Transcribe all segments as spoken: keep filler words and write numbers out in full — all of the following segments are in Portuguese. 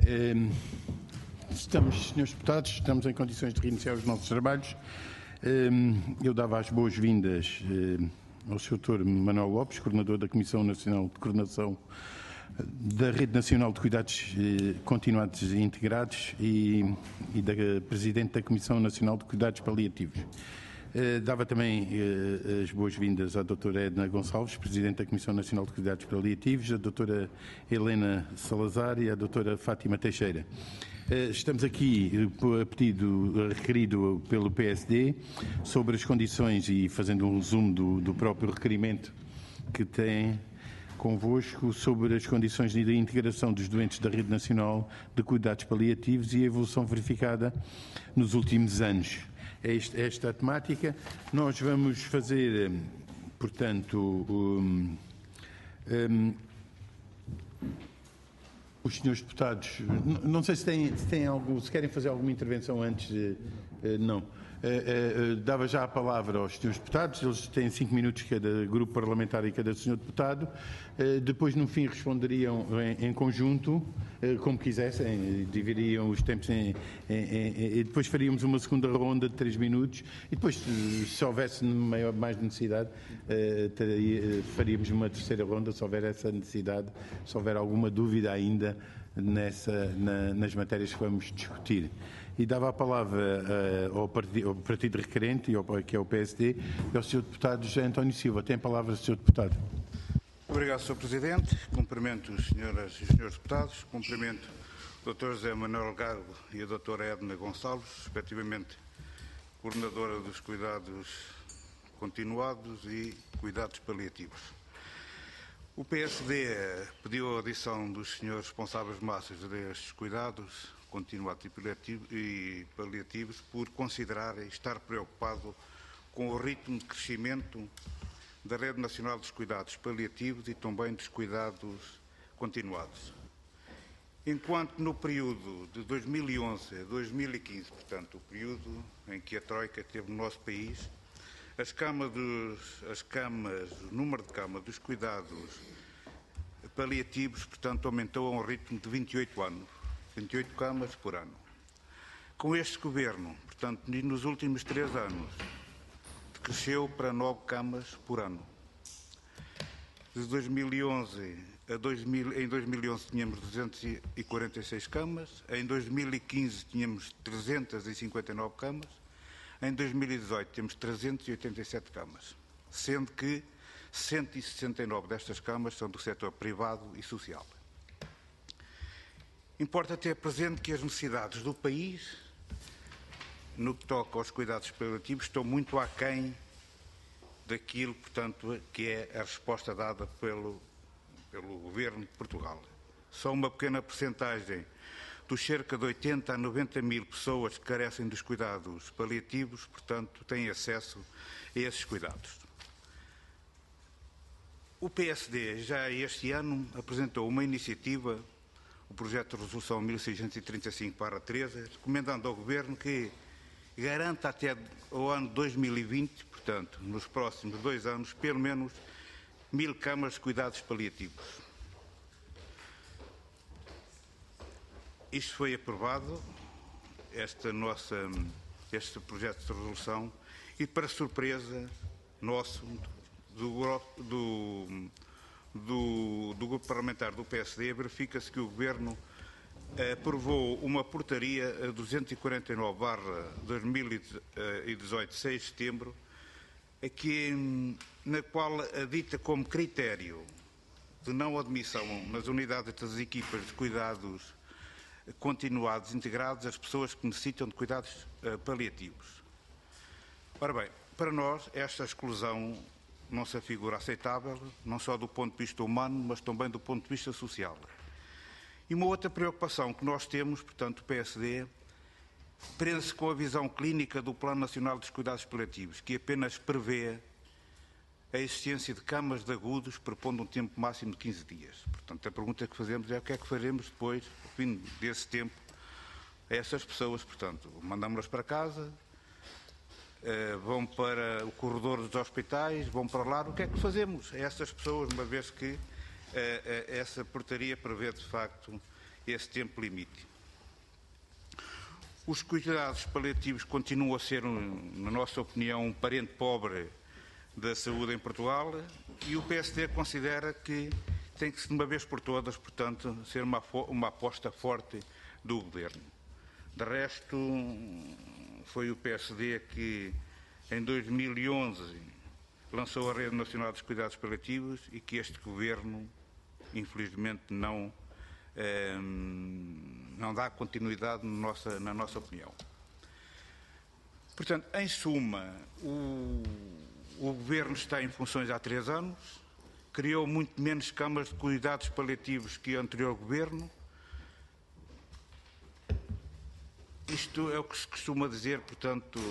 Estamos, senhores deputados, estamos em condições de reiniciar os nossos trabalhos. Eu dava as boas-vindas ao senhor doutor Manuel Lopes, coordenador da Comissão Nacional de Coordenação da Rede Nacional de Cuidados Continuados e Integrados e, e da Presidente da Comissão Nacional de Cuidados Paliativos. Dava também as boas-vindas à doutora Edna Gonçalves, Presidente da Comissão Nacional de Cuidados Paliativos, à doutora Helena Salazar e à doutora Fátima Teixeira. Estamos aqui a pedido requerido pelo P S D sobre as condições e fazendo um resumo do, do próprio requerimento que tem convosco sobre as condições de integração dos doentes da Rede Nacional de Cuidados Paliativos e a evolução verificada nos últimos anos. Esta, esta temática. Nós vamos fazer, portanto, um, um, os senhores deputados, não sei se têm, se têm algo, se querem fazer alguma intervenção antes, uh, não. Uh, uh, dava já a palavra aos senhores deputados, eles têm cinco minutos cada grupo parlamentar e cada senhor deputado. Uh, depois, no fim, responderiam em, em conjunto, uh, como quisessem, dividiriam os tempos em, em, em, e depois faríamos uma segunda ronda de três minutos e depois, se, se houvesse maior, mais necessidade, uh, teria, uh, faríamos uma terceira ronda, se houver essa necessidade, se houver alguma dúvida ainda nessa, na, nas matérias que vamos discutir. E dava a palavra uh, ao, partido, ao partido requerente, que é o P S D, e ao senhor deputado José António Silva. Tem a palavra, senhor deputado. Obrigado, senhor Presidente. Cumprimento as senhoras e os senhores deputados. Cumprimento o doutor José Manuel Gago e a doutora Edna Gonçalves, respectivamente coordenadora dos cuidados continuados e cuidados paliativos. O P S D pediu a audição dos senhores responsáveis máximos destes cuidados continuados e paliativos por considerar e estar preocupado com o ritmo de crescimento da Rede Nacional dos Cuidados Paliativos e também dos cuidados continuados. Enquanto no período de dois mil e onze a dois mil e quinze, portanto, o período em que a Troika esteve no nosso país, as camas, dos, as camas, o número de camas dos cuidados paliativos, portanto, aumentou a um ritmo de vinte e oito anos. vinte e oito camas por ano. Com este governo, portanto, nos últimos três anos, cresceu para nove camas por ano. De dois mil e onze a dois mil, em dois mil e onze tínhamos duzentas e quarenta e seis camas, em dois mil e quinze tínhamos trezentas e cinquenta e nove camas, em dois mil e dezoito temos trezentas e oitenta e sete camas, sendo que cento e sessenta e nove destas camas são do setor privado e social. Importa ter presente que as necessidades do país, no que toca aos cuidados paliativos, estão muito aquém daquilo, portanto, que é a resposta dada pelo, pelo Governo de Portugal. Só uma pequena percentagem dos cerca de oitenta a noventa mil pessoas que carecem dos cuidados paliativos, portanto, têm acesso a esses cuidados. O P S D já este ano apresentou uma iniciativa, o projeto de resolução mil seiscentos e trinta e cinco barra treze, recomendando ao Governo que garanta até o ano dois mil e vinte, portanto, nos próximos dois anos, pelo menos mil camas de cuidados paliativos. Isto foi aprovado, esta nossa, este projeto de resolução, e para surpresa nosso, do, do, do, do grupo parlamentar do P S D, verifica-se que o Governo aprovou uma portaria duzentos e quarenta e nove barra dois mil e dezoito, seis de setembro, que, na qual dita como critério de não admissão nas unidades das equipas de cuidados continuados integrados as pessoas que necessitam de cuidados paliativos. Ora bem, para nós esta exclusão não se afigura aceitável, não só do ponto de vista humano, mas também do ponto de vista social. E uma outra preocupação que nós temos, portanto, o P S D, prende-se com a visão clínica do Plano Nacional dos Cuidados Paliativos, que apenas prevê a existência de camas de agudos, propondo um tempo máximo de quinze dias. Portanto, a pergunta que fazemos é o que é que faremos depois, ao fim desse tempo, a essas pessoas. Portanto, mandamos-las para casa, vão para o corredor dos hospitais, vão para lá. O que é que fazemos a essas pessoas, uma vez que essa portaria prevê, de facto, esse tempo limite. Os cuidados paliativos continuam a ser, na nossa opinião, um parente pobre da saúde em Portugal, e o P S D considera que tem que, de uma vez por todas, portanto, ser uma, uma aposta forte do Governo. De resto, foi o P S D que, em dois mil e onze, lançou a Rede Nacional dos Cuidados Paliativos e que este Governo, infelizmente, não, eh, não dá continuidade na nossa, na nossa opinião. Portanto, em suma, o, o Governo está em funções há três anos, criou muito menos câmaras de cuidados paliativos que o anterior Governo. Isto é o que se costuma dizer, portanto,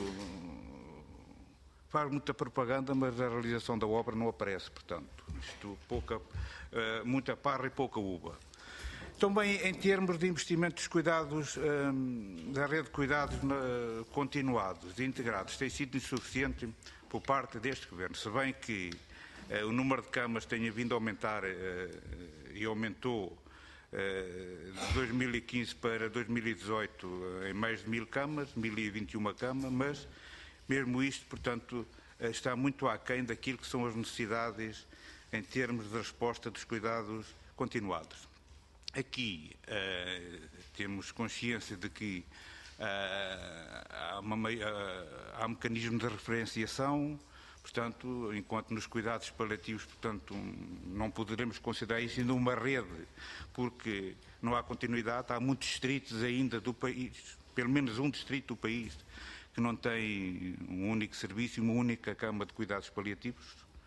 faz muita propaganda, mas a realização da obra não aparece, portanto. Isto, pouca, muita parra e pouca uva. Também em termos de investimento dos cuidados, da rede de cuidados continuados e integrados, tem sido insuficiente por parte deste Governo, se bem que o número de camas tenha vindo a aumentar e aumentou de dois mil e quinze para dois mil e dezoito em mais de mil camas, mil e vinte e uma camas, mas mesmo isto, portanto, está muito aquém daquilo que são as necessidades em termos de resposta dos cuidados continuados. Aqui uh, temos consciência de que uh, há, uma, uh, há um mecanismo de referenciação, portanto, enquanto nos cuidados paliativos, portanto, não poderemos considerar isso ainda uma rede, porque não há continuidade, há muitos distritos ainda do país, pelo menos um distrito do país, que não tem um único serviço e uma única cama de cuidados paliativos,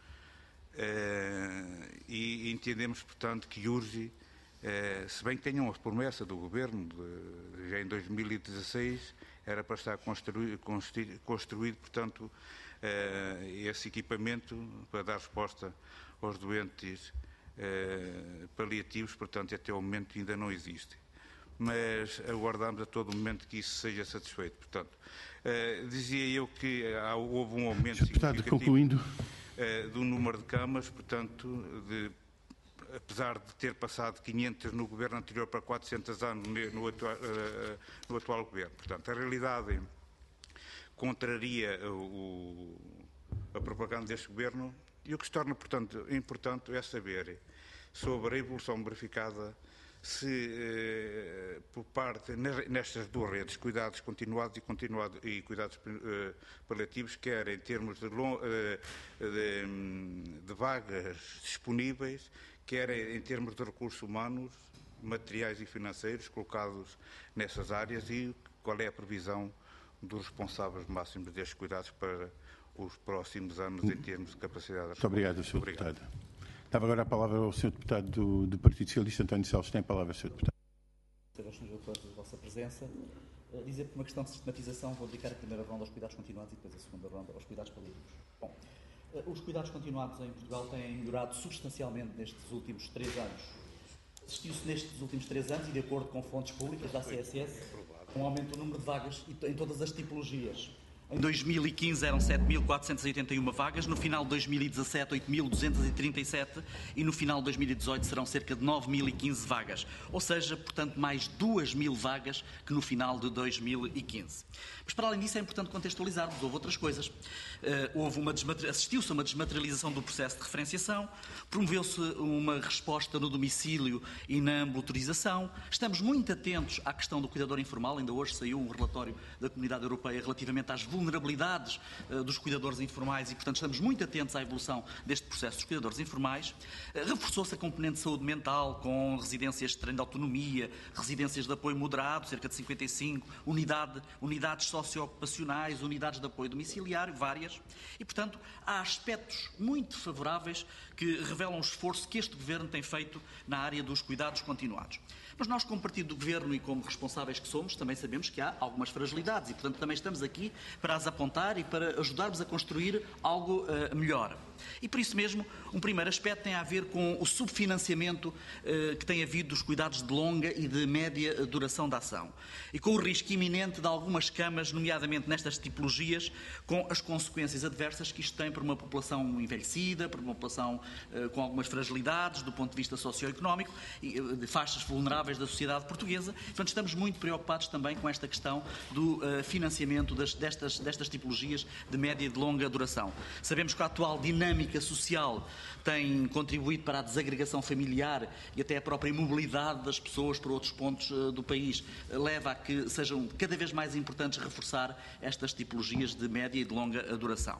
uh, e entendemos, portanto, que urge, uh, se bem que tenham a promessa do Governo, de, já em dois mil e dezasseis, era para estar construído, construído portanto, uh, esse equipamento para dar resposta aos doentes uh, paliativos, portanto, até o momento ainda não existe. Mas aguardamos a todo momento que isso seja satisfeito. Portanto, uh, dizia eu que há, houve um aumento significativo concluindo. Uh, do número de camas, portanto, de, apesar de ter passado quinhentas no governo anterior para quatrocentos anos no atual, uh, no atual governo. Portanto, a realidade contraria o, a propaganda deste governo, e o que se torna, portanto, importante é saber sobre a evolução verificada se, eh, por parte, nestas duas redes, cuidados continuados e, continuado, e cuidados eh, paliativos, quer em termos de, eh, de, de vagas disponíveis, quer em termos de recursos humanos, materiais e financeiros colocados nessas áreas, e qual é a previsão dos responsáveis máximos destes cuidados para os próximos anos em termos de capacidade de resposta. Muito obrigado, senhor Obrigado. Deputado. Dava agora a palavra ao senhor Deputado do, do Partido Socialista, António Salles. Tem a palavra, senhor Deputado. Aos senhores Doutores da vossa presença. Uh, dizer que por uma questão de sistematização vou dedicar a primeira ronda aos cuidados continuados e depois a segunda ronda aos cuidados paliativos. Bom, uh, os cuidados continuados em Portugal têm melhorado substancialmente nestes últimos três anos. Assistiu-se nestes últimos três anos, e de acordo com fontes públicas da A C S S, um aumento do número de vagas em todas as tipologias. Em dois mil e quinze eram sete mil quatrocentas e oitenta e uma vagas, no final de dois mil e dezassete oito mil duzentas e trinta e sete e no final de dois mil e dezoito serão cerca de nove mil e quinze vagas, ou seja, portanto, mais duas mil vagas que no final de dois mil e quinze. Mas para além disso é importante contextualizarmos, houve outras coisas. Uh, houve uma assistiu-se a uma desmaterialização do processo de referenciação, promoveu-se uma resposta no domicílio e na ambulatorização. Estamos muito atentos à questão do cuidador informal, ainda hoje saiu um relatório da Comunidade Europeia relativamente às vulnerabilidades uh, dos cuidadores informais e, portanto, estamos muito atentos à evolução deste processo dos cuidadores informais. Uh, reforçou-se a componente de saúde mental com residências de treino de autonomia, residências de apoio moderado, cerca de cinquenta e cinco, unidade, unidades socioocupacionais, unidades de apoio domiciliário, várias, e, portanto, há aspectos muito favoráveis que revelam o esforço que este Governo tem feito na área dos cuidados continuados. Mas nós, como partido do Governo e como responsáveis que somos, também sabemos que há algumas fragilidades e, portanto, também estamos aqui para para as apontar e para ajudar-vos a construir algo uh, melhor. E por isso mesmo, um primeiro aspecto tem a ver com o subfinanciamento uh, que tem havido dos cuidados de longa e de média duração da ação. E com o risco iminente de algumas camas, nomeadamente nestas tipologias, com as consequências adversas que isto tem para uma população envelhecida, para uma população uh, com algumas fragilidades do ponto de vista socioeconómico e uh, de faixas vulneráveis da sociedade portuguesa. Portanto, estamos muito preocupados também com esta questão do uh, financiamento das, destas, destas tipologias de média e de longa duração. Sabemos que a atual dinâmica social tem contribuído para a desagregação familiar e até a própria mobilidade das pessoas para outros pontos uh, do país uh, leva a que sejam cada vez mais importantes reforçar estas tipologias de média e de longa duração.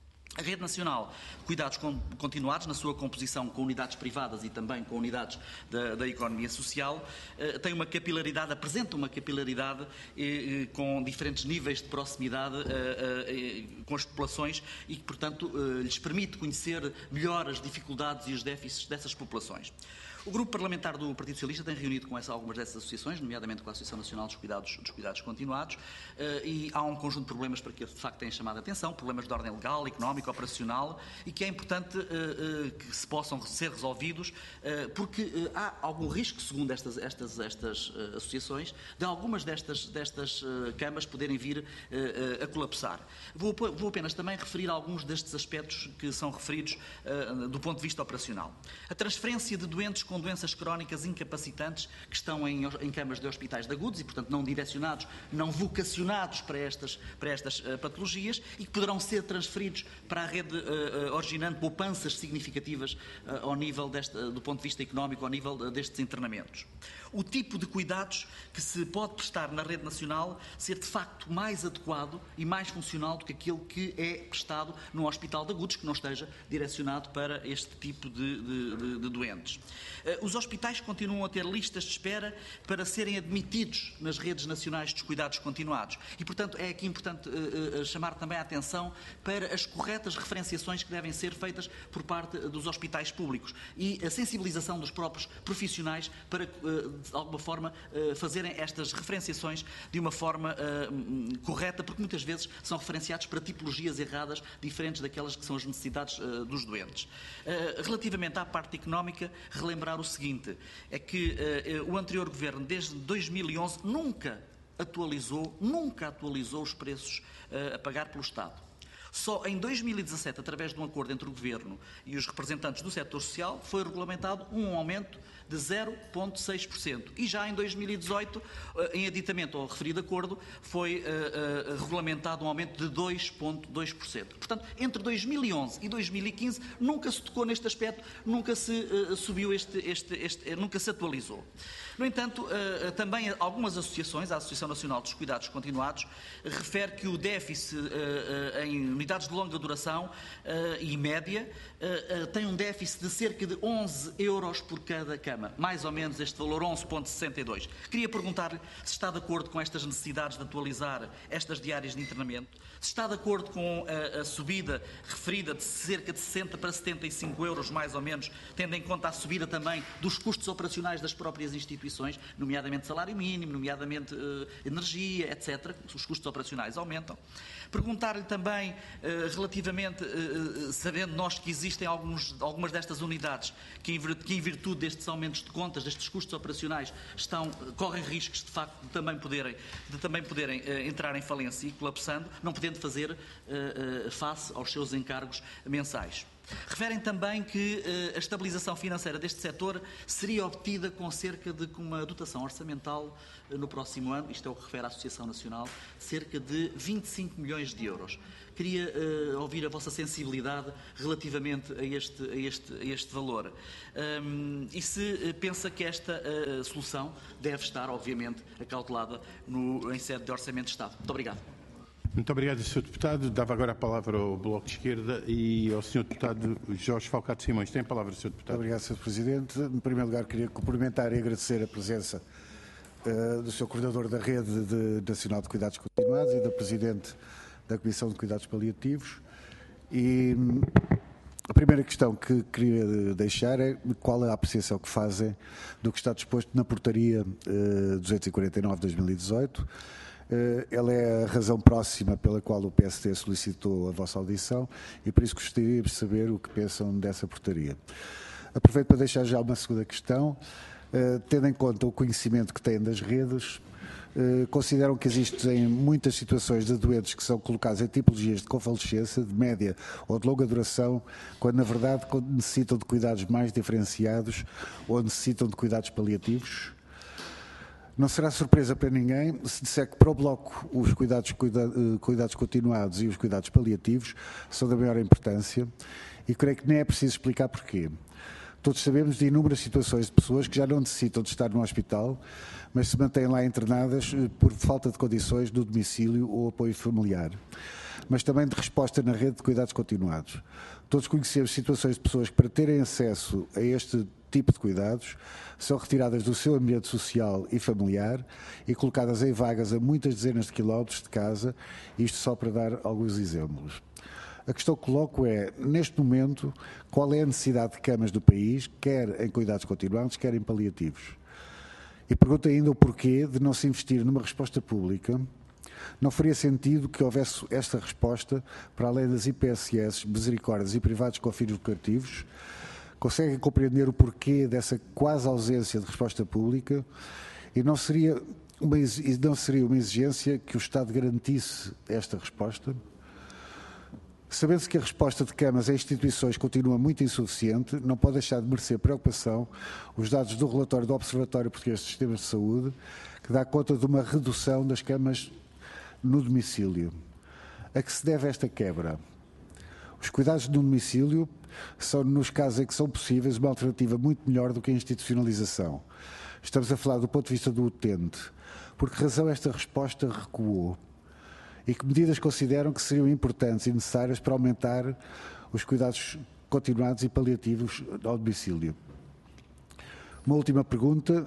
A Rede Nacional de Cuidados Continuados, na sua composição com unidades privadas e também com unidades da, da economia social, eh, tem uma capilaridade, apresenta uma capilaridade eh, com diferentes níveis de proximidade eh, eh, com as populações e que, portanto, eh, lhes permite conhecer melhor as dificuldades e os déficits dessas populações. O Grupo Parlamentar do Partido Socialista tem reunido com essa, algumas dessas associações, nomeadamente com a Associação Nacional dos Cuidados, dos Cuidados Continuados, uh, e há um conjunto de problemas para que, de facto, tenham chamado a atenção, problemas de ordem legal, económico, operacional, e que é importante uh, uh, que se possam ser resolvidos, uh, porque uh, há algum risco, segundo estas, estas, estas uh, associações, de algumas destas, destas uh, camas poderem vir uh, uh, a colapsar. Vou, vou apenas também referir alguns destes aspectos que são referidos uh, do ponto de vista operacional. A transferência de doentes com doenças crónicas incapacitantes que estão em, em camas de hospitais de agudos e, portanto, não direcionados, não vocacionados para estas, para estas uh, patologias e que poderão ser transferidos para a rede uh, uh, originando poupanças significativas uh, ao nível deste, uh, do ponto de vista económico, ao nível uh, destes internamentos. O tipo de cuidados que se pode prestar na rede nacional ser, de facto, mais adequado e mais funcional do que aquele que é prestado num hospital de agudos que não esteja direcionado para este tipo de, de, de, de doentes. Os hospitais continuam a ter listas de espera para serem admitidos nas redes nacionais dos cuidados continuados e, portanto, é aqui importante uh, uh, chamar também a atenção para as corretas referenciações que devem ser feitas por parte dos hospitais públicos e a sensibilização dos próprios profissionais para, uh, de alguma forma, uh, fazerem estas referenciações de uma forma uh, correta, porque muitas vezes são referenciados para tipologias erradas, diferentes daquelas que são as necessidades uh, dos doentes. Uh, relativamente à parte económica, relembrar o seguinte, é que uh, o anterior governo, desde dois mil e onze, nunca atualizou, nunca atualizou os preços uh, a pagar pelo Estado. Só em dois mil e dezassete, através de um acordo entre o Governo e os representantes do setor social, foi regulamentado um aumento de zero vírgula seis por cento. E já em dois mil e dezoito, em aditamento ao referido acordo, foi uh, uh, regulamentado um aumento de dois vírgula dois por cento. Portanto, entre dois mil e onze e dois mil e quinze, nunca se tocou neste aspecto, nunca se uh, subiu este, este, este, nunca se atualizou. No entanto, uh, também algumas associações, a Associação Nacional dos Cuidados Continuados, refere que o déficit uh, uh, em unidades de longa duração uh, e média uh, uh, tem um déficit de cerca de onze euros por cada cama, mais ou menos este valor, onze vírgula sessenta e dois. Queria perguntar-lhe se está de acordo com estas necessidades de atualizar estas diárias de internamento, se está de acordo com a, a subida referida de cerca de sessenta para setenta e cinco euros, mais ou menos, tendo em conta a subida também dos custos operacionais das próprias instituições, nomeadamente salário mínimo, nomeadamente uh, energia, etcétera. Os custos operacionais aumentam. Perguntar-lhe também, uh, relativamente, uh, sabendo nós que existem alguns, algumas destas unidades que em, que, em virtude destes aumentos de contas, destes custos operacionais, estão, correm riscos, de facto, de também poderem, de também poderem uh, entrar em falência e colapsando, não podendo fazer uh, uh, face aos seus encargos mensais. Referem também que uh, a estabilização financeira deste setor seria obtida com cerca de com uma dotação orçamental uh, no próximo ano, isto é o que refere à Associação Nacional, cerca de vinte e cinco milhões de euros. Queria uh, ouvir a vossa sensibilidade relativamente a este, a este, a este valor. Um, e se pensa que esta uh, solução deve estar, obviamente, acautelada no, em sede de Orçamento de Estado. Muito obrigado. Muito obrigado, senhor Deputado. Dava agora a palavra ao Bloco de Esquerda e ao senhor Deputado Jorge Falcado Simões. Tem a palavra, senhor Deputado. Muito obrigado, senhor Presidente. Em primeiro lugar, queria cumprimentar e agradecer a presença uh, do senhor Coordenador da Rede de, Nacional de Cuidados Continuados e da Presidente da Comissão de Cuidados Paliativos. E um, a primeira questão que queria deixar é qual é a apreciação que fazem do que está disposto na Portaria uh, duzentos e quarenta e nove de dois mil e dezoito, Ela é a razão próxima pela qual o P S D solicitou a vossa audição e por isso gostaria de saber o que pensam dessa portaria. Aproveito para deixar já uma segunda questão. Tendo em conta o conhecimento que têm das redes, consideram que existem muitas situações de doentes que são colocados em tipologias de convalescença, de média ou de longa duração, quando na verdade necessitam de cuidados mais diferenciados ou necessitam de cuidados paliativos? Não será surpresa para ninguém se disser que para o Bloco os cuidados, cuida, cuidados continuados e os cuidados paliativos são da maior importância e creio que nem é preciso explicar porquê. Todos sabemos de inúmeras situações de pessoas que já não necessitam de estar no hospital, mas se mantêm lá internadas por falta de condições do domicílio ou apoio familiar, mas também de resposta na rede de cuidados continuados. Todos conhecemos situações de pessoas que, para terem acesso a este tipo de cuidados, são retiradas do seu ambiente social e familiar e colocadas em vagas a muitas dezenas de quilómetros de casa, isto só para dar alguns exemplos. A questão que coloco é, neste momento, qual é a necessidade de camas do país, quer em cuidados continuados, quer em paliativos? E pergunto ainda o porquê de não se investir numa resposta pública. Não faria sentido que houvesse esta resposta para além das I P S S, misericórdias e privados com fins lucrativos? Conseguem compreender o porquê dessa quase ausência de resposta pública? E não seria uma, não seria uma exigência que o Estado garantisse esta resposta? Sabendo-se que a resposta de camas a instituições continua muito insuficiente, não pode deixar de merecer preocupação os dados do relatório do Observatório Português de Sistemas de Saúde, que dá conta de uma redução das camas no domicílio. A que se deve esta quebra? Os cuidados no domicílio são, nos casos em que são possíveis, uma alternativa muito melhor do que a institucionalização. Estamos a falar do ponto de vista do utente. Por que razão esta resposta recuou? E que medidas consideram que seriam importantes e necessárias para aumentar os cuidados continuados e paliativos ao domicílio? Uma última pergunta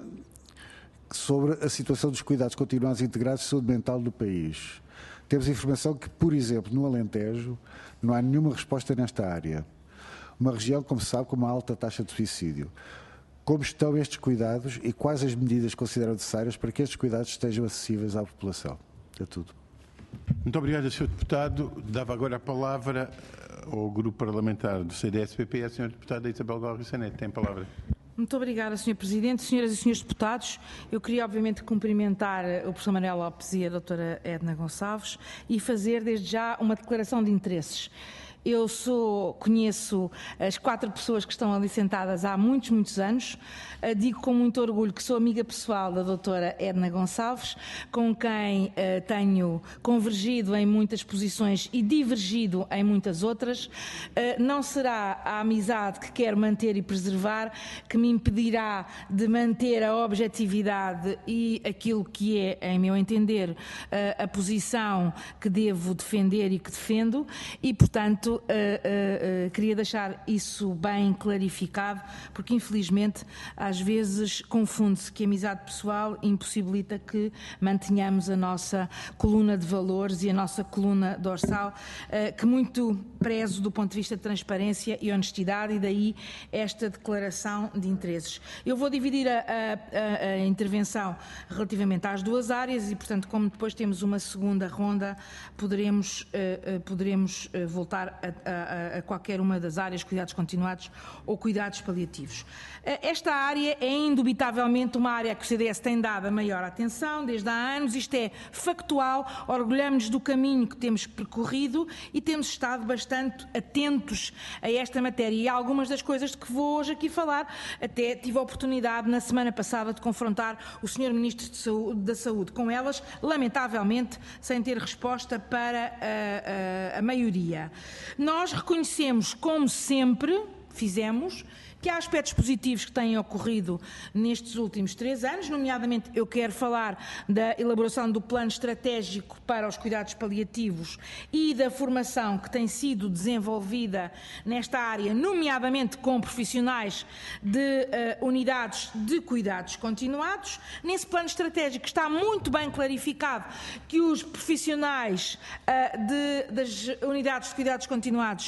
sobre a situação dos cuidados continuados e integrados de saúde mental no país. Temos informação que, por exemplo, no Alentejo, não há nenhuma resposta nesta área. Uma região, como se sabe, com uma alta taxa de suicídio. Como estão estes cuidados e quais as medidas consideram necessárias para que estes cuidados estejam acessíveis à população? É tudo. Muito obrigado, senhor Deputado. Dava agora a palavra ao Grupo Parlamentar do C D S P P, a senhora Deputada Isabel Galvão Saneto. Tem a palavra. Muito obrigada, senhor Presidente. Senhoras e senhores deputados, eu queria obviamente cumprimentar o professor Manuel Lopes e a doutora Edna Gonçalves e fazer desde já uma declaração de interesses. Eu sou, conheço as quatro pessoas que estão ali sentadas há muitos, muitos anos. Digo com muito orgulho que sou amiga pessoal da doutora Edna Gonçalves, com quem uh, tenho convergido em muitas posições e divergido em muitas outras. Uh, não será a amizade que quero manter e preservar que me impedirá de manter a objetividade e aquilo que é, em meu entender, uh, a posição que devo defender e que defendo e, portanto, Uh, uh, uh, queria deixar isso bem clarificado, porque infelizmente às vezes confunde-se que a amizade pessoal impossibilita que mantenhamos a nossa coluna de valores e a nossa coluna dorsal, uh, que muito prezo do ponto de vista de transparência e honestidade, e daí esta declaração de interesses. Eu vou dividir a, a, a intervenção relativamente às duas áreas e, portanto, como depois temos uma segunda ronda, poderemos, uh, uh, poderemos uh, voltar A, a, a qualquer uma das áreas, cuidados continuados ou cuidados paliativos. Esta área é indubitavelmente uma área que o C D S tem dado a maior atenção desde há anos, isto é factual, orgulhamos-nos do caminho que temos percorrido e temos estado bastante atentos a esta matéria e algumas das coisas de que vou hoje aqui falar, até tive a oportunidade na semana passada de confrontar o senhor Ministro de Saúde, da Saúde com elas, lamentavelmente sem ter resposta para a, a, a maioria. Nós reconhecemos, como sempre fizemos, que há aspectos positivos que têm ocorrido nestes últimos três anos, nomeadamente eu quero falar da elaboração do plano estratégico para os cuidados paliativos e da formação que tem sido desenvolvida nesta área, nomeadamente com profissionais de uh, unidades de cuidados continuados. Nesse plano estratégico está muito bem clarificado que os profissionais uh, de, das unidades de cuidados continuados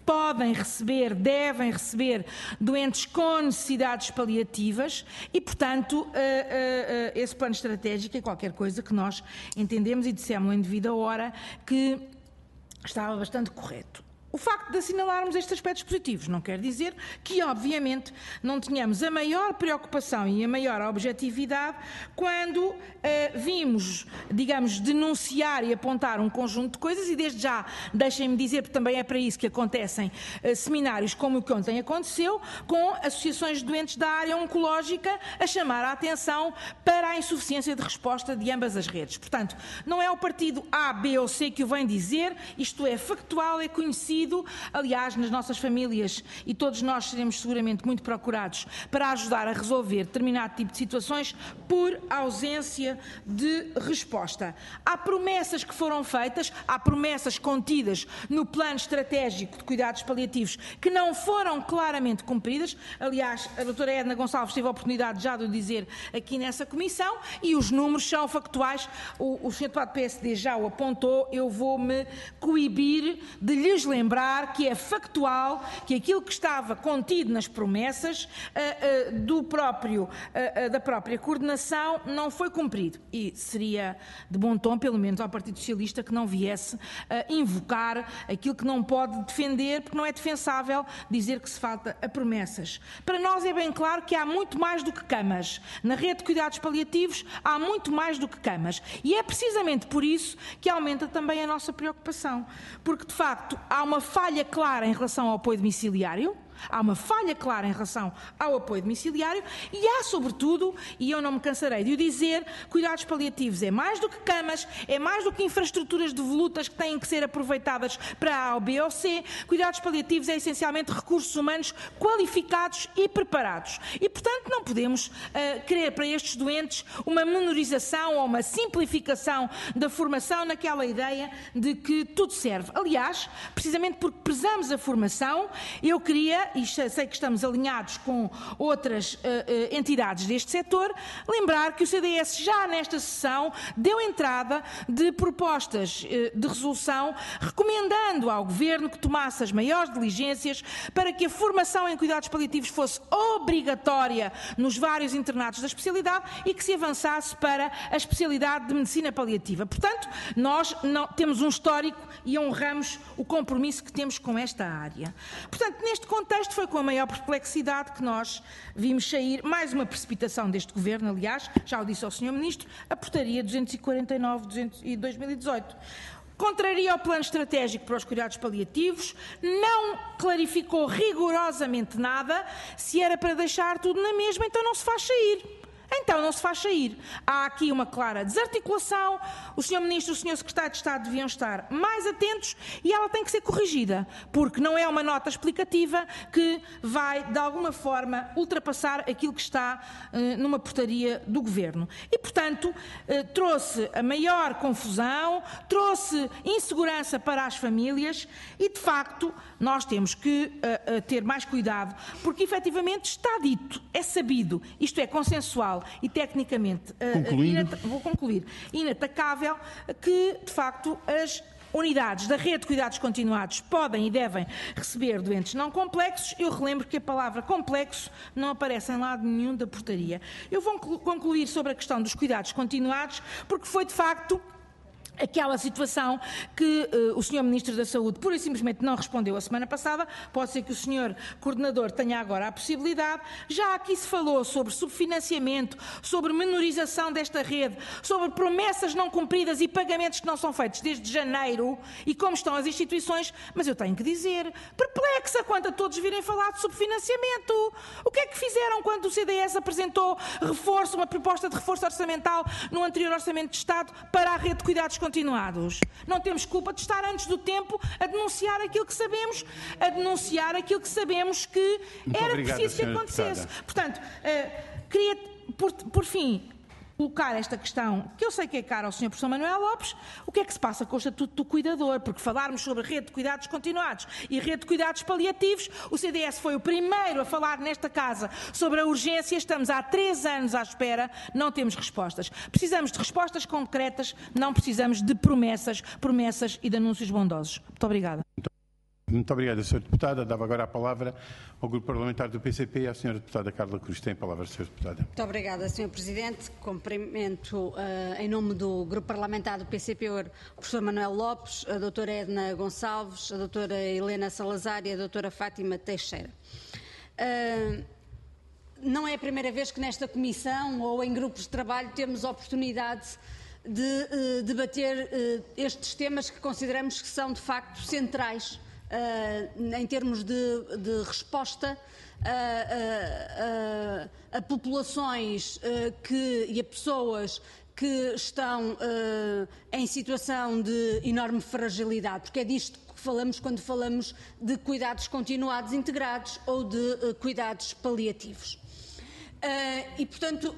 podem receber, devem receber doentes com necessidades paliativas e, portanto, esse plano estratégico é qualquer coisa que nós entendemos e dissemos em devida hora que estava bastante correto. O facto de assinalarmos estes aspectos positivos não quer dizer que, obviamente, não tenhamos a maior preocupação e a maior objetividade quando uh, vimos, digamos, denunciar e apontar um conjunto de coisas e, desde já, deixem-me dizer, porque também é para isso que acontecem uh, seminários como o que ontem aconteceu, com associações de doentes da área oncológica a chamar a atenção para a insuficiência de resposta de ambas as redes. Portanto, não é o partido A, B ou C que o vem dizer, isto é factual, é conhecido. Aliás, nas nossas famílias, e todos nós seremos seguramente muito procurados para ajudar a resolver determinado tipo de situações por ausência de resposta. Há promessas que foram feitas, há promessas contidas no plano estratégico de cuidados paliativos que não foram claramente cumpridas. Aliás, a doutora Edna Gonçalves teve a oportunidade já de o dizer aqui nessa comissão e os números são factuais. O, o senhor deputado do P S D já o apontou, eu vou-me coibir de lhes lembrar que é factual que aquilo que estava contido nas promessas uh, uh, do próprio, uh, uh, da própria coordenação não foi cumprido. E seria de bom tom, pelo menos ao Partido Socialista, que não viesse uh, invocar aquilo que não pode defender, porque não é defensável dizer que se falta a promessas. Para nós é bem claro que há muito mais do que camas. Na rede de cuidados paliativos há muito mais do que camas. E é precisamente por isso que aumenta também a nossa preocupação. Porque, de facto, há uma falha clara em relação ao apoio domiciliário, há uma falha clara em relação ao apoio domiciliário e há, sobretudo, e eu não me cansarei de o dizer, cuidados paliativos é mais do que camas, é mais do que infraestruturas devolutas que têm que ser aproveitadas para A ou B ou C. Cuidados paliativos é essencialmente recursos humanos qualificados e preparados. E, portanto, não podemos uh, querer para estes doentes uma menorização ou uma simplificação da formação naquela ideia de que tudo serve. Aliás, precisamente porque prezamos a formação, eu queria, e sei que estamos alinhados com outras uh, uh, entidades deste setor, lembrar que o C D S já nesta sessão deu entrada de propostas uh, de resolução recomendando ao Governo que tomasse as maiores diligências para que a formação em cuidados paliativos fosse obrigatória nos vários internatos da especialidade e que se avançasse para a especialidade de medicina paliativa. Portanto, nós não, temos um histórico e honramos o compromisso que temos com esta área. Portanto, neste contexto foi com a maior perplexidade que nós vimos sair mais uma precipitação deste Governo, aliás, já o disse ao senhor Ministro, a portaria duzentos e quarenta e nove de dois mil e dezoito. Contraria o plano estratégico para os cuidados paliativos, não clarificou rigorosamente nada, se era para deixar tudo na mesma, então não se faz sair. Então não se faz sair. Há aqui uma clara desarticulação, o senhor Ministro e o senhor Secretário de Estado deviam estar mais atentos e ela tem que ser corrigida, porque não é uma nota explicativa que vai, de alguma forma, ultrapassar aquilo que está uh, numa portaria do Governo. E, portanto, uh, trouxe a maior confusão, trouxe insegurança para as famílias e, de facto, nós temos que uh, uh, ter mais cuidado, porque, efetivamente, está dito, é sabido, isto é consensual, e tecnicamente, uh, vou concluir, inatacável, que de facto as unidades da rede de cuidados continuados podem e devem receber doentes não complexos. Eu relembro que a palavra complexo não aparece em lado nenhum da portaria. Eu vou concluir sobre a questão dos cuidados continuados, porque foi de facto aquela situação que uh, o senhor Ministro da Saúde pura e simplesmente não respondeu a semana passada. Pode ser que o senhor Coordenador tenha agora a possibilidade. Já aqui se falou sobre subfinanciamento, sobre menorização desta rede, sobre promessas não cumpridas e pagamentos que não são feitos desde janeiro e como estão as instituições, mas eu tenho que dizer, perplexa quanto a todos virem falar de subfinanciamento. O que é que fizeram quando o C D S apresentou reforço, uma proposta de reforço orçamental no anterior Orçamento de Estado para a rede de cuidados continuados? Não temos culpa de estar antes do tempo a denunciar aquilo que sabemos, a denunciar aquilo que sabemos que Muito era obrigado, preciso que acontecesse. Deputada. Portanto, uh, queria, por, por fim, colocar esta questão, que eu sei que é cara ao senhor Professor Manuel Lopes, o que é que se passa com o Estatuto do Cuidador? Porque falarmos sobre a rede de cuidados continuados e rede de cuidados paliativos, o C D S foi o primeiro a falar nesta casa sobre a urgência, estamos há três anos à espera, não temos respostas. Precisamos de respostas concretas, não precisamos de promessas, promessas e de anúncios bondosos. Muito obrigada. Muito obrigado, senhora Deputada. Dava agora a palavra ao Grupo Parlamentar do P C P e à senhora Deputada Carla Cruz. Tem a palavra, senhora Deputada. Muito obrigada, senhor Presidente. Cumprimento, uh, em nome do Grupo Parlamentar do P C P, o professor Manuel Lopes, a doutora Edna Gonçalves, a doutora Helena Salazar e a doutora Fátima Teixeira. Uh, não é a primeira vez que nesta comissão ou em grupos de trabalho temos a oportunidade de uh, debater uh, estes temas que consideramos que são de facto centrais uh, em termos de, de resposta a, a, a, a populações uh, que, e a pessoas que estão uh, em situação de enorme fragilidade, porque é disto que falamos quando falamos de cuidados continuados integrados ou de uh, cuidados paliativos. Uh, e, portanto,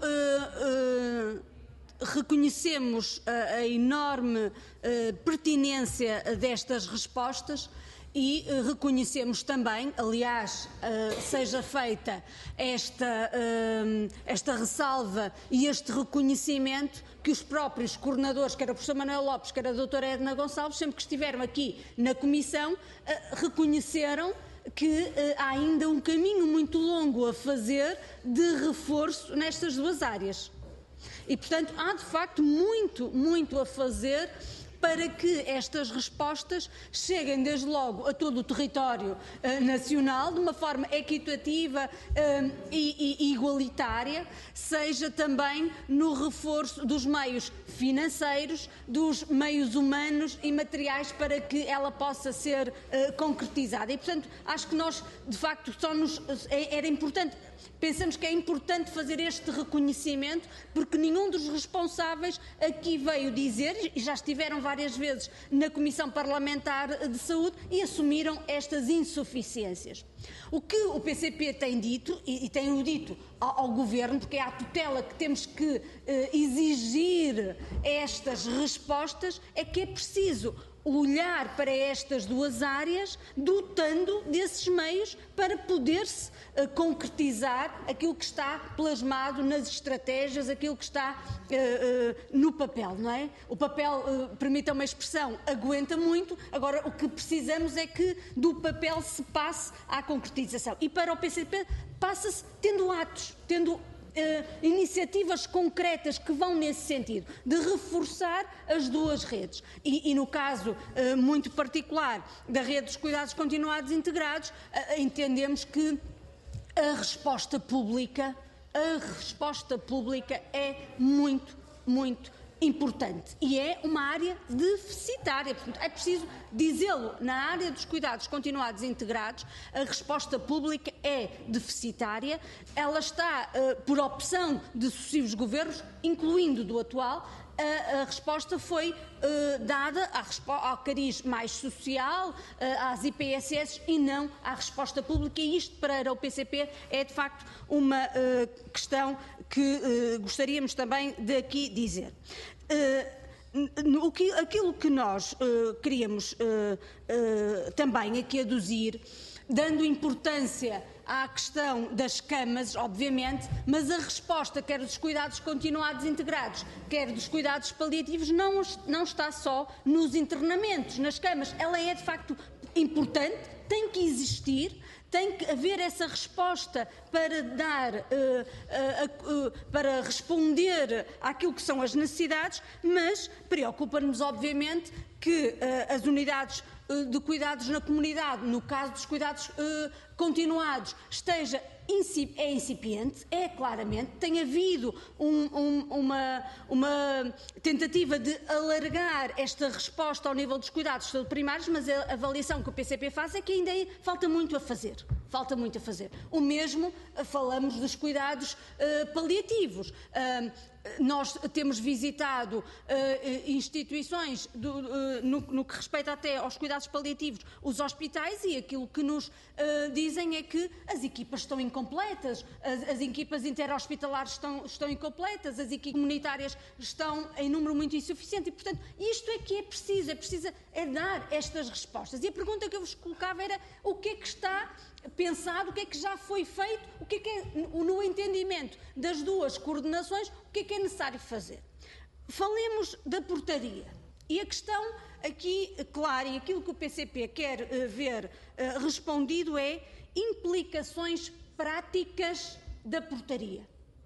uh, uh, reconhecemos a, a enorme uh, pertinência destas respostas e uh, reconhecemos também, aliás, uh, seja feita esta, uh, esta ressalva e este reconhecimento que os próprios coordenadores, quer o professor Manuel Lopes, quer a doutora Edna Gonçalves, sempre que estiveram aqui na comissão, uh, reconheceram que uh, há ainda um caminho muito longo a fazer de reforço nestas duas áreas. E, portanto, há de facto muito, muito a fazer para que estas respostas cheguem desde logo a todo o território uh, nacional de uma forma equitativa uh, e, e igualitária, seja também no reforço dos meios financeiros, dos meios humanos e materiais para que ela possa ser uh, concretizada. E, portanto, acho que nós, de facto, só nos, era importante. Pensamos que é importante fazer este reconhecimento porque nenhum dos responsáveis aqui veio dizer, e já estiveram várias vezes na Comissão Parlamentar de Saúde e assumiram estas insuficiências. O que o P C P tem dito, e, e tem-o dito ao, ao Governo, porque é à tutela que temos que eh, exigir estas respostas, é que é preciso olhar para estas duas áreas, dotando desses meios para poder-se uh, concretizar aquilo que está plasmado nas estratégias, aquilo que está uh, uh, no papel, não é? O papel, uh, permita uma expressão, aguenta muito, agora o que precisamos é que do papel se passe à concretização. E para o P C P passa-se tendo atos, tendo Uh, iniciativas concretas que vão nesse sentido, de reforçar as duas redes. E, e no caso uh, muito particular da rede dos cuidados continuados integrados, uh, entendemos que a resposta pública, a resposta pública é muito, muito importante e é uma área deficitária. Portanto, é preciso dizê-lo, na área dos cuidados continuados integrados, a resposta pública é deficitária, ela está uh, por opção de sucessivos governos, incluindo do atual. A, a resposta foi uh, dada à, ao cariz mais social, uh, às I P S S e não à resposta pública, e isto para o P C P é de facto uma uh, questão que uh, gostaríamos também de aqui dizer. Uh, o que, aquilo que nós uh, queríamos uh, uh, também aqui aduzir, dando importância à questão das camas, obviamente, mas a resposta, quer dos cuidados continuados integrados, quer dos cuidados paliativos, não, não está só nos internamentos, nas camas. Ela é, de facto, importante, tem que existir, tem que haver essa resposta para dar, uh, uh, uh, para responder àquilo que são as necessidades, mas preocupa-nos, obviamente, que uh, as unidades uh, de cuidados na comunidade, no caso dos cuidados uh, continuados, esteja é incipiente, é claramente, tem havido um, um, uma, uma tentativa de alargar esta resposta ao nível dos cuidados primários, mas a avaliação que o P C P faz é que ainda falta muito a fazer. Falta muito a fazer. O mesmo, falamos dos cuidados uh, paliativos. Uh, nós temos visitado uh, instituições do, uh, no, no que respeita até aos cuidados paliativos, os hospitais, e aquilo que nos uh, dizem é que as equipas estão incompletas, as, as equipas interhospitalares estão, estão incompletas, as equipas comunitárias estão em número muito insuficiente e, portanto, isto é que é preciso, é preciso é dar estas respostas. E a pergunta que eu vos colocava era o que é que está pensado, o que é que já foi feito, o que é que é, no entendimento das duas coordenações, o que é que é necessário fazer. Falemos da portaria. E a questão aqui claro, e aquilo que o P C P quer uh, ver uh, respondido é implicações práticas da portaria.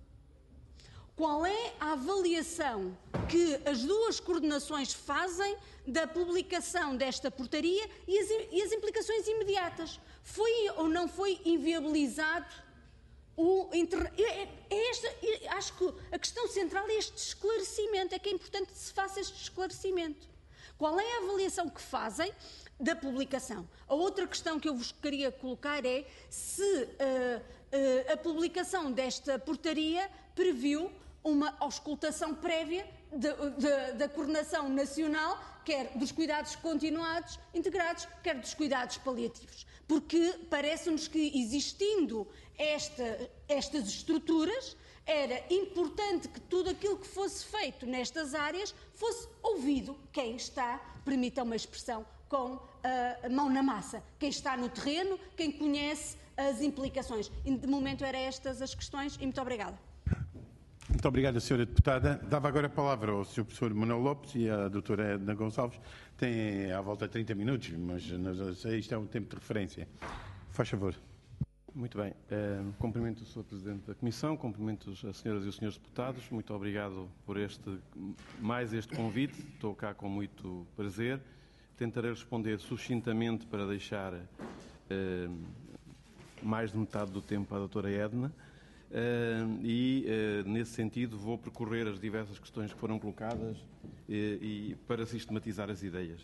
Qual é a avaliação que as duas coordenações fazem da publicação desta portaria e as, e as implicações imediatas? Foi ou não foi inviabilizado o... É, é esta, é, acho que a questão central é este esclarecimento, é que é importante que se faça este esclarecimento. Qual é a avaliação que fazem da publicação? A outra questão que eu vos queria colocar é se uh, uh, a publicação desta portaria previu uma auscultação prévia de, de, da coordenação nacional, quer dos cuidados continuados integrados, quer dos cuidados paliativos. Porque parece-nos que, existindo esta, estas estruturas, era importante que tudo aquilo que fosse feito nestas áreas fosse ouvido quem está, permitam uma expressão, com a mão na massa, quem está no terreno, quem conhece as implicações. E de momento eram estas as questões e muito obrigada. Muito obrigado, senhora Deputada. Dava agora a palavra ao senhor Professor Manuel Lopes e à doutora Edna Gonçalves. Tem à volta de trinta minutos, mas isto é um tempo de referência. Faz favor. Muito bem. Uh, cumprimento o senhor Presidente da Comissão, cumprimento as senhoras e os senhores deputados. Muito obrigado por este, mais este convite. Estou cá com muito prazer. Tentarei responder sucintamente para deixar uh, mais de metade do tempo à doutora Edna. Uh, e, uh, nesse sentido, vou percorrer as diversas questões que foram colocadas e, e para sistematizar as ideias.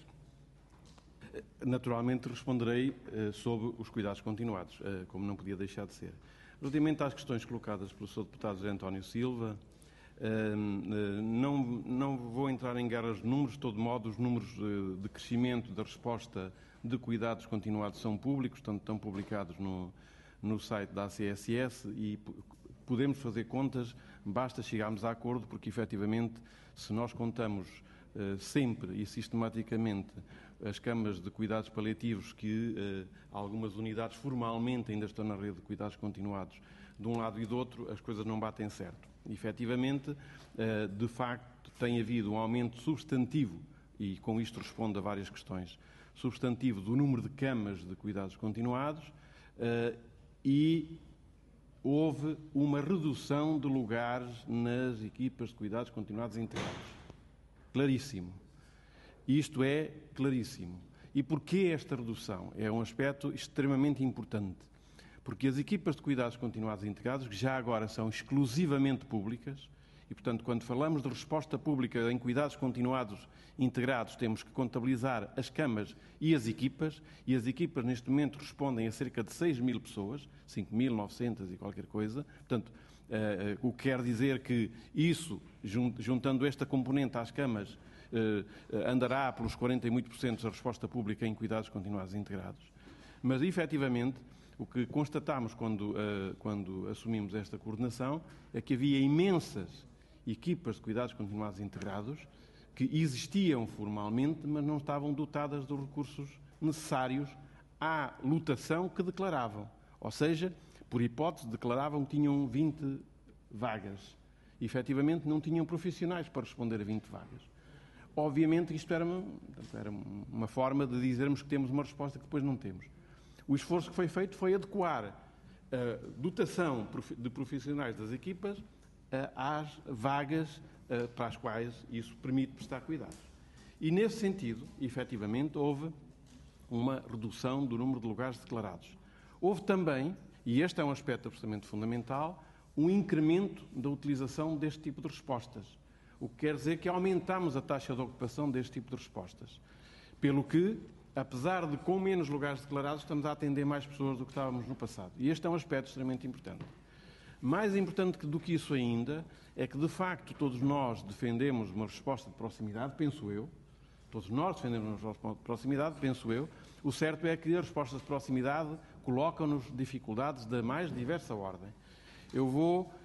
Naturalmente, responderei uh, sobre os cuidados continuados, uh, como não podia deixar de ser. Relativamente às questões colocadas pelo senhor Deputado José António Silva, uh, uh, não, não vou entrar em guerras de números, de todo modo, os números uh, de crescimento da resposta de cuidados continuados são públicos, portanto, estão publicados no, no site da A C S S e podemos fazer contas, basta chegarmos a acordo, porque, efetivamente, se nós contamos uh, sempre e sistematicamente as câmaras de cuidados paliativos que uh, algumas unidades formalmente ainda estão na rede de cuidados continuados de um lado e do outro, as coisas não batem certo. E, efetivamente, uh, de facto, tem havido um aumento substantivo, e com isto respondo a várias questões, substantivo do número de camas de cuidados continuados uh, e houve uma redução de lugares nas equipas de cuidados continuados integrados. Claríssimo. Isto é claríssimo. E porquê esta redução? É um aspecto extremamente importante. Porque as equipas de cuidados continuados integrados, que já agora são exclusivamente públicas, e, portanto, quando falamos de resposta pública em cuidados continuados integrados, temos que contabilizar as camas e as equipas, e as equipas neste momento respondem a cerca de seis mil pessoas, cinco mil e novecentas e qualquer coisa. Portanto, uh, uh, o que quer dizer que isso, juntando esta componente às camas, uh, uh, andará pelos quarenta e muito por cento da resposta pública em cuidados continuados integrados. Mas, efetivamente, o que constatámos quando, uh, quando assumimos esta coordenação é que havia imensas equipas de cuidados continuados integrados que existiam formalmente, mas não estavam dotadas dos recursos necessários à lotação que declaravam. Ou seja, por hipótese, declaravam que tinham vinte vagas. E, efetivamente, não tinham profissionais para responder a vinte vagas. Obviamente, isto era uma, era uma forma de dizermos que temos uma resposta que depois não temos. O esforço que foi feito foi adequar a dotação de profissionais das equipas às vagas para as quais isso permite prestar cuidados. E, nesse sentido, efetivamente, houve uma redução do número de lugares declarados. Houve também, e este é um aspecto absolutamente fundamental, um incremento da utilização deste tipo de respostas. O que quer dizer que aumentamos a taxa de ocupação deste tipo de respostas. Pelo que, apesar de com menos lugares declarados, estamos a atender mais pessoas do que estávamos no passado. E este é um aspecto extremamente importante. Mais importante do que isso ainda é que, de facto, todos nós defendemos uma resposta de proximidade, penso eu, todos nós defendemos uma resposta de proximidade, penso eu. O certo é que as respostas de proximidade colocam-nos dificuldades da mais diversa ordem. Eu vou uh,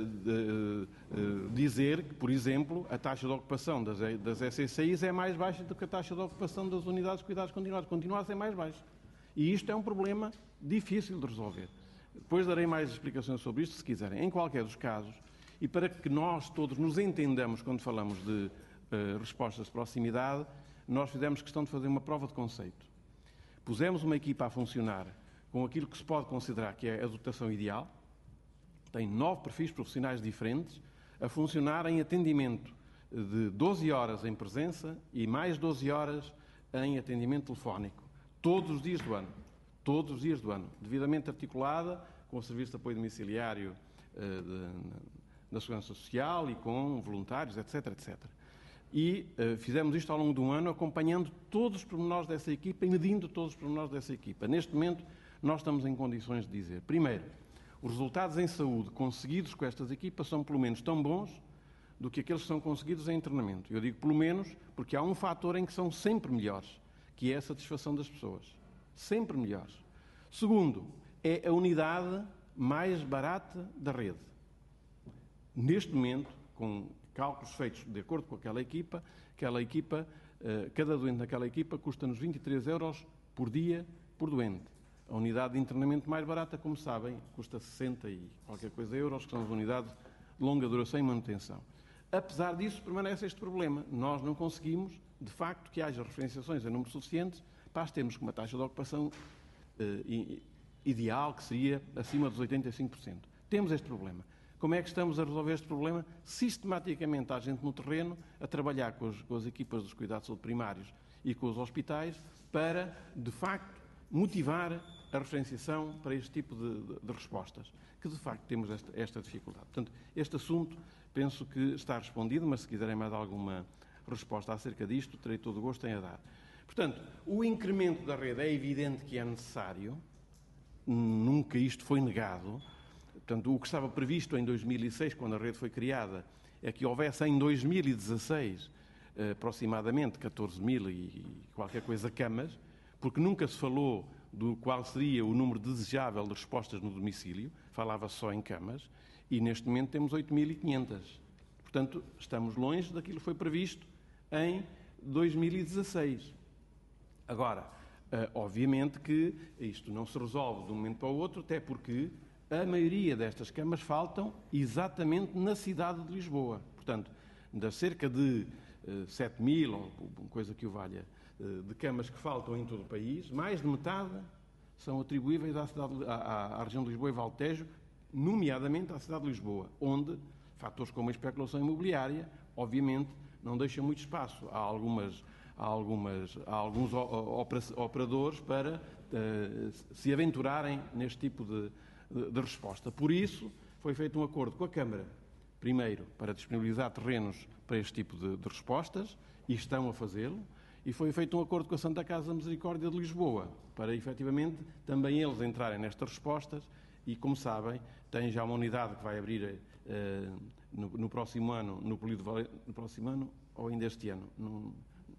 uh, uh, dizer que, por exemplo, a taxa de ocupação das, das S C C Is é mais baixa do que a taxa de ocupação das unidades de cuidados continuados. Continuados é mais baixa. E isto é um problema difícil de resolver. Depois darei mais explicações sobre isto, se quiserem. Em qualquer dos casos, e para que nós todos nos entendamos quando falamos de uh, respostas de proximidade, nós fizemos questão de fazer uma prova de conceito. Pusemos uma equipa a funcionar com aquilo que se pode considerar que é a dotação ideal. Tem nove perfis profissionais diferentes a funcionar em atendimento de doze horas em presença e mais doze horas em atendimento telefónico, todos os dias do ano. Todos os dias do ano, devidamente articulada com o Serviço de Apoio Domiciliário eh, de, da Segurança Social e com voluntários, etc, etcétera. E eh, fizemos isto ao longo de um ano, acompanhando todos os pormenores dessa equipa e medindo todos os pormenores dessa equipa. Neste momento, nós estamos em condições de dizer, primeiro, os resultados em saúde conseguidos com estas equipas são pelo menos tão bons do que aqueles que são conseguidos em treinamento. Eu digo pelo menos porque há um fator em que são sempre melhores, que é a satisfação das pessoas. Sempre melhores. Segundo, é a unidade mais barata da rede. Neste momento, com cálculos feitos de acordo com aquela equipa, aquela equipa, cada doente naquela equipa custa-nos vinte e três euros por dia por doente. A unidade de internamento mais barata, como sabem, custa sessenta e qualquer coisa euros, que são as unidades de longa duração e manutenção. Apesar disso, permanece este problema. Nós não conseguimos, de facto, que haja referenciações em números suficientes para as termos com uma taxa de ocupação eh, ideal, que seria acima dos oitenta e cinco por cento. Temos este problema. Como é que estamos a resolver este problema? Sistematicamente há gente no terreno a trabalhar com as, com as equipas dos cuidados de saúde primários e com os hospitais para, de facto, motivar a referenciação para este tipo de, de, de respostas, que de facto temos esta, esta dificuldade. Portanto, este assunto penso que está respondido, mas se quiserem mais alguma resposta acerca disto, terei todo o gosto em a dar. Portanto, o incremento da rede é evidente que é necessário, nunca isto foi negado. Portanto, o que estava previsto em dois mil e seis, quando a rede foi criada, é que houvesse em dois mil e dezasseis aproximadamente catorze mil e qualquer coisa camas, porque nunca se falou do qual seria o número desejável de respostas no domicílio, falava só em camas, e neste momento temos oito mil e quinhentas. Portanto, estamos longe daquilo que foi previsto em dois mil e dezasseis. Agora, obviamente que isto não se resolve de um momento para o outro, até porque a maioria destas camas faltam exatamente na cidade de Lisboa. Portanto, das cerca de sete mil, ou coisa que o valha, de camas que faltam em todo o país, mais de metade são atribuíveis à, cidade, à, à região de Lisboa e Val Tejo, nomeadamente à cidade de Lisboa, onde fatores como a especulação imobiliária, obviamente, não deixam muito espaço a, algumas, a, algumas, a alguns operadores para uh, se aventurarem neste tipo de, de, de resposta. Por isso, foi feito um acordo com a Câmara, primeiro, para disponibilizar terrenos para este tipo de, de respostas, e estão a fazê-lo, e foi feito um acordo com a Santa Casa da Misericórdia de Lisboa, para, efetivamente, também eles entrarem nestas respostas, e, como sabem, tem já uma unidade que vai abrir uh, no, no próximo ano, no Polido Valente, no próximo ano, ou ainda este ano. No,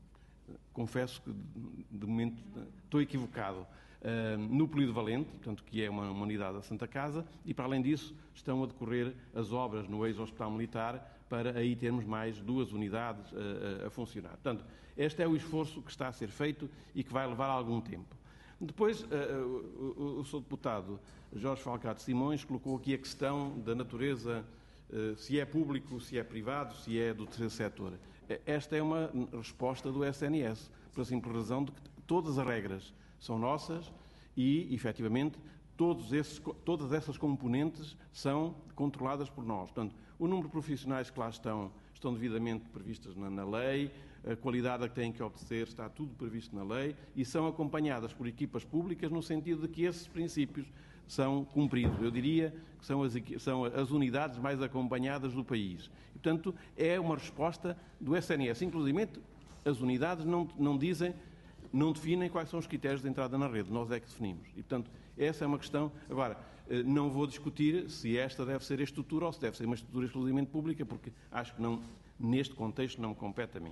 confesso que, de momento, estou equivocado. Uh, no Polido Valente, portanto, que é uma, uma unidade da Santa Casa, e, para além disso, estão a decorrer as obras no ex-Hospital Militar, para aí termos mais duas unidades a, a, a funcionar. Portanto, este é o esforço que está a ser feito e que vai levar algum tempo. Depois, uh, o, o, o Sr. Deputado Jorge Falcado Simões colocou aqui a questão da natureza, uh, se é público, se é privado, se é do terceiro setor. Esta é uma resposta do S N S, pela simples razão de que todas as regras são nossas e, efetivamente, todos esses, todas essas componentes são controladas por nós. Portanto, o número de profissionais que lá estão estão devidamente previstas na, na lei, a qualidade a que têm que obedecer está tudo previsto na lei e são acompanhadas por equipas públicas no sentido de que esses princípios são cumpridos. Eu diria que são as, são as unidades mais acompanhadas do país. E, portanto, é uma resposta do S N S. Inclusive, as unidades não, não dizem, não definem quais são os critérios de entrada na rede. Nós é que definimos. E, portanto, essa é uma questão. Agora, não vou discutir se esta deve ser a estrutura ou se deve ser uma estrutura exclusivamente pública, porque acho que não, neste contexto não me compete a mim.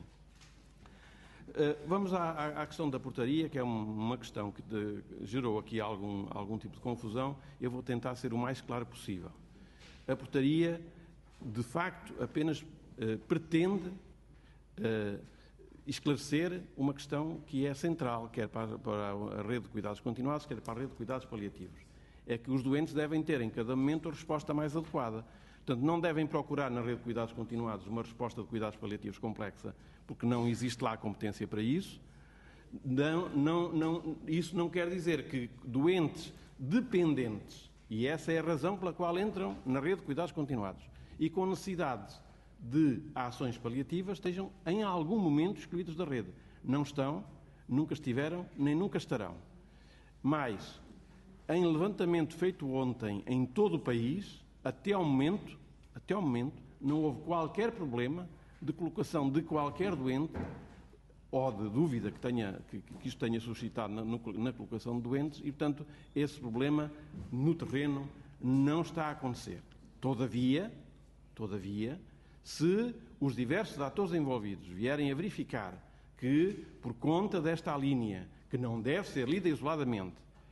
Vamos à, à questão da portaria, que é uma questão que de, gerou aqui algum, algum tipo de confusão. Eu vou tentar ser o mais claro possível. A portaria, de facto, apenas uh, pretende uh, esclarecer uma questão que é central, quer para, para a rede de cuidados continuados, quer para a rede de cuidados paliativos. É que os doentes devem ter, em cada momento, a resposta mais adequada. Portanto, não devem procurar na rede de cuidados continuados uma resposta de cuidados paliativos complexa, porque não existe lá a competência para isso. Não, não, não, isso não quer dizer que doentes dependentes, e essa é a razão pela qual entram na rede de cuidados continuados, e com necessidade de ações paliativas, estejam em algum momento excluídos da rede. Não estão, nunca estiveram, nem nunca estarão. Mas, em levantamento feito ontem em todo o país, até ao momento, até ao momento, não houve qualquer problema de colocação de qualquer doente ou de dúvida que, tenha, que, que isto tenha suscitado na, na colocação de doentes e, portanto, esse problema no terreno não está a acontecer. Todavia, todavia, se os diversos atores envolvidos vierem a verificar que, por conta desta linha, que não deve ser lida isoladamente,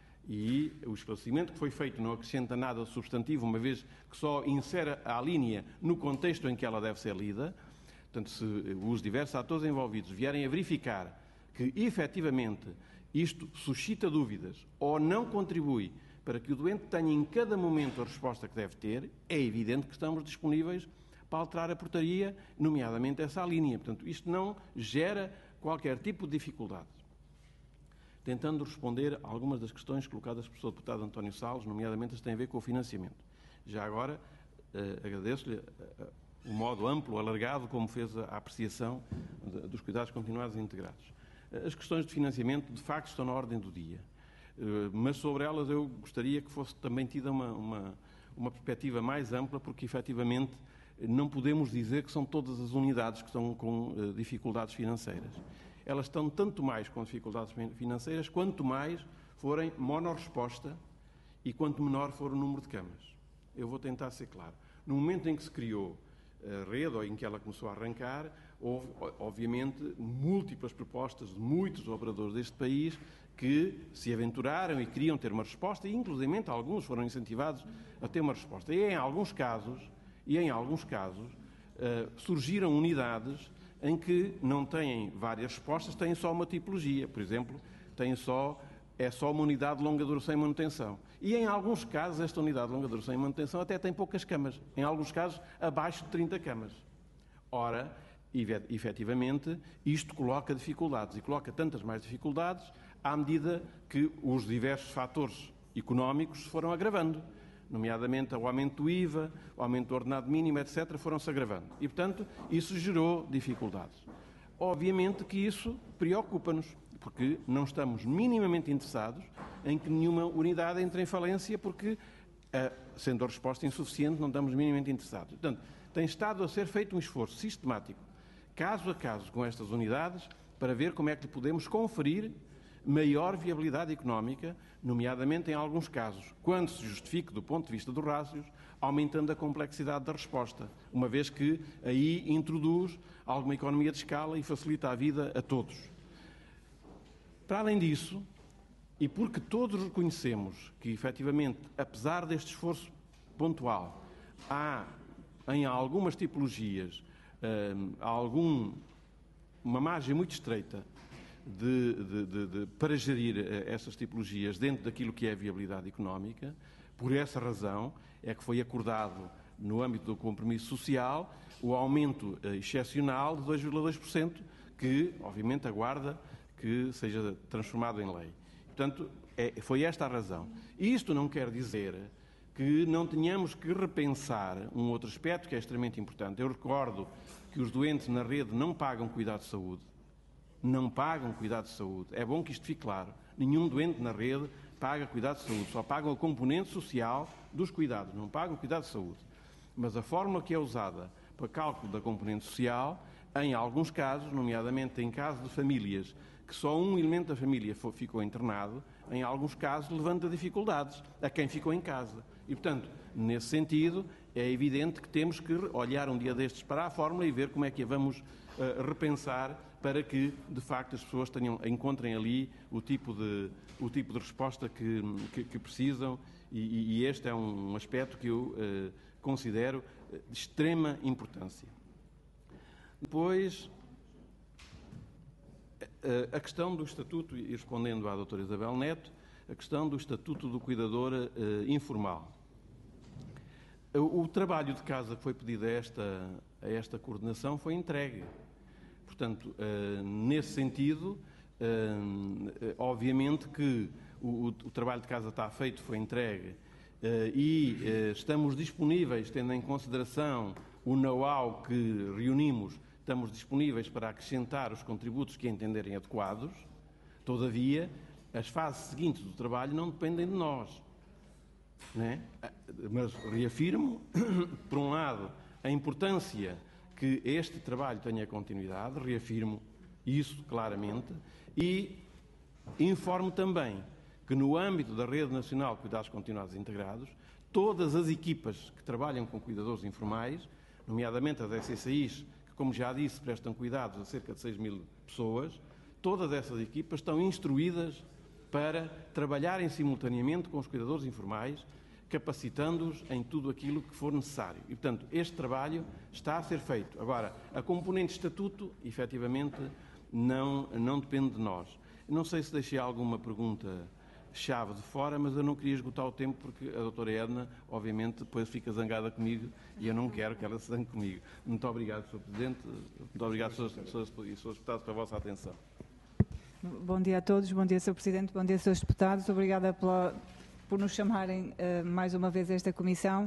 e o esclarecimento que foi feito não acrescenta nada substantivo, uma vez que só insere a linha no contexto em que ela deve ser lida, portanto, se os diversos atores envolvidos vierem a verificar que, efetivamente, isto suscita dúvidas ou não contribui para que o doente tenha em cada momento a resposta que deve ter, é evidente que estamos disponíveis para alterar a portaria, nomeadamente essa linha. Portanto, isto não gera qualquer tipo de dificuldade. Tentando responder a algumas das questões colocadas pelo senhor deputado António Salles, nomeadamente as que têm a ver com o financiamento. Já agora, eh, agradeço-lhe eh, o modo amplo, alargado, como fez a apreciação de, dos cuidados continuados e integrados. As questões de financiamento, de facto, estão na ordem do dia. Eh, mas sobre elas eu gostaria que fosse também tida uma, uma, uma perspectiva mais ampla, porque, efetivamente, não podemos dizer que são todas as unidades que estão com uh, dificuldades financeiras. Elas estão tanto mais com dificuldades financeiras, quanto mais forem monorresposta e quanto menor for o número de camas. Eu vou tentar ser claro. No momento em que se criou a rede, ou em que ela começou a arrancar, houve, obviamente, múltiplas propostas de muitos operadores deste país que se aventuraram e queriam ter uma resposta, e, inclusivamente, alguns foram incentivados a ter uma resposta. E, em alguns casos, E, em alguns casos, uh, surgiram unidades em que não têm várias respostas, têm só uma tipologia. Por exemplo, têm só, é só uma unidade de longa duração e manutenção. E, em alguns casos, esta unidade de longa duração e manutenção até tem poucas camas. Em alguns casos, abaixo de trinta camas. Ora, efetivamente, isto coloca dificuldades. E coloca tantas mais dificuldades à medida que os diversos fatores económicos se foram agravando, nomeadamente o aumento do I V A, o aumento do ordenado mínimo, etcétera, foram-se agravando. E, portanto, isso gerou dificuldades. Obviamente que isso preocupa-nos, porque não estamos minimamente interessados em que nenhuma unidade entre em falência, porque, sendo a resposta insuficiente, não estamos minimamente interessados. Portanto, tem estado a ser feito um esforço sistemático, caso a caso, com estas unidades, para ver como é que podemos conferir maior viabilidade económica, nomeadamente em alguns casos, quando se justifique do ponto de vista dos rácios, aumentando a complexidade da resposta, uma vez que aí introduz alguma economia de escala e facilita a vida a todos. Para além disso, e porque todos reconhecemos que, efetivamente, apesar deste esforço pontual, há em algumas tipologias hum, algum, uma margem muito estreita De, de, de, de, para gerir essas tipologias dentro daquilo que é a viabilidade económica. Por essa razão é que foi acordado, no âmbito do compromisso social, o aumento excepcional de dois vírgula dois por cento, que, obviamente, aguarda que seja transformado em lei. Portanto, é, foi esta a razão. Isto não quer dizer que não tenhamos que repensar um outro aspecto que é extremamente importante. Eu recordo que os doentes na rede não pagam cuidado de saúde. Não pagam cuidado de saúde. É bom que isto fique claro. Nenhum doente na rede paga cuidado de saúde. Só pagam a componente social dos cuidados. Não pagam cuidado de saúde. Mas a fórmula que é usada para cálculo da componente social, em alguns casos, nomeadamente em casos de famílias que só um elemento da família ficou internado, em alguns casos levanta dificuldades a quem ficou em casa. E, portanto, nesse sentido, é evidente que temos que olhar um dia destes para a fórmula e ver como é que a vamos uh, repensar para que, de facto, as pessoas tenham, encontrem ali o tipo de, o tipo de resposta que, que, que precisam, e, e este é um aspecto que eu uh, considero de extrema importância. Depois, uh, a questão do Estatuto, e respondendo à doutora Isabel Neto, a questão do Estatuto do Cuidador uh, informal. O, o trabalho de casa que foi pedido a esta, a esta coordenação foi entregue. Portanto, uh, nesse sentido, uh, obviamente que o, o, o trabalho de casa está feito, foi entregue, uh, e uh, estamos disponíveis, tendo em consideração o know-how que reunimos, estamos disponíveis para acrescentar os contributos que entenderem adequados. Todavia, as fases seguintes do trabalho não dependem de nós. Não é? Mas reafirmo, por um lado, a importância que este trabalho tenha continuidade, reafirmo isso claramente, e informo também que no âmbito da Rede Nacional de Cuidados Continuados e Integrados, todas as equipas que trabalham com cuidadores informais, nomeadamente as S C Is, que, como já disse, prestam cuidados a cerca de seis mil pessoas, todas essas equipas estão instruídas para trabalharem simultaneamente com os cuidadores informais, capacitando-os em tudo aquilo que for necessário. E, portanto, este trabalho está a ser feito. Agora, a componente estatuto, efetivamente, não, não depende de nós. Não sei se deixei alguma pergunta-chave de fora, mas eu não queria esgotar o tempo, porque a doutora Edna, obviamente, depois fica zangada comigo e eu não quero que ela se zangue comigo. Muito obrigado, senhor Presidente. Muito obrigado, senhores e senhores deputados, pela vossa atenção. Bom dia a todos, bom dia, senhor Presidente, bom dia, senhores deputados. Obrigada pela, por nos chamarem uh, mais uma vez a esta comissão.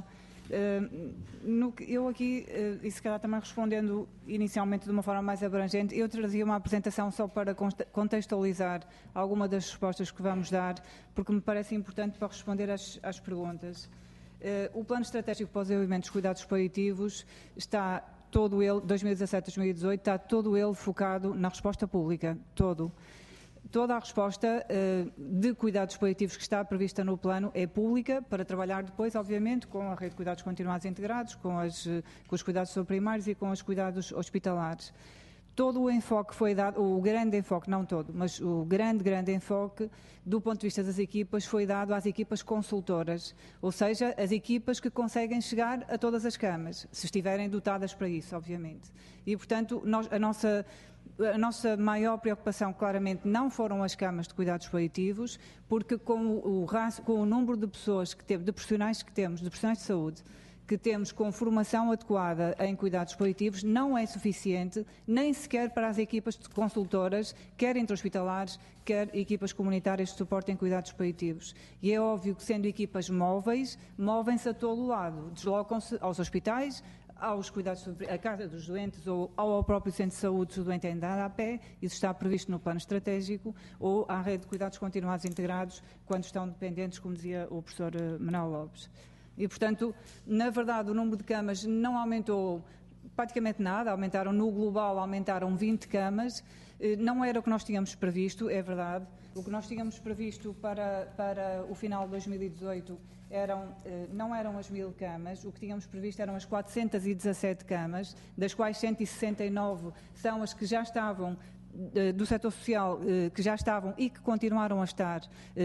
Uh, no, eu aqui, uh, e se calhar também respondendo inicialmente de uma forma mais abrangente, eu trazia uma apresentação só para contextualizar alguma das respostas que vamos dar, porque me parece importante para responder às, às perguntas. Uh, o Plano Estratégico para o Desenvolvimento dos Cuidados Paliativos está todo ele, dois mil e dezassete a dois mil e dezoito, está todo ele focado na resposta pública, todo. Toda a resposta uh, de cuidados paliativos que está prevista no plano é pública, para trabalhar depois, obviamente, com a rede de cuidados continuados e integrados, com, as, uh, com os cuidados primários e com os cuidados hospitalares. Todo o enfoque foi dado, o grande enfoque, não todo, mas o grande, grande enfoque, do ponto de vista das equipas, foi dado às equipas consultoras, ou seja, as equipas que conseguem chegar a todas as camas, se estiverem dotadas para isso, obviamente. E, portanto, nós, a nossa... A nossa maior preocupação, claramente, não foram as camas de cuidados paliativos, porque com o, o, com o número de pessoas que temos, de profissionais que temos, de profissionais de saúde, que temos com formação adequada em cuidados paliativos, não é suficiente, nem sequer para as equipas de consultoras, quer intra-hospitalares, quer equipas comunitárias de suporte em cuidados paliativos. E é óbvio que, sendo equipas móveis, movem-se a todo o lado, deslocam-se aos hospitais, aos cuidados, à casa dos doentes ou ao próprio centro de saúde se o doente ainda anda a pé, isso está previsto no plano estratégico, ou à rede de cuidados continuados e integrados, quando estão dependentes, como dizia o professor Manuel Lopes. E, portanto, na verdade, o número de camas não aumentou praticamente nada, aumentaram no global, aumentaram vinte camas, não era o que nós tínhamos previsto, é verdade. O que nós tínhamos previsto para, para o final de dois mil e dezoito eram, não eram as mil camas, o que tínhamos previsto eram as quatrocentas e dezassete camas, das quais cento e sessenta e nove são as que já estavam do setor social, que já estavam e que continuaram a estar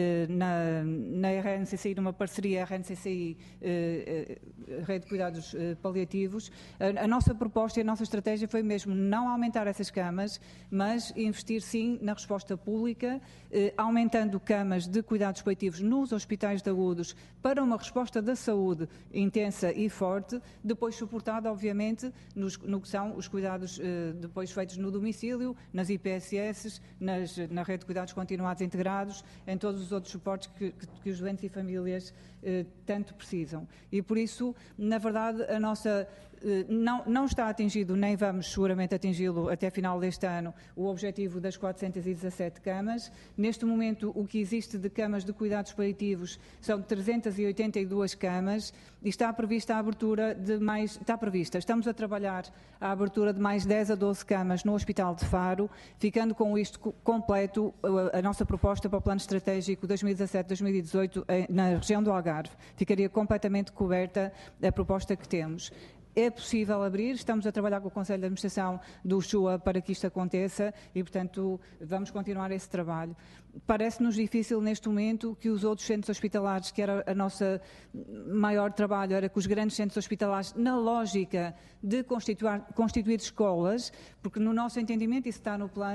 na, na R N C C I, numa parceria R N C C I, Rede de Cuidados Paliativos. A, a nossa proposta e a nossa estratégia foi mesmo não aumentar essas camas, mas investir sim na resposta pública, aumentando camas de cuidados paliativos nos hospitais de agudos para uma resposta da saúde intensa e forte, depois suportada, obviamente, nos, no que são os cuidados depois feitos no domicílio, nas I P S S, nas, na rede de cuidados continuados e integrados, em todos os outros suportes que, que, que os doentes e famílias eh, tanto precisam. E por isso, na verdade, a nossa eh, não, não está atingido, nem vamos seguramente atingi-lo até final deste ano, o objetivo das quatrocentas e dezassete camas. Neste momento, o que existe de camas de cuidados paliativos são trezentas e oitenta e duas camas e está prevista a abertura de mais, está prevista, estamos a trabalhar a abertura de mais dez a doze camas no Hospital de Faro, ficando com isto completo a, a nossa proposta para o Plano Estratégico dois mil e dezassete a dois mil e dezoito na região do Algarve. Ficaria completamente coberta a proposta que temos. É possível abrir, estamos a trabalhar com o Conselho de Administração do X U A para que isto aconteça e, portanto, vamos continuar esse trabalho. Parece-nos difícil neste momento que os outros centros hospitalares, que era a nossa maior trabalho, era que os grandes centros hospitalares, na lógica de constituir, constituir escolas, porque no nosso entendimento, isso está no plano,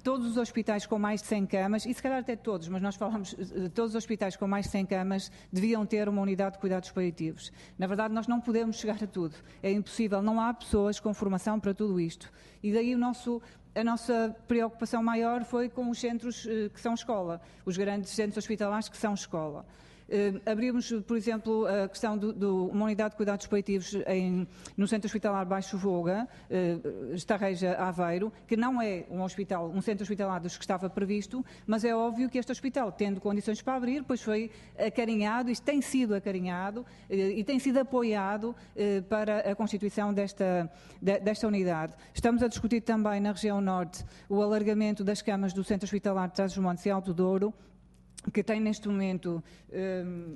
todos os hospitais com mais de cem camas, e se calhar até todos, mas nós falamos, todos os hospitais com mais de cem camas deviam ter uma unidade de cuidados paliativos. Na verdade, nós não podemos chegar a tudo. É impossível, não há pessoas com formação para tudo isto. E daí o nosso... A nossa preocupação maior foi com os centros que são escola, os grandes centros hospitalares que são escola. Uh, abrimos, por exemplo, a questão de uma unidade de cuidados paliativos em, no Centro Hospitalar Baixo Voga, uh, Estarreja, Aveiro, que não é um hospital, um centro hospitalar dos que estava previsto, mas é óbvio que este hospital, tendo condições para abrir, pois foi acarinhado, isto tem sido acarinhado uh, e tem sido apoiado uh, para a constituição desta, de, desta unidade. Estamos a discutir também na região norte o alargamento das camas do Centro Hospitalar de Trás-os-Montes e Alto Douro, que tem neste momento um,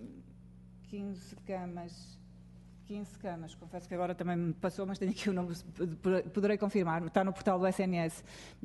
quinze camas, quinze camas, confesso que agora também me passou, mas tenho aqui o número, poderei confirmar, está no portal do S N S,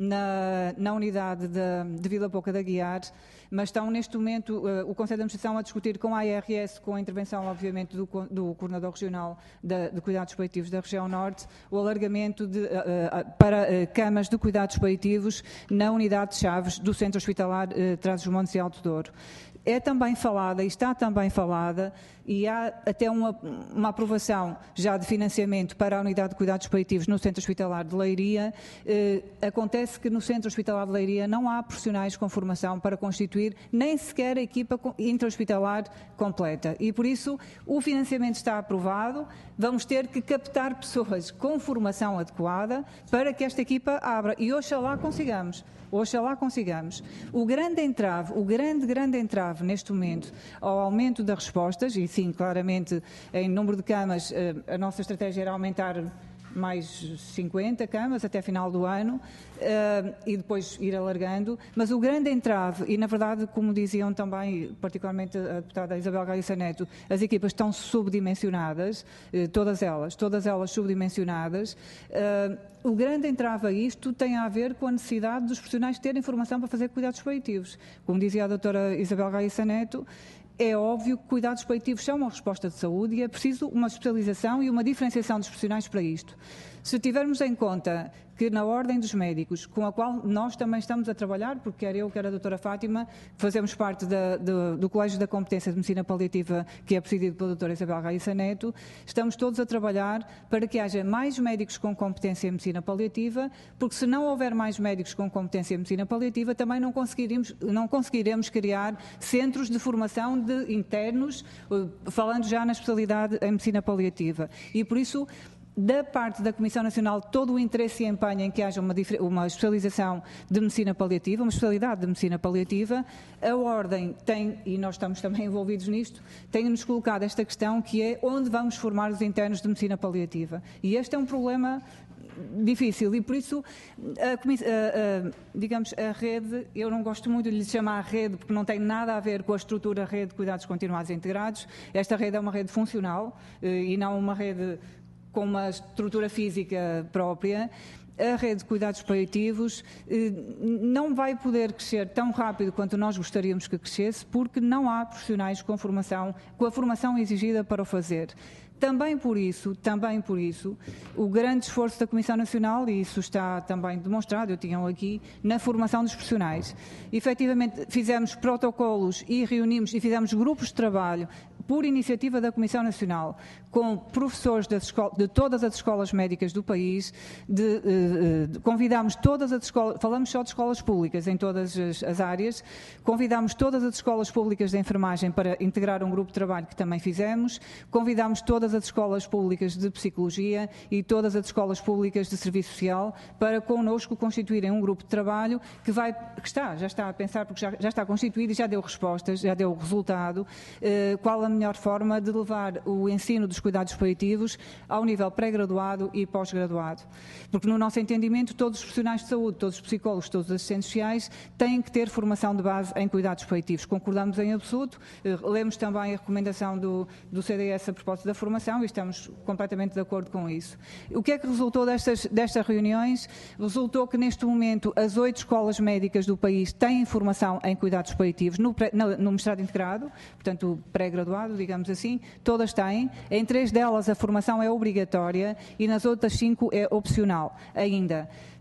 na, na unidade de, de Vila Pouca da Guiar, mas estão neste momento uh, o Conselho de Administração a discutir com a A R S, com a intervenção obviamente do, do Coordenador Regional de, de Cuidados Paliativos da região norte, o alargamento de, uh, uh, para uh, camas de cuidados paliativos na unidade de Chaves do Centro Hospitalar uh, Trás-os-Montes e Alto Douro. É também falada, e está também falada, e há até uma, uma aprovação já de financiamento para a unidade de cuidados paliativos no Centro Hospitalar de Leiria. Eh, acontece que no Centro Hospitalar de Leiria não há profissionais com formação para constituir nem sequer a equipa intra-hospitalar completa. E por isso o financiamento está aprovado, vamos ter que captar pessoas com formação adequada para que esta equipa abra. E oxalá consigamos. Oxalá consigamos. O grande entrave, o grande, grande entrave neste momento ao aumento das respostas, e sim, claramente, em número de camas, a nossa estratégia era aumentar mais cinquenta camas até final do ano uh, e depois ir alargando, mas o grande entrave, e na verdade, como diziam também, particularmente a deputada Isabel Galiça Neto, as equipas estão subdimensionadas, uh, todas elas, todas elas subdimensionadas. Uh, o grande entrave a isto tem a ver com a necessidade dos profissionais terem formação para fazer cuidados paliativos. Como dizia a doutora Isabel Galiça Neto, é óbvio que cuidados paliativos são uma resposta de saúde e é preciso uma especialização e uma diferenciação dos profissionais para isto. Se tivermos em conta que na Ordem dos Médicos, com a qual nós também estamos a trabalhar, porque quer eu, quer a doutora Fátima, fazemos parte da, do, do Colégio da Competência de Medicina Paliativa, que é presidido pela doutora Isabel Galiça Neto, estamos todos a trabalhar para que haja mais médicos com competência em medicina paliativa, porque se não houver mais médicos com competência em medicina paliativa, também não conseguiremos, não conseguiremos criar centros de formação de internos, falando já na especialidade em medicina paliativa. E por isso, da parte da Comissão Nacional, todo o interesse e empenho em que haja uma, uma especialização de medicina paliativa, uma especialidade de medicina paliativa. A Ordem tem, e nós estamos também envolvidos nisto, tem-nos colocado esta questão que é onde vamos formar os internos de medicina paliativa. E este é um problema difícil e por isso, a, a, a, digamos, a rede, eu não gosto muito de lhe chamar rede porque não tem nada a ver com a estrutura rede de cuidados continuados e integrados. Esta rede é uma rede funcional e não uma rede com uma estrutura física própria. A rede de cuidados paliativos eh, não vai poder crescer tão rápido quanto nós gostaríamos que crescesse, porque não há profissionais com formação, com a formação exigida para o fazer. Também por isso, também por isso, o grande esforço da Comissão Nacional, e isso está também demonstrado, eu tinha aqui, na formação dos profissionais. Efetivamente, fizemos protocolos e reunimos e fizemos grupos de trabalho por iniciativa da Comissão Nacional, com professores das escolas, de todas as escolas médicas do país, de, de, de, convidámos todas as escolas, falamos só de escolas públicas em todas as, as áreas, convidámos todas as escolas públicas de enfermagem para integrar um grupo de trabalho que também fizemos, convidámos todas as escolas públicas de psicologia e todas as escolas públicas de serviço social para connosco constituírem um grupo de trabalho que vai, que está, já está a pensar, porque já, já está constituído e já deu respostas, já deu resultado, eh, qual a melhor forma de levar o ensino dos cuidados paliativos ao nível pré-graduado e pós-graduado. Porque no nosso entendimento todos os profissionais de saúde, todos os psicólogos, todos os assistentes sociais têm que ter formação de base em cuidados paliativos. Concordamos em absoluto, eh, lemos também a recomendação do, do C D S a propósito da formação e estamos completamente de acordo com isso. O que é que resultou destas, destas reuniões? Resultou que neste momento as oito escolas médicas do país têm formação em cuidados paliativos no, no, no mestrado integrado, portanto pré-graduado, digamos assim, todas têm. Em três delas a formação é obrigatória e nas outras cinco é opcional ainda.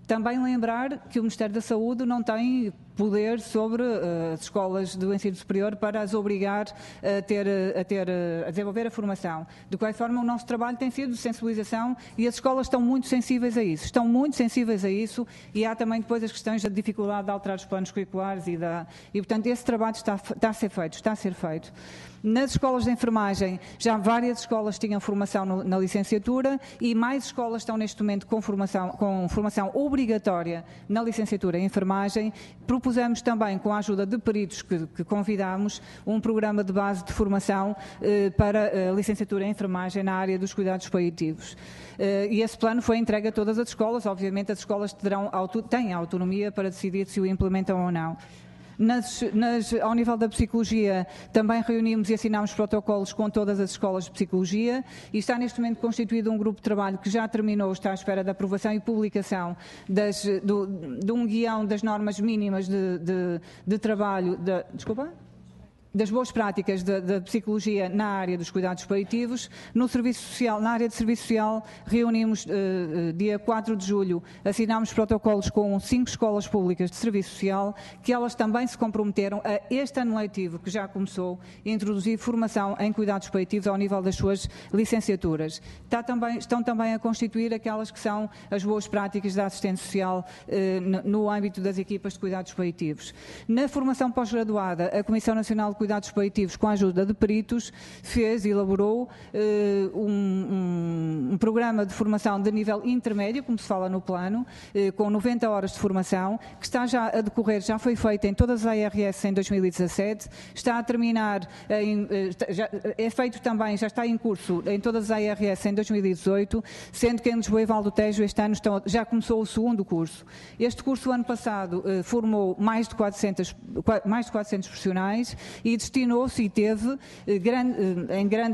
Também lembrar que o Ministério da Saúde não tem poder sobre uh, as escolas do ensino superior para as obrigar a, ter, a, ter, a desenvolver a formação. De qualquer forma, o nosso trabalho tem sido de sensibilização e as escolas estão muito sensíveis a isso. Estão muito sensíveis a isso e há também depois as questões da dificuldade de alterar os planos curriculares e, da, e portanto, esse trabalho está, está a ser feito, está a ser feito. Nas escolas de enfermagem, já várias escolas tinham formação no, na licenciatura e mais escolas estão neste momento com formação, com formação obrigatória na licenciatura em enfermagem. Propusemos também, com a ajuda de peritos que, que convidámos, um programa de base de formação eh, para a licenciatura em enfermagem na área dos cuidados paliativos. Eh, e esse plano foi entregue a todas as escolas. Obviamente as escolas terão, têm autonomia para decidir se o implementam ou não. Nas, nas, ao nível da psicologia, também reunimos e assinámos protocolos com todas as escolas de psicologia e está neste momento constituído um grupo de trabalho que já terminou, está à espera da aprovação e publicação das, do, de um guião das normas mínimas de, de, de trabalho, de, desculpa? das boas práticas da, da psicologia na área dos cuidados paliativos. No serviço social, na área de serviço social, reunimos uh, dia quatro de julho, assinámos protocolos com cinco escolas públicas de serviço social, que elas também se comprometeram a este ano letivo, que já começou, a introduzir formação em cuidados paliativos ao nível das suas licenciaturas. Está também, estão também a constituir aquelas que são as boas práticas da assistência social uh, no, no âmbito das equipas de cuidados paliativos. Na formação pós-graduada, a Comissão Nacional de Cuidados Paliativos, com a ajuda de peritos, fez e elaborou uh, um, um, um programa de formação de nível intermédio, como se fala no plano, uh, com noventa horas de formação, que está já a decorrer, já foi feita em todas as A R S em dois mil e dezassete, está a terminar, em, uh, já, é feito também, já está em curso em todas as A R S em dois mil e dezoito, sendo que em Lisboa e Val do Tejo este ano estão, já começou o segundo curso. Este curso, ano passado, uh, formou mais de quatrocentos, mais de quatrocentos profissionais e destinou-se e teve eh, grande, em grande,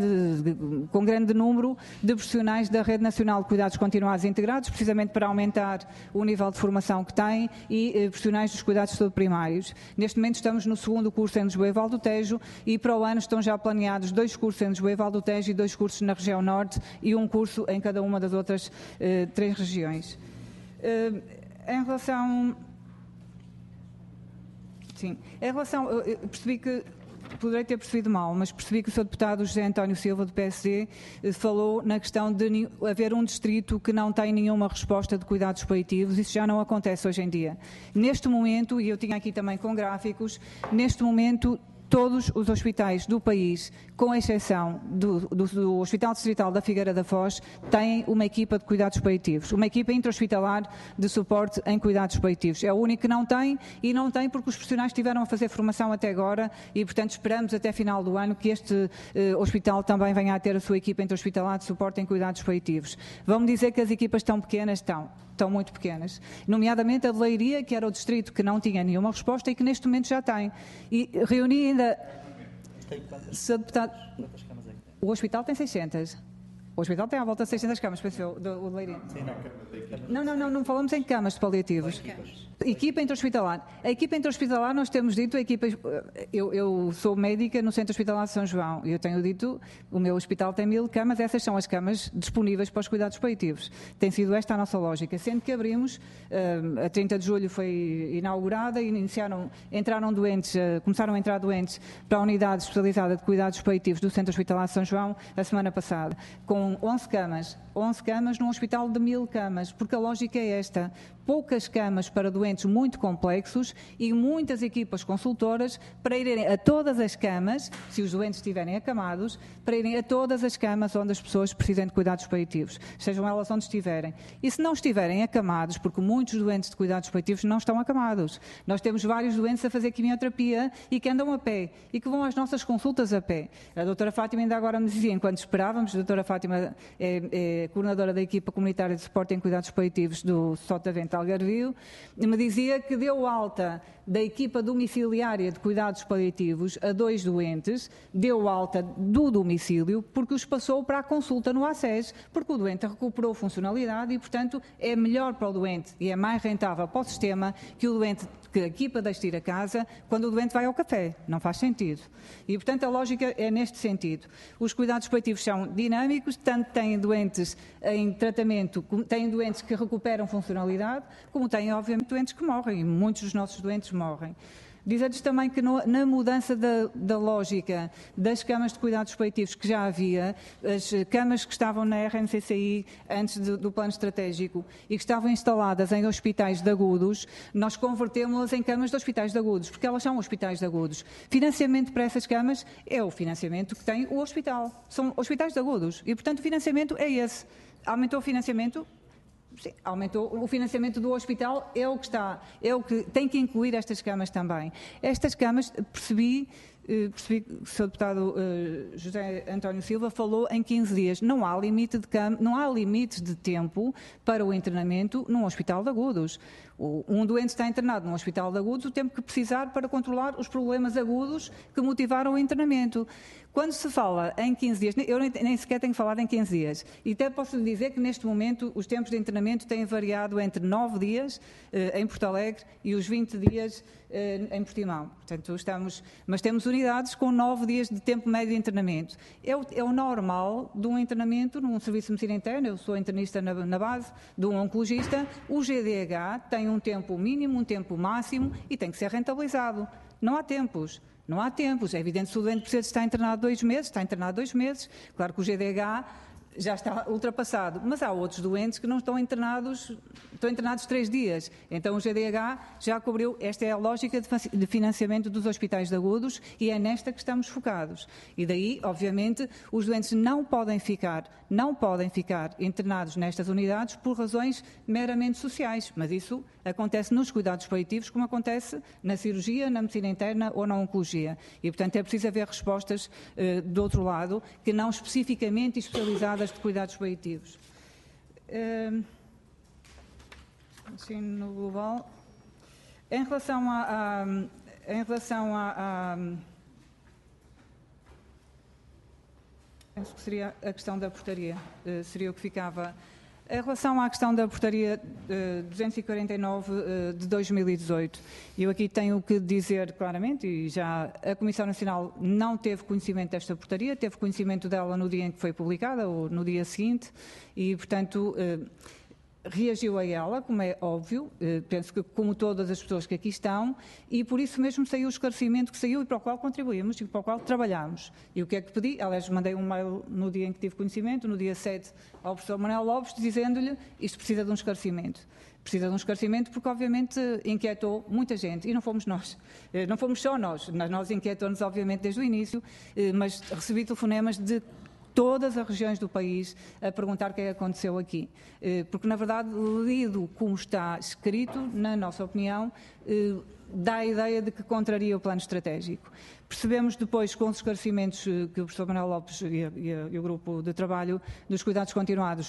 com grande número de profissionais da Rede Nacional de Cuidados Continuados e Integrados, precisamente para aumentar o nível de formação que tem, e eh, profissionais dos cuidados de saúde primários. Neste momento estamos no segundo curso em Lisboa e Val do Tejo e para o ano estão já planeados dois cursos em Lisboa e Val do Tejo e dois cursos na região norte e um curso em cada uma das outras eh, três regiões. Eh, em relação... Sim, em relação... Eu percebi que poderei ter percebido mal, mas percebi que o senhor deputado José António Silva, do P S D, falou na questão de haver um distrito que não tem nenhuma resposta de cuidados paliativos. Isso já não acontece hoje em dia. Neste momento, e eu tinha aqui também com gráficos, neste momento todos os hospitais do país, com exceção do, do, do Hospital Distrital da Figueira da Foz, têm uma equipa de cuidados paliativos, uma equipa intra-hospitalar de suporte em cuidados paliativos. É o único que não tem, e não tem porque os profissionais estiveram a fazer formação até agora e, portanto, esperamos até final do ano que este eh, hospital também venha a ter a sua equipa intra-hospitalar de suporte em cuidados paliativos. Vão-me dizer que as equipas estão pequenas? Estão. Estão muito pequenas, nomeadamente a de Leiria, que era o distrito que não tinha nenhuma resposta e que neste momento já tem. E reuni ainda... senhor deputado, o hospital tem seiscentas. O hospital tem à volta de seiscentas camas, pensou, o de Leiria. Não, não, não, não falamos em camas de paliativos. Equipa intra-hospitalar. A equipa intra-hospitalar, nós temos dito, a equipa, eu, eu sou médica no Centro Hospitalar de São João e eu tenho dito, o meu hospital tem mil camas, essas são as camas disponíveis para os cuidados paliativos. Tem sido esta a nossa lógica. Sendo que abrimos, a trinta de julho foi inaugurada e iniciaram, entraram doentes, começaram a entrar doentes para a unidade especializada de cuidados paliativos do Centro Hospitalar de São João a semana passada, com onze camas. onze camas num hospital de mil camas, porque a lógica é esta. Poucas camas para doentes muito complexos e muitas equipas consultoras para irem a todas as camas, se os doentes estiverem acamados, para irem a todas as camas onde as pessoas precisam de cuidados paliativos, sejam elas onde estiverem. E se não estiverem acamados, porque muitos doentes de cuidados paliativos não estão acamados. Nós temos vários doentes a fazer quimioterapia e que andam a pé e que vão às nossas consultas a pé. A doutora Fátima ainda agora me dizia, enquanto esperávamos, a doutora Fátima é, é coordenadora da equipa comunitária de suporte em cuidados paliativos do Sotavento Algarvio, me dizia que deu alta da equipa domiciliária de cuidados paliativos a dois doentes, deu alta do domicílio porque os passou para a consulta no A C E S, porque o doente recuperou funcionalidade e, portanto, é melhor para o doente e é mais rentável para o sistema que o doente, que a equipa deixe ir a casa quando o doente vai ao café. Não faz sentido. E, portanto, a lógica é neste sentido. Os cuidados paliativos são dinâmicos, tanto têm doentes em tratamento, têm doentes que recuperam funcionalidade, como têm, obviamente, doentes que morrem, e muitos dos nossos doentes morrem. Dizer-lhes também que no, na mudança da, da lógica das camas de cuidados paliativos que já havia, as camas que estavam na R N C C I antes de, do plano estratégico e que estavam instaladas em hospitais de agudos, nós convertemos-las em camas de hospitais de agudos, porque elas são hospitais de agudos. Financiamento para essas camas é o financiamento que tem o hospital. São hospitais de agudos e, portanto, o financiamento é esse. Aumentou o financiamento? Sim, aumentou o financiamento do hospital, é o que está, é o que tem que incluir estas camas também. Estas camas, percebi, percebi que o senhor deputado José António Silva falou em quinze dias. Não há limite de cam, não há limites de tempo para o internamento num hospital de agudos. Um doente está internado num hospital de agudos o tempo que precisar para controlar os problemas agudos que motivaram o internamento. Quando se fala em quinze dias, eu nem sequer tenho falado em quinze dias, e até posso lhe dizer que neste momento os tempos de internamento têm variado entre nove dias eh, em Porto Alegre e os vinte dias eh, em Portimão. Portanto, estamos, mas temos unidades com nove dias de tempo médio de internamento. É o, é o normal de um internamento num serviço de medicina interna, eu sou internista na, na base, de um oncologista, o G D H tem um tempo mínimo, um tempo máximo e tem que ser rentabilizado. Não há tempos. Não há tempos. É evidente que se o doente precisa estar internado dois meses, está internado dois meses. Claro que o G D H já está ultrapassado, mas há outros doentes que não estão internados, estão internados três dias. Então o G D H já cobriu, esta é a lógica de financiamento dos hospitais de agudos e é nesta que estamos focados. E daí, obviamente, os doentes não podem ficar, não podem ficar internados nestas unidades por razões meramente sociais, mas isso acontece nos cuidados paliativos como acontece na cirurgia, na medicina interna ou na oncologia. E, portanto, é preciso haver respostas uh, do outro lado, que não especificamente especializadas de cuidados paliativos. Uh, assim, no global. Em relação a, a, em relação a, a penso que seria a questão da portaria, uh, seria o que ficava. Em relação à questão da portaria uh, duzentos e quarenta e nove uh, de dois mil e dezoito, eu aqui tenho que dizer claramente, e já a Comissão Nacional não teve conhecimento desta portaria, teve conhecimento dela no dia em que foi publicada, ou no dia seguinte, e, portanto, uh, reagiu a ela, como é óbvio, uh, penso que como todas as pessoas que aqui estão, e por isso mesmo saiu o esclarecimento que saiu e para o qual contribuímos e para o qual trabalhámos. E o que é que pedi? Aliás, mandei um mail no dia em que tive conhecimento, no dia sete, ao professor Manuel Lopes, dizendo-lhe isto precisa de um esclarecimento. Precisa de um esclarecimento porque, obviamente, inquietou muita gente, e não fomos nós, não fomos só nós, nós inquietou-nos, obviamente, desde o início, mas recebi telefonemas de todas as regiões do país a perguntar o que é que aconteceu aqui. Porque, na verdade, lido como está escrito, na nossa opinião, dá a ideia de que contraria o plano estratégico. Percebemos depois, com os esclarecimentos que o professor Manuel Lopes e, a, e, a, e o grupo de trabalho dos cuidados continuados,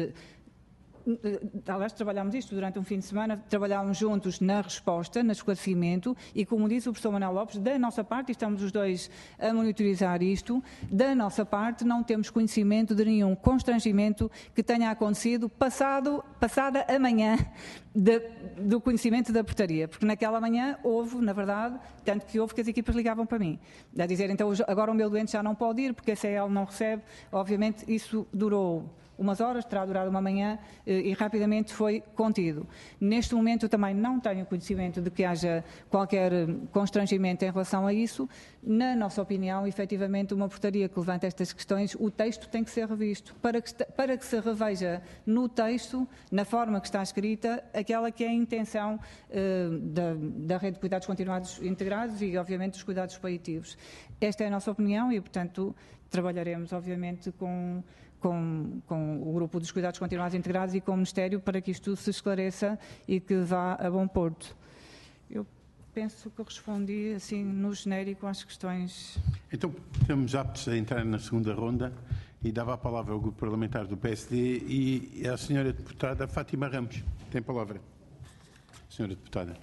aliás, trabalhámos isto durante um fim de semana, trabalhámos juntos na resposta, no esclarecimento, e como disse o professor Manuel Lopes, da nossa parte, e estamos os dois a monitorizar isto, da nossa parte não temos conhecimento de nenhum constrangimento que tenha acontecido passado, passada a manhã de, do conhecimento da portaria, porque naquela manhã houve, na verdade, tanto que houve que as equipas ligavam para mim, a dizer, então agora o meu doente já não pode ir, porque a C E L não recebe, obviamente isso durou umas horas, terá durado uma manhã e rapidamente foi contido. Neste momento eu também não tenho conhecimento de que haja qualquer constrangimento em relação a isso. Na nossa opinião, efetivamente, uma portaria que levanta estas questões, o texto tem que ser revisto, para que, para que se reveja no texto, na forma que está escrita, aquela que é a intenção uh, da, da rede de cuidados continuados integrados e, obviamente, dos cuidados paliativos. Esta é a nossa opinião e, portanto, trabalharemos, obviamente, com... Com, com o grupo dos cuidados continuados integrados e com o Ministério para que isto se esclareça e que vá a bom porto. Eu penso que eu respondi assim no genérico às questões. Então, estamos aptos a entrar na segunda ronda e dava a palavra ao grupo parlamentar do P S D e à senhora deputada Fátima Ramos. Tem a palavra. Senhora deputada.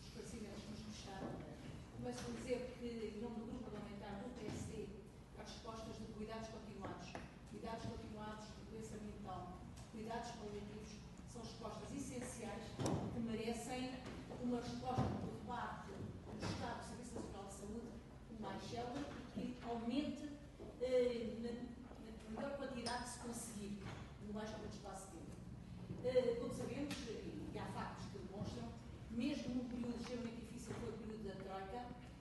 Começo a dizer que, em nome do grupo parlamentar do P S D, a resposta resposta por parte do Estado do Serviço Nacional de Saúde o mais célere e que aumente eh, na, na maior quantidade que se conseguir, no mais curto espaço de tempo. Eh, como sabemos, e há factos que demonstram, mesmo num período extremamente difícil, foi o período da Troika,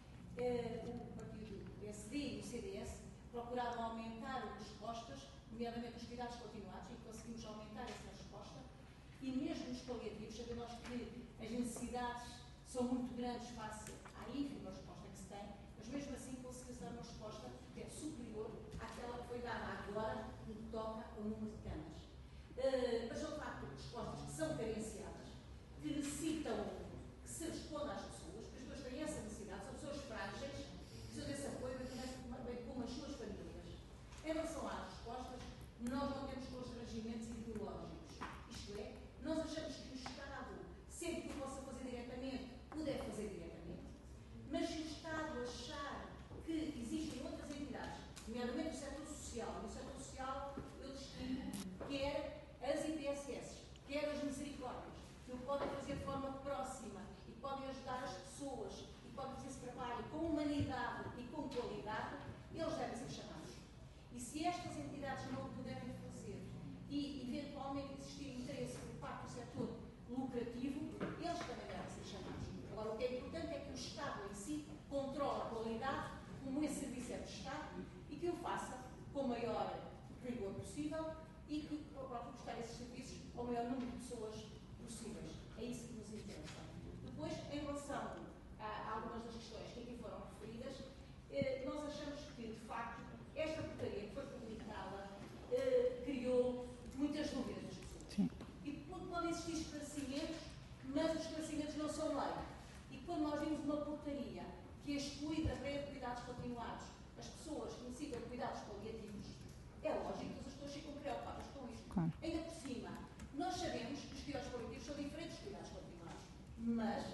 eh, o partido S D e o C D S procuraram aumentar as respostas, nomeadamente os cuidados continuados, e conseguimos aumentar essa resposta. E mesmo os paliativos, sabendo nós que as necessidades são muito grandes face à ínfima resposta que se tem, mas mesmo assim conseguimos dar uma resposta que é superior àquela que foi dada agora no que toca ao número de camas. Uh, mas são de facto respostas que são carenciadas, que necessitam que se responda às pessoas, que as pessoas têm essa necessidade, são pessoas frágeis, precisam desse apoio, bem como as suas famílias. Em relação às respostas, nós não temos constrangimentos ideológicos. Isto é, nós achamos que o Estado, sempre que o possa fazer diretamente, o deve fazer diretamente. Mas se o Estado achar que existem outras entidades, nomeadamente o setor social, e o setor social eu distingo, quer as I P S S, quer as misericórdias, que o podem fazer de forma próxima e podem ajudar as pessoas e podem fazer esse trabalho com humanidade e com qualidade, eles devem ser chamados. E se estas entidades não o puderem fazer e, eventualmente, existir interesse por parte do setor lucrativo, eles também devem ser chamados. Agora, o que é importante é que o Estado em si controle a qualidade, como esse serviço é prestado, e que o faça com o maior rigor possível e que procure prestar esses serviços ao maior número de pessoas possíveis. É isso que nos interessa. Depois, em relação a, a algumas das questões que aqui foram referidas, eh, nós achamos que, de facto, esta portaria que foi publicada eh, criou muitas dúvidas das pessoas. Sim. E podem existir esclarecimentos, mas os esclarecimentos não são lei. E quando nós vimos uma portaria que exclui da rede de cuidados continuados as pessoas que necessitam de cuidados paliativos, é lógico que as pessoas ficam preocupadas com isto. Claro. Ainda por cima, nós sabemos que os cuidados paliativos são diferentes dos cuidados continuados. Mas,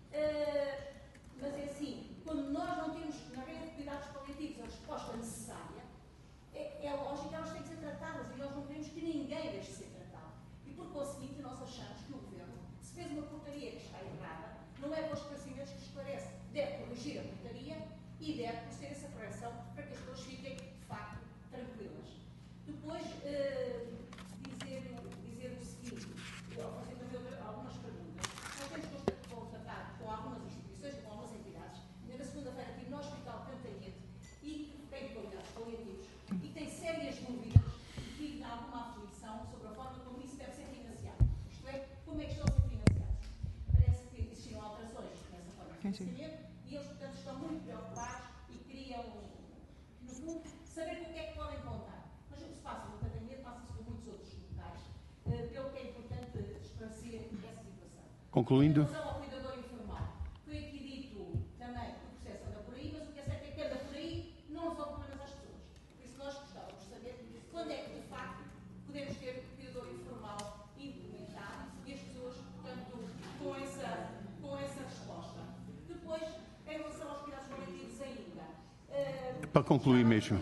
uh, mas é assim, quando nós não temos na rede de cuidados paliativos a resposta necessária, é, é lógico que elas têm que ser tratadas e nós não queremos que ninguém deixe de ser tratado. E por conseguinte, nós achamos que o Governo, se fez uma portaria que está errada, não é com os esclarecimentos que esclarece. Deve corrigir a portaria e deve proceder essa correção para que as pessoas fiquem, de facto, tranquilas. Depois, uh, dizer, dizer o seguinte, eu vou fazer também algumas perguntas. Nós temos contatado com algumas instituições e com algumas entidades. Na segunda-feira estive no Hospital Cantanhete e tem cuidados paliativos e tem sérias dúvidas e tive alguma aflição sobre a forma como isso deve ser financiado. Isto é, como é que estão a ser financiados. Parece que existiram alterações nessa forma de financiamento e eles, portanto, estão muito preocupados e queriam, no fundo, saber com o que é que podem contar. Mas o que se passa no Cantanhete passa-se com muitos outros locais, uh, pelo que é importante esclarecer essa situação. Concluindo. Em relação ao cuidador informal, foi aqui dito também que o processo anda por aí, mas o que é certo é que anda por aí não resolve problemas às pessoas. Por isso nós gostávamos de saber quando é que, de facto, podemos ter o cuidador informal implementado e as pessoas, portanto, com essa, com essa resposta. Depois, em relação aos cuidados paliativos ainda. Uh, Para concluir mesmo.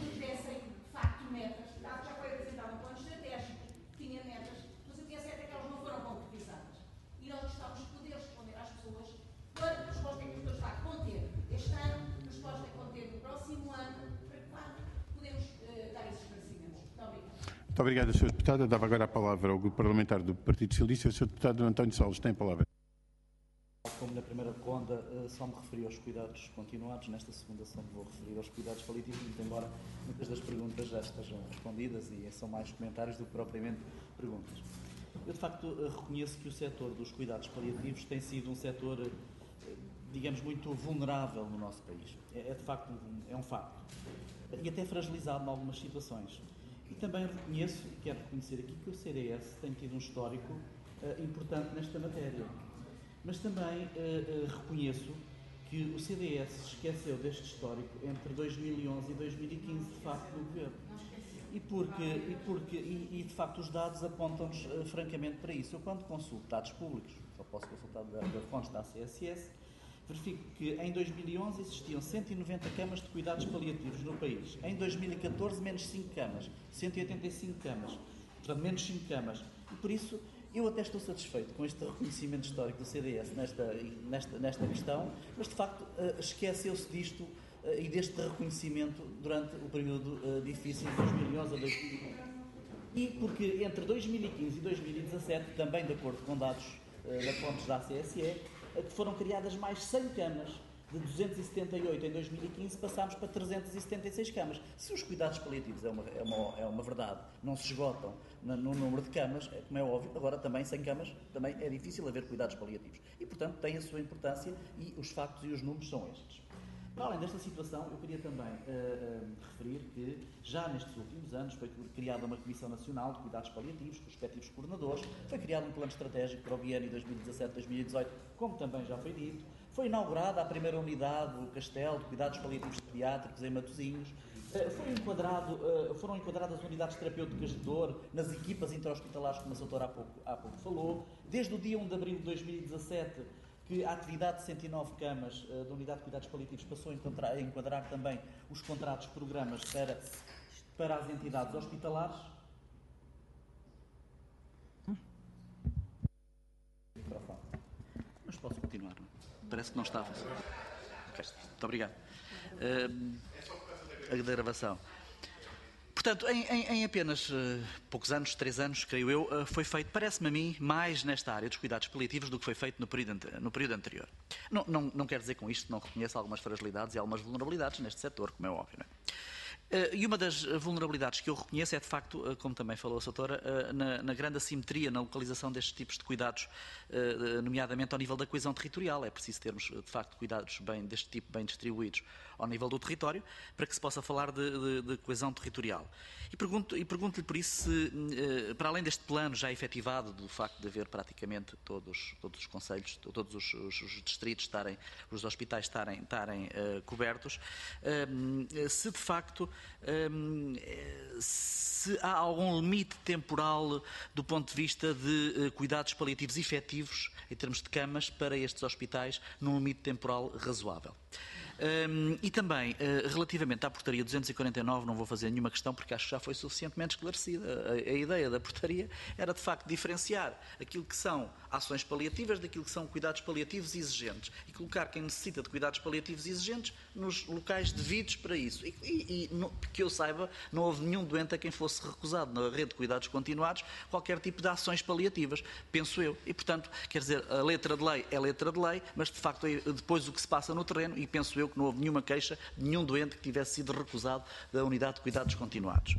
Muito obrigado, senhor Deputado. Eu dava agora a palavra ao Grupo Parlamentar do Partido Socialista. O senhor Deputado António Salles tem a palavra. Como na primeira ronda só me referi aos cuidados continuados, nesta segunda só me vou referir aos cuidados paliativos, muito embora muitas das perguntas já estejam respondidas e são mais comentários do que propriamente perguntas. Eu, de facto, reconheço que o setor dos cuidados paliativos tem sido um setor, digamos, muito vulnerável no nosso país. É, é de facto, um, é um facto. E até fragilizado em algumas situações. E também reconheço, e quero reconhecer aqui, que o C D S tem tido um histórico uh, importante nesta matéria. Mas também uh, uh, reconheço que o C D S se esqueceu deste histórico entre dois mil e onze e dois mil e quinze, de facto, no governo. E, porque, e, porque, e, e de facto, os dados apontam-nos uh, francamente para isso. Eu, quando consulto dados públicos, só posso consultar da, da fonte da A C S S, verifico que em dois mil e onze existiam cento e noventa camas de cuidados paliativos no país. Em dois mil e catorze, menos cinco camas. cento e oitenta e cinco camas. Portanto, menos cinco camas. E por isso, Eu até estou satisfeito com este reconhecimento histórico do C D S nesta, nesta, nesta questão, mas de facto esqueceu-se disto e deste reconhecimento durante o período difícil de dois mil e onze a dois mil e quinze. E porque entre dois mil e quinze e dois mil e dezassete, também de acordo com dados da fontes da A C S E, foram criadas mais cem camas. De duzentos e setenta e oito em dois mil e quinze passámos para trezentas e setenta e seis camas. Se os cuidados paliativos, é uma, é uma, é uma verdade, não se esgotam no, no número de camas, é, como é óbvio, agora também sem camas também é difícil haver cuidados paliativos. E, portanto, tem a sua importância e os factos e os números são estes. Para além desta situação, eu queria também uh, uh, referir que já nestes últimos anos foi criada uma Comissão Nacional de Cuidados Paliativos, com os respectivos coordenadores, foi criado um plano estratégico para o biênio dois mil e dezassete a dois mil e dezoito, como também já foi dito, foi inaugurada a primeira unidade do Castelo de Cuidados Paliativos Pediátricos em Matosinhos, uh, foi enquadrado, uh, foram enquadradas unidades terapêuticas de dor nas equipas intra-hospitalares, como a doutora há pouco, há pouco falou, desde o dia um de abril de dois mil e dezassete, que a atividade de cento e nove camas uh, da Unidade de Cuidados Paliativos passou a encontrar, a enquadrar também os contratos de programas para, para as entidades hospitalares. Mas posso continuar, não? Parece que não estava. Okay. Muito obrigado. Uh, a gravação. Portanto, em, em, em apenas uh, poucos anos, três anos, creio eu, uh, foi feito, parece-me a mim, mais nesta área dos cuidados paliativos do que foi feito no período, no período anterior. Não, não, não quero dizer com isto que não reconheço algumas fragilidades e algumas vulnerabilidades neste setor, como é óbvio, não é? Uh, e uma das vulnerabilidades que eu reconheço é, de facto, uh, como também falou a doutora, uh, na, na grande assimetria na localização destes tipos de cuidados, uh, nomeadamente ao nível da coesão territorial. É preciso termos, de facto, cuidados bem, deste tipo bem distribuídos ao nível do território, para que se possa falar de, de, de coesão territorial. E pergunto-lhe e pergunto-lhe por isso se, uh, para além deste plano já efetivado, do facto de haver praticamente todos, todos os concelhos, todos os, os, os distritos estarem, os hospitais estarem, estarem uh, cobertos, uh, se de facto Um, se há algum limite temporal do ponto de vista de uh, cuidados paliativos efetivos, em termos de camas, para estes hospitais, num limite temporal razoável. Um, e também, uh, relativamente à portaria duzentos e quarenta e nove, não vou fazer nenhuma questão porque acho que já foi suficientemente esclarecida. A, a ideia da portaria era, de facto, diferenciar aquilo que são ações paliativas daquilo que são cuidados paliativos exigentes e colocar quem necessita de cuidados paliativos exigentes nos locais devidos para isso. E, e, e no, que eu saiba, não houve nenhum doente a quem fosse recusado na rede de cuidados continuados qualquer tipo de ações paliativas, penso eu. E, portanto, quer dizer, a letra de lei é letra de lei, mas, de facto, é depois o que se passa no terreno, e penso eu que não houve nenhuma queixa de nenhum doente que tivesse sido recusado da unidade de cuidados continuados.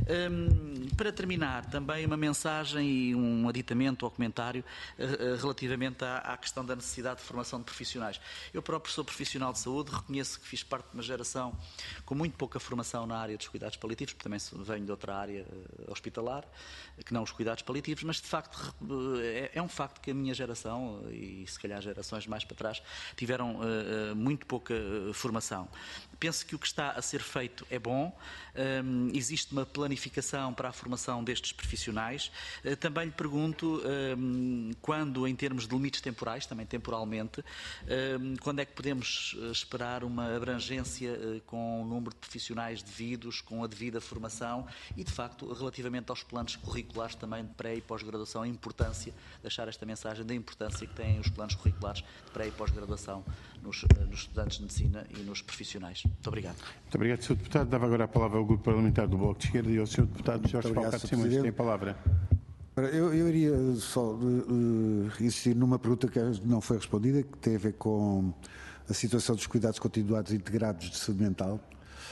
Um, para terminar, também uma mensagem e um aditamento ou comentário uh, relativamente à, à questão da necessidade de formação de profissionais. Eu próprio sou profissional de saúde, reconheço que fiz parte de uma geração com muito pouca formação na área dos cuidados paliativos, porque também venho de outra área uh, hospitalar, que não os cuidados paliativos, mas de facto uh, é, é um facto que a minha geração, uh, e se calhar gerações mais para trás, tiveram uh, uh, muito pouca uh, formação. Penso que o que está a ser feito é bom, um, existe uma planificação para a formação destes profissionais. Uh, também lhe pergunto um, quando, em termos de limites temporais, também temporalmente, um, quando é que podemos esperar uma abrangência uh, com o número de profissionais devidos, com a devida formação e, de facto, relativamente aos planos curriculares também de pré e pós-graduação, a importância, deixar esta mensagem da importância que têm os planos curriculares de pré e pós-graduação nos, nos estudantes de medicina e nos profissionais. Muito obrigado. Muito obrigado, senhor Deputado. Dava agora a palavra ao Grupo Parlamentar do Bloco de Esquerda e ao senhor Deputado Jorge Falcão Simões. Tem a palavra. Eu, eu iria só uh, insistir numa pergunta que não foi respondida, que tem a ver com a situação dos cuidados continuados integrados de saúde mental.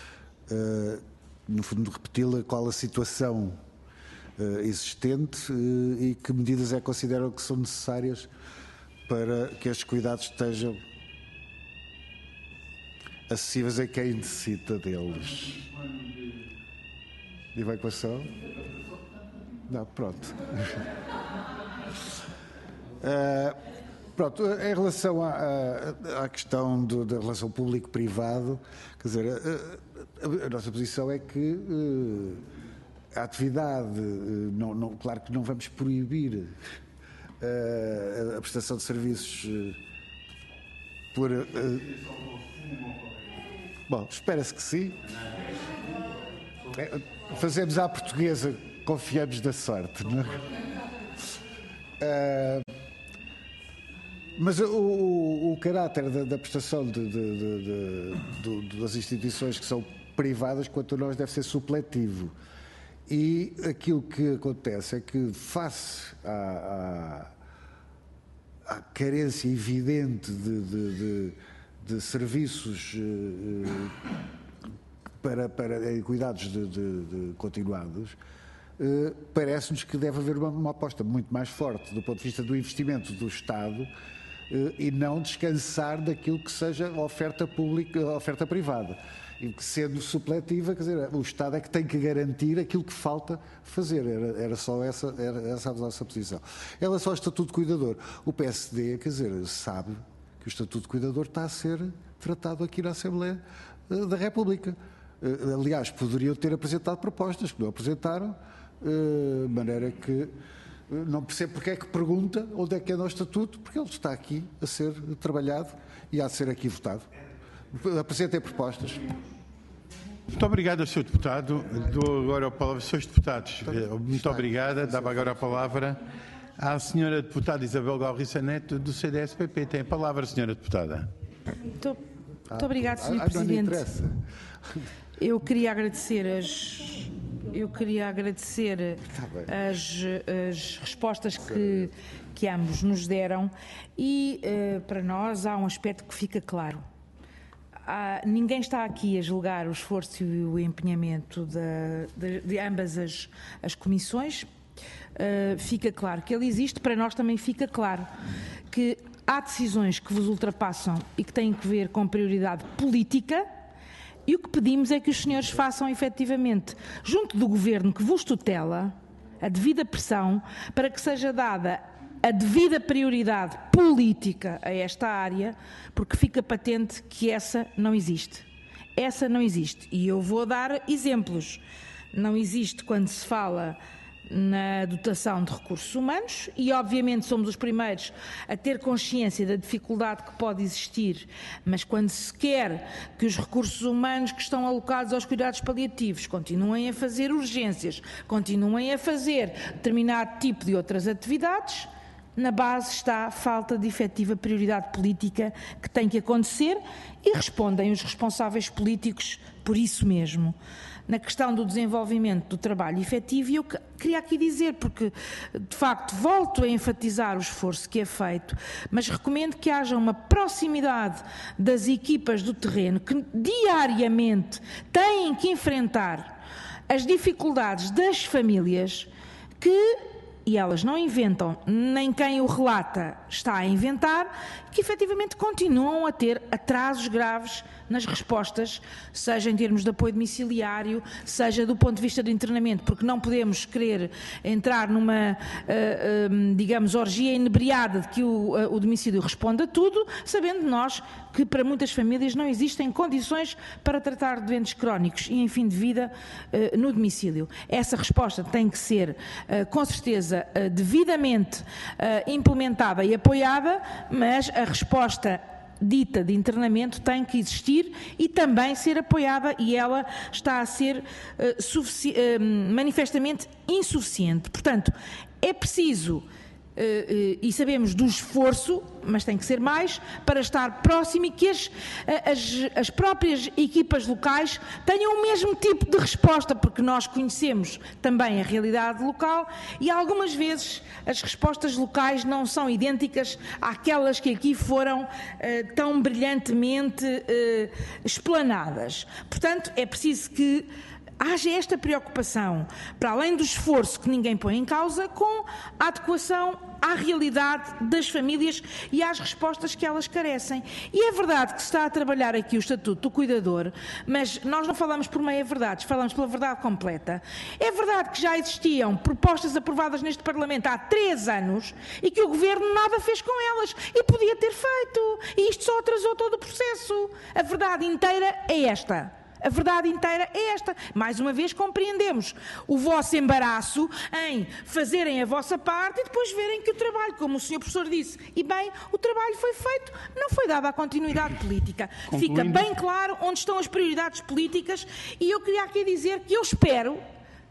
Uh, no fundo, repeti-la, qual a situação uh, existente uh, e que medidas é que consideram que são necessárias para que estes cuidados estejam acessíveis a quem necessita deles. Evacuação? Não, pronto. uh, pronto, em relação à, à, à questão do, da relação público-privado, quer dizer, a, a, a nossa posição é que uh, a atividade, uh, não, não, claro que não vamos proibir uh, a, a prestação de serviços uh, por... Uh, bom, espera-se que sim. Fazemos à portuguesa, confiamos na sorte, não é? Uh, mas o, o, o caráter da, da prestação de, de, de, de, de, das instituições que são privadas, quanto a nós, deve ser supletivo. E aquilo que acontece é que, face à, à, à carência evidente de, de, de, de serviços uh, para, para cuidados de, de, de continuados, Uh, parece-nos que deve haver uma, uma aposta muito mais forte do ponto de vista do investimento do Estado uh, e não descansar daquilo que seja a oferta pública, a oferta privada. E que, sendo supletiva, quer dizer, o Estado é que tem que garantir aquilo que falta fazer. Era, era só essa, era essa a nossa posição. Em relação ao Estatuto de Cuidador, o P S D, quer dizer, sabe que o Estatuto de Cuidador está a ser tratado aqui na Assembleia uh, da República. Uh, aliás, poderiam ter apresentado propostas, que não apresentaram, de maneira que não percebo porque é que pergunta onde é que anda o Estatuto, porque ele está aqui a ser trabalhado e a ser aqui votado. Apresentem propostas. Muito obrigado, senhor Deputado. Dou agora a palavra aos senhores deputados. Muito obrigada. Dava agora a palavra à senhora deputada Isabel Galriça Neto, do C D S P P. Tem a palavra, senhora deputada. Muito, muito obrigado, senhor Ah, Presidente. não interessa. Eu queria agradecer as... Eu queria agradecer as, as respostas que, que ambos nos deram e, uh, para nós, há um aspecto que fica claro. Há, ninguém está aqui a julgar o esforço e o empenhamento de, de, de ambas as, as comissões. Uh, fica claro que ele existe, para nós também fica claro que há decisões que vos ultrapassam e que têm que ver com prioridade política. E o que pedimos é que os senhores façam efetivamente, junto do Governo que vos tutela, a devida pressão para que seja dada a devida prioridade política a esta área, porque fica patente que essa não existe. Essa não existe. E eu vou dar exemplos. Não existe quando se fala na dotação de recursos humanos e, obviamente, somos os primeiros a ter consciência da dificuldade que pode existir, mas quando se quer que os recursos humanos que estão alocados aos cuidados paliativos continuem a fazer urgências, continuem a fazer determinado tipo de outras atividades, na base está a falta de efetiva prioridade política que tem que acontecer e respondem os responsáveis políticos por isso mesmo. Na questão do desenvolvimento do trabalho efetivo, e eu queria aqui dizer, porque de facto volto a enfatizar o esforço que é feito, mas recomendo que haja uma proximidade das equipas do terreno que diariamente têm que enfrentar as dificuldades das famílias que, e elas não inventam, nem quem o relata está a inventar, que efetivamente continuam a ter atrasos graves nas respostas, seja em termos de apoio domiciliário, seja do ponto de vista de internamento, porque não podemos querer entrar numa, uh, uh, digamos, orgia inebriada de que o, uh, o domicílio responde a tudo, sabendo nós que para muitas famílias não existem condições para tratar doentes crónicos e em fim de vida uh, no domicílio. Essa resposta tem que ser, uh, com certeza, uh, devidamente uh, implementada e apoiada, mas a resposta dita de internamento tem que existir e também ser apoiada, e ela está a ser uh, uh, manifestamente insuficiente. Portanto, é preciso, Uh, uh, e sabemos do esforço, mas tem que ser mais, para estar próximo e que as, as, as próprias equipas locais tenham o mesmo tipo de resposta, porque nós conhecemos também a realidade local e algumas vezes as respostas locais não são idênticas àquelas que aqui foram uh, tão brilhantemente uh, explanadas. Portanto, é preciso que haja esta preocupação, para além do esforço que ninguém põe em causa, com a adequação à realidade das famílias e às respostas que elas carecem. E é verdade que se está a trabalhar aqui o Estatuto do Cuidador, mas nós não falamos por meia-verdades, falamos pela verdade completa. É verdade que já existiam propostas aprovadas neste Parlamento há três anos e que o Governo nada fez com elas e podia ter feito. E isto só atrasou todo o processo. A verdade inteira é esta. A verdade inteira é esta. Mais uma vez compreendemos o vosso embaraço em fazerem a vossa parte e depois verem que o trabalho, como o senhor professor disse, e bem, o trabalho foi feito, não foi dada a continuidade política. Concluindo. Fica bem claro onde estão as prioridades políticas e eu queria aqui dizer que eu espero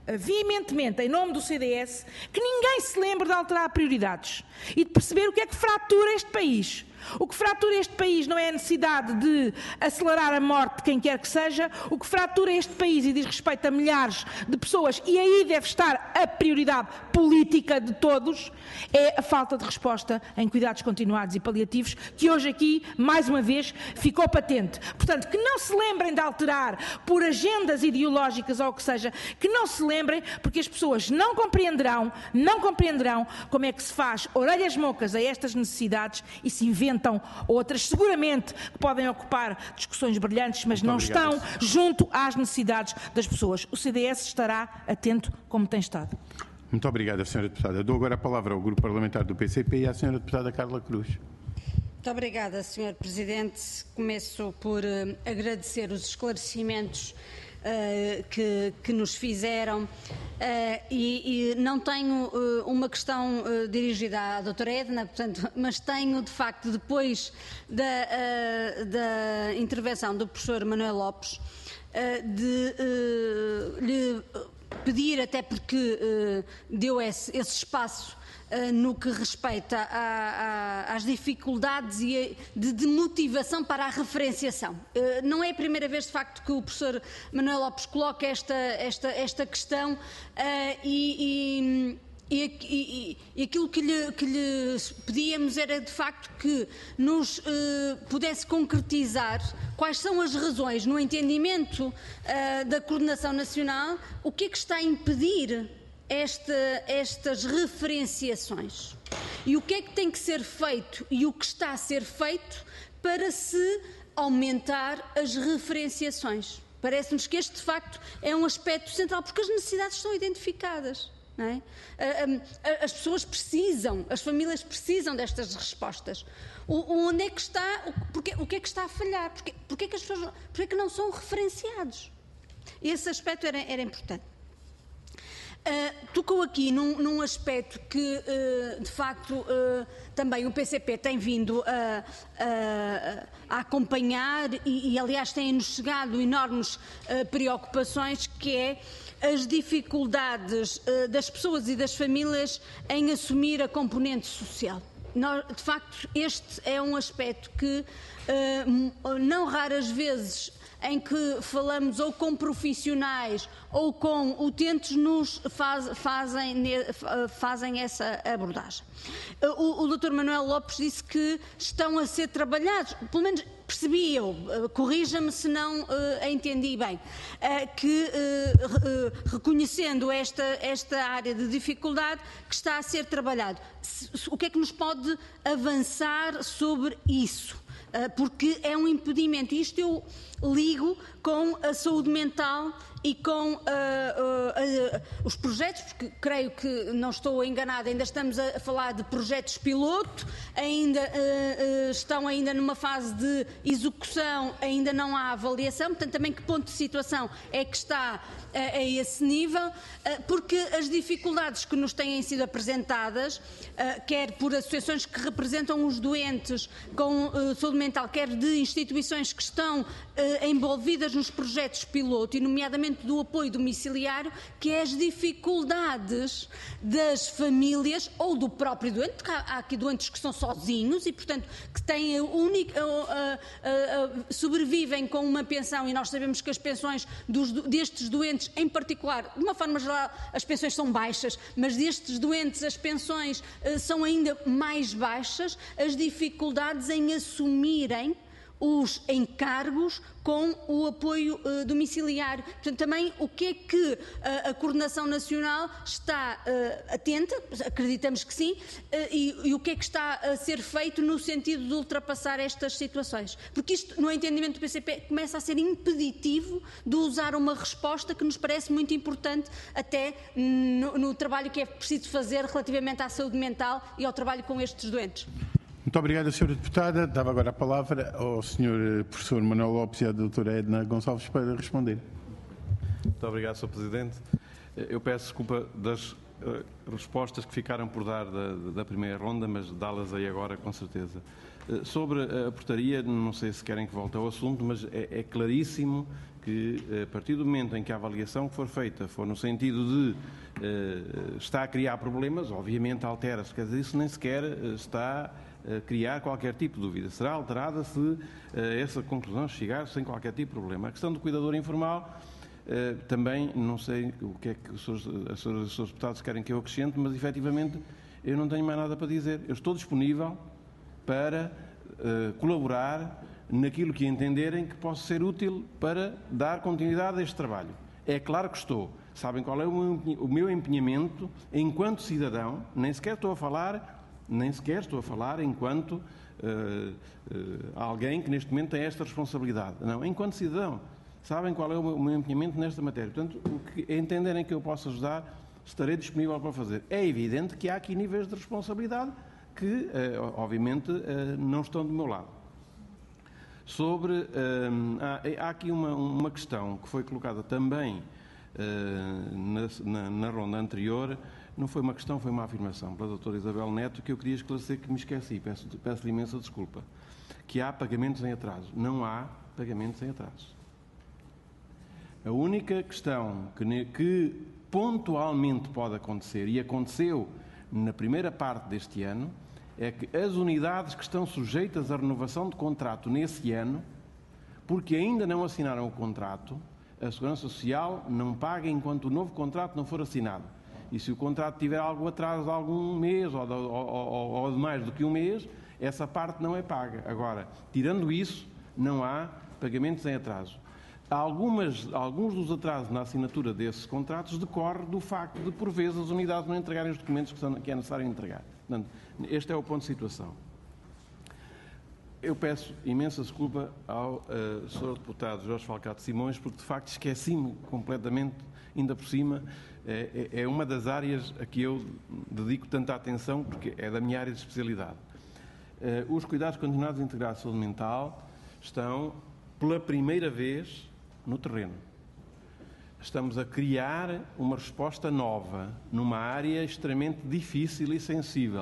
veementemente, em nome do C D S, que ninguém se lembre de alterar prioridades e de perceber o que é que fratura este país. O que fratura este país não é a necessidade de acelerar a morte de quem quer que seja, o que fratura este país e diz respeito a milhares de pessoas, e aí deve estar a prioridade política de todos, é a falta de resposta em cuidados continuados e paliativos, que hoje aqui, mais uma vez, ficou patente. Portanto, que não se lembrem de alterar por agendas ideológicas ou o que seja, que não se lembrem, porque as pessoas não compreenderão, não compreenderão como é que se faz orelhas mocas a estas necessidades e se inventam outras, seguramente, que podem ocupar discussões brilhantes, mas Muito não obrigado. estão junto às necessidades das pessoas. O C D S estará atento como tem estado. Muito obrigado, senhora Deputada. Dou agora a palavra ao Grupo Parlamentar do P C P e à senhora Deputada Carla Cruz. Muito obrigada, senhor Presidente. Começo por uh, agradecer os esclarecimentos uh, que, que nos fizeram uh, e, e não tenho uh, uma questão uh, dirigida à doutora Edna, portanto, mas tenho, de facto, depois da, uh, da intervenção do professor Manuel Lopes, uh, de uh, lhe pedir, até porque uh, deu esse, esse espaço Uh, no que respeita a, a, às dificuldades e a, de, de motivação para a referenciação. Uh, não é a primeira vez, de facto, que o professor Manuel Lopes coloca esta, esta, esta questão uh, e, e, e, e, e aquilo que lhe, que lhe pedíamos era, de facto, que nos uh, pudesse concretizar quais são as razões, no entendimento uh, da Coordenação Nacional, o que é que está a impedir Esta, estas referenciações e o que é que tem que ser feito e o que está a ser feito para se aumentar as referenciações. Parece-nos que este, de facto, é um aspecto central, porque as necessidades são identificadas. Não é? As pessoas precisam, as famílias precisam destas respostas. O, onde é que está, porque, o que é que está a falhar? Porque, porque, é que as pessoas, porque é que não são referenciados? Esse aspecto era, era importante. Uh, tocou aqui num, num aspecto que, uh, de facto, uh, também o P C P tem vindo a, a, a acompanhar e, e, aliás, têm-nos chegado enormes uh, preocupações, que é as dificuldades uh, das pessoas e das famílias em assumir a componente social. Nós, de facto, este é um aspecto que, uh, não raras vezes, em que falamos ou com profissionais ou com utentes, nos faz, fazem, fazem essa abordagem. O, o doutor Manuel Lopes disse que estão a ser trabalhados, pelo menos percebi eu, corrija-me se não uh, a entendi bem, uh, que uh, uh, reconhecendo esta, esta área de dificuldade que está a ser trabalhado. Se, o que é que nos pode avançar sobre isso? Porque é um impedimento. Isto eu ligo com a saúde mental e com uh, uh, uh, os projetos, porque creio que não estou enganada, ainda estamos a falar de projetos piloto, ainda uh, uh, estão ainda numa fase de execução, ainda não há avaliação, portanto também que ponto de situação é que está uh, a esse nível, uh, porque as dificuldades que nos têm sido apresentadas, uh, quer por associações que representam os doentes com uh, saúde mental, quer de instituições que estão uh, envolvidas nos projetos piloto, e nomeadamente do apoio domiciliário, que é as dificuldades das famílias ou do próprio doente, porque há, há aqui doentes que são sozinhos e, portanto, que têm a única, a, a, a, sobrevivem com uma pensão, e nós sabemos que as pensões dos, destes doentes, em particular, de uma forma geral, as pensões são baixas, mas destes doentes as pensões uh, são ainda mais baixas, as dificuldades em assumirem os encargos com o apoio uh, domiciliário. Portanto, também o que é que uh, a Coordenação Nacional está uh, atenta, acreditamos que sim, uh, e, e o que é que está a ser feito no sentido de ultrapassar estas situações. Porque isto, no entendimento do P C P, começa a ser impeditivo de usar uma resposta que nos parece muito importante até no, no trabalho que é preciso fazer relativamente à saúde mental e ao trabalho com estes doentes. Muito obrigado, senhora Deputada. Dava agora a palavra ao senhor Professor Manuel Lopes e à doutora Edna Gonçalves para responder. Muito obrigado, senhor Presidente. Eu peço desculpa das uh, respostas que ficaram por dar da, da primeira ronda, mas dá-las aí agora, com certeza. Uh, sobre a portaria, não sei se querem que volte ao assunto, mas é, é claríssimo que, a partir do momento em que a avaliação que for feita for no sentido de uh, está a criar problemas, obviamente altera-se. Quer dizer, isso nem sequer uh, está a criar qualquer tipo de dúvida. Será alterada se uh, essa conclusão chegar sem qualquer tipo de problema. A questão do cuidador informal, uh, também não sei o que é que os senhores, as senhoras e os senhores deputados querem que eu acrescente, mas efetivamente eu não tenho mais nada para dizer. Eu estou disponível para uh, colaborar naquilo que entenderem que possa ser útil para dar continuidade a este trabalho. É claro que estou. Sabem qual é o meu empenhamento enquanto cidadão, nem sequer estou a falar, nem sequer estou a falar enquanto uh, uh, alguém que neste momento tem esta responsabilidade. Não, enquanto cidadão. Sabem qual é o meu empenhamento nesta matéria. Portanto, o que entenderem que eu posso ajudar, estarei disponível para fazer. É evidente que há aqui níveis de responsabilidade que, uh, obviamente, uh, não estão do meu lado. Sobre, uh, há, há aqui uma, uma questão que foi colocada também uh, na, na, na ronda anterior, não foi uma questão, foi uma afirmação pela doutora Isabel Neto, que eu queria esclarecer, que me esqueci, peço, peço-lhe imensa desculpa, que há pagamentos em atraso. Não há pagamentos em atraso. A única questão que, que pontualmente pode acontecer, e aconteceu na primeira parte deste ano, é que as unidades que estão sujeitas à renovação de contrato nesse ano, porque ainda não assinaram o contrato, a Segurança Social não paga enquanto o novo contrato não for assinado. E se o contrato tiver algo atraso de algum mês ou de, ou, ou, ou de mais do que um mês, essa parte não é paga. Agora, tirando isso, não há pagamentos em atraso. Algumas, alguns dos atrasos na assinatura desses contratos decorrem do facto de, por vezes, as unidades não entregarem os documentos que, são, que é necessário entregar. Portanto, este é o ponto de situação. Eu peço imensa desculpa ao uh, senhor Deputado Jorge Falcado Simões, porque de facto esqueci-me completamente, ainda por cima, é, é uma das áreas a que eu dedico tanta atenção, porque é da minha área de especialidade. Uh, os cuidados continuados integrados de saúde mental estão, pela primeira vez, no terreno. Estamos a criar uma resposta nova, numa área extremamente difícil e sensível.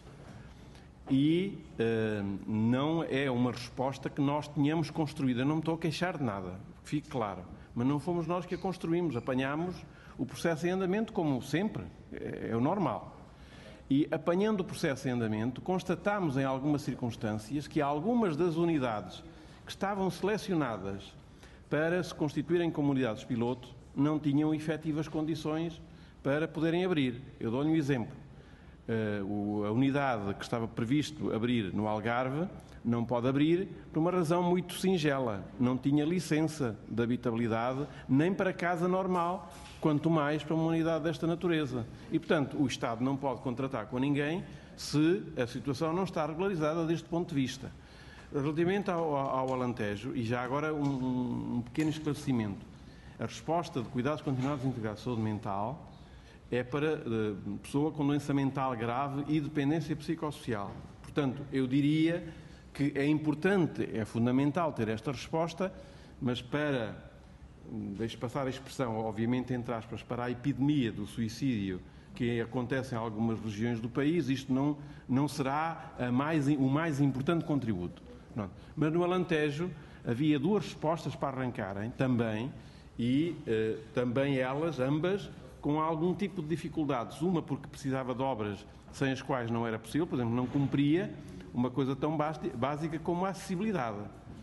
E uh, não é uma resposta que nós tínhamos construído. Eu não me estou a queixar de nada, fique claro. Mas não fomos nós que a construímos. Apanhámos o processo em andamento, como sempre, é, é o normal. E apanhando o processo em andamento, constatámos em algumas circunstâncias que algumas das unidades que estavam selecionadas para se constituírem como unidades piloto não tinham efetivas condições para poderem abrir. Eu dou-lhe um exemplo. Uh, a unidade que estava previsto abrir no Algarve não pode abrir por uma razão muito singela. Não tinha licença de habitabilidade nem para casa normal, quanto mais para uma unidade desta natureza. E, portanto, o Estado não pode contratar com ninguém se a situação não está regularizada deste ponto de vista. Relativamente ao, ao Alentejo, e já agora um, um pequeno esclarecimento, a resposta de cuidados continuados integrados de saúde mental é para uh, pessoa com doença mental grave e dependência psicossocial. Portanto, eu diria que é importante, é fundamental ter esta resposta, mas para, deixe passar a expressão, obviamente entre aspas, para a epidemia do suicídio que acontece em algumas regiões do país, isto não, não será a mais, o mais importante contributo. Não. Mas no Alentejo havia duas respostas para arrancarem também, e uh, também elas, ambas, com algum tipo de dificuldades. Uma porque precisava de obras sem as quais não era possível, por exemplo, não cumpria uma coisa tão básica como a acessibilidade.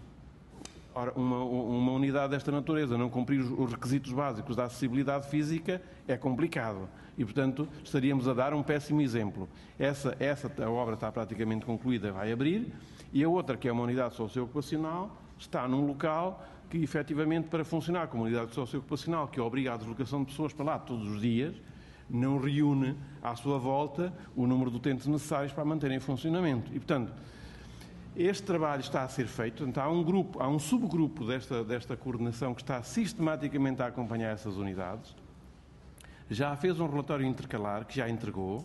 Ora, uma, uma unidade desta natureza não cumprir os requisitos básicos da acessibilidade física é complicado e, portanto, estaríamos a dar um péssimo exemplo. Essa, essa a obra está praticamente concluída, vai abrir, e a outra, que é uma unidade socioocupacional, está num local que, efetivamente, para funcionar como unidade socioocupacional, que obriga a deslocação de pessoas para lá todos os dias, não reúne à sua volta o número de utentes necessários para manterem em funcionamento. E, portanto, este trabalho está a ser feito. Portanto, há um grupo, há um subgrupo desta, desta coordenação que está sistematicamente a acompanhar essas unidades. Já fez um relatório intercalar que já entregou.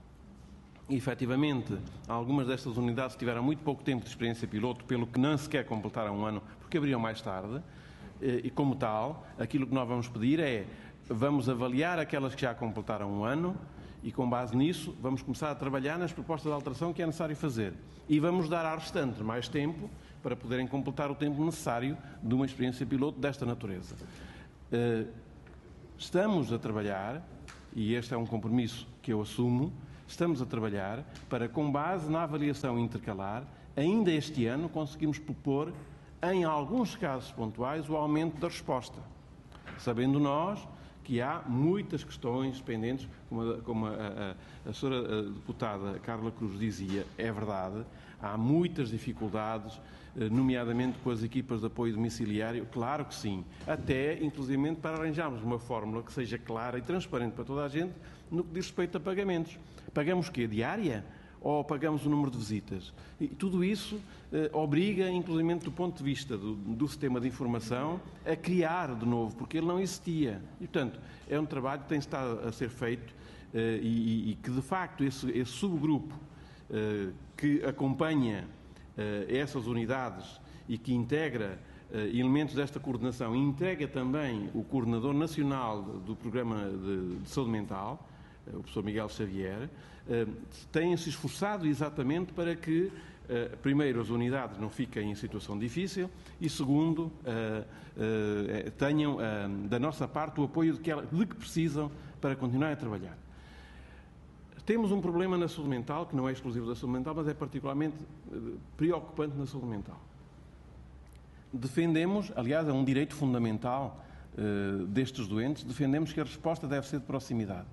E, efetivamente, algumas destas unidades tiveram muito pouco tempo de experiência piloto, pelo que não sequer completaram um ano, porque abriam mais tarde. e como tal, aquilo que nós vamos pedir é, vamos avaliar aquelas que já completaram um ano e com base nisso vamos começar a trabalhar nas propostas de alteração que é necessário fazer. E vamos dar à restante mais tempo para poderem completar o tempo necessário de uma experiência piloto desta natureza. Estamos a trabalhar, e este é um compromisso que eu assumo, estamos a trabalhar para, com base na avaliação intercalar, ainda este ano conseguimos propor, em alguns casos pontuais, o aumento da resposta. Sabendo nós que há muitas questões pendentes, como a, como a, a, a senhora deputada Carla Cruz dizia, é verdade, há muitas dificuldades, nomeadamente com as equipas de apoio domiciliário, claro que sim, até inclusivamente para arranjarmos uma fórmula que seja clara e transparente para toda a gente no que diz respeito a pagamentos. Pagamos o quê? Diária? Ou pagamos o número de visitas? E tudo isso eh, obriga, inclusive do ponto de vista do, do sistema de informação, a criar de novo, porque ele não existia. E, portanto, é um trabalho que tem estado a ser feito eh, e, e que, de facto, esse, esse subgrupo eh, que acompanha eh, essas unidades e que integra eh, elementos desta coordenação, e integra também o coordenador nacional do Programa de, de Saúde Mental, o professor Miguel Xavier, têm-se esforçado exatamente para que, primeiro, as unidades não fiquem em situação difícil e, segundo, tenham da nossa parte o apoio de que, de que precisam para continuar a trabalhar. Temos um problema na saúde mental, que não é exclusivo da saúde mental, mas é particularmente preocupante na saúde mental. Defendemos, aliás, é um direito fundamental destes doentes, defendemos que a resposta deve ser de proximidade.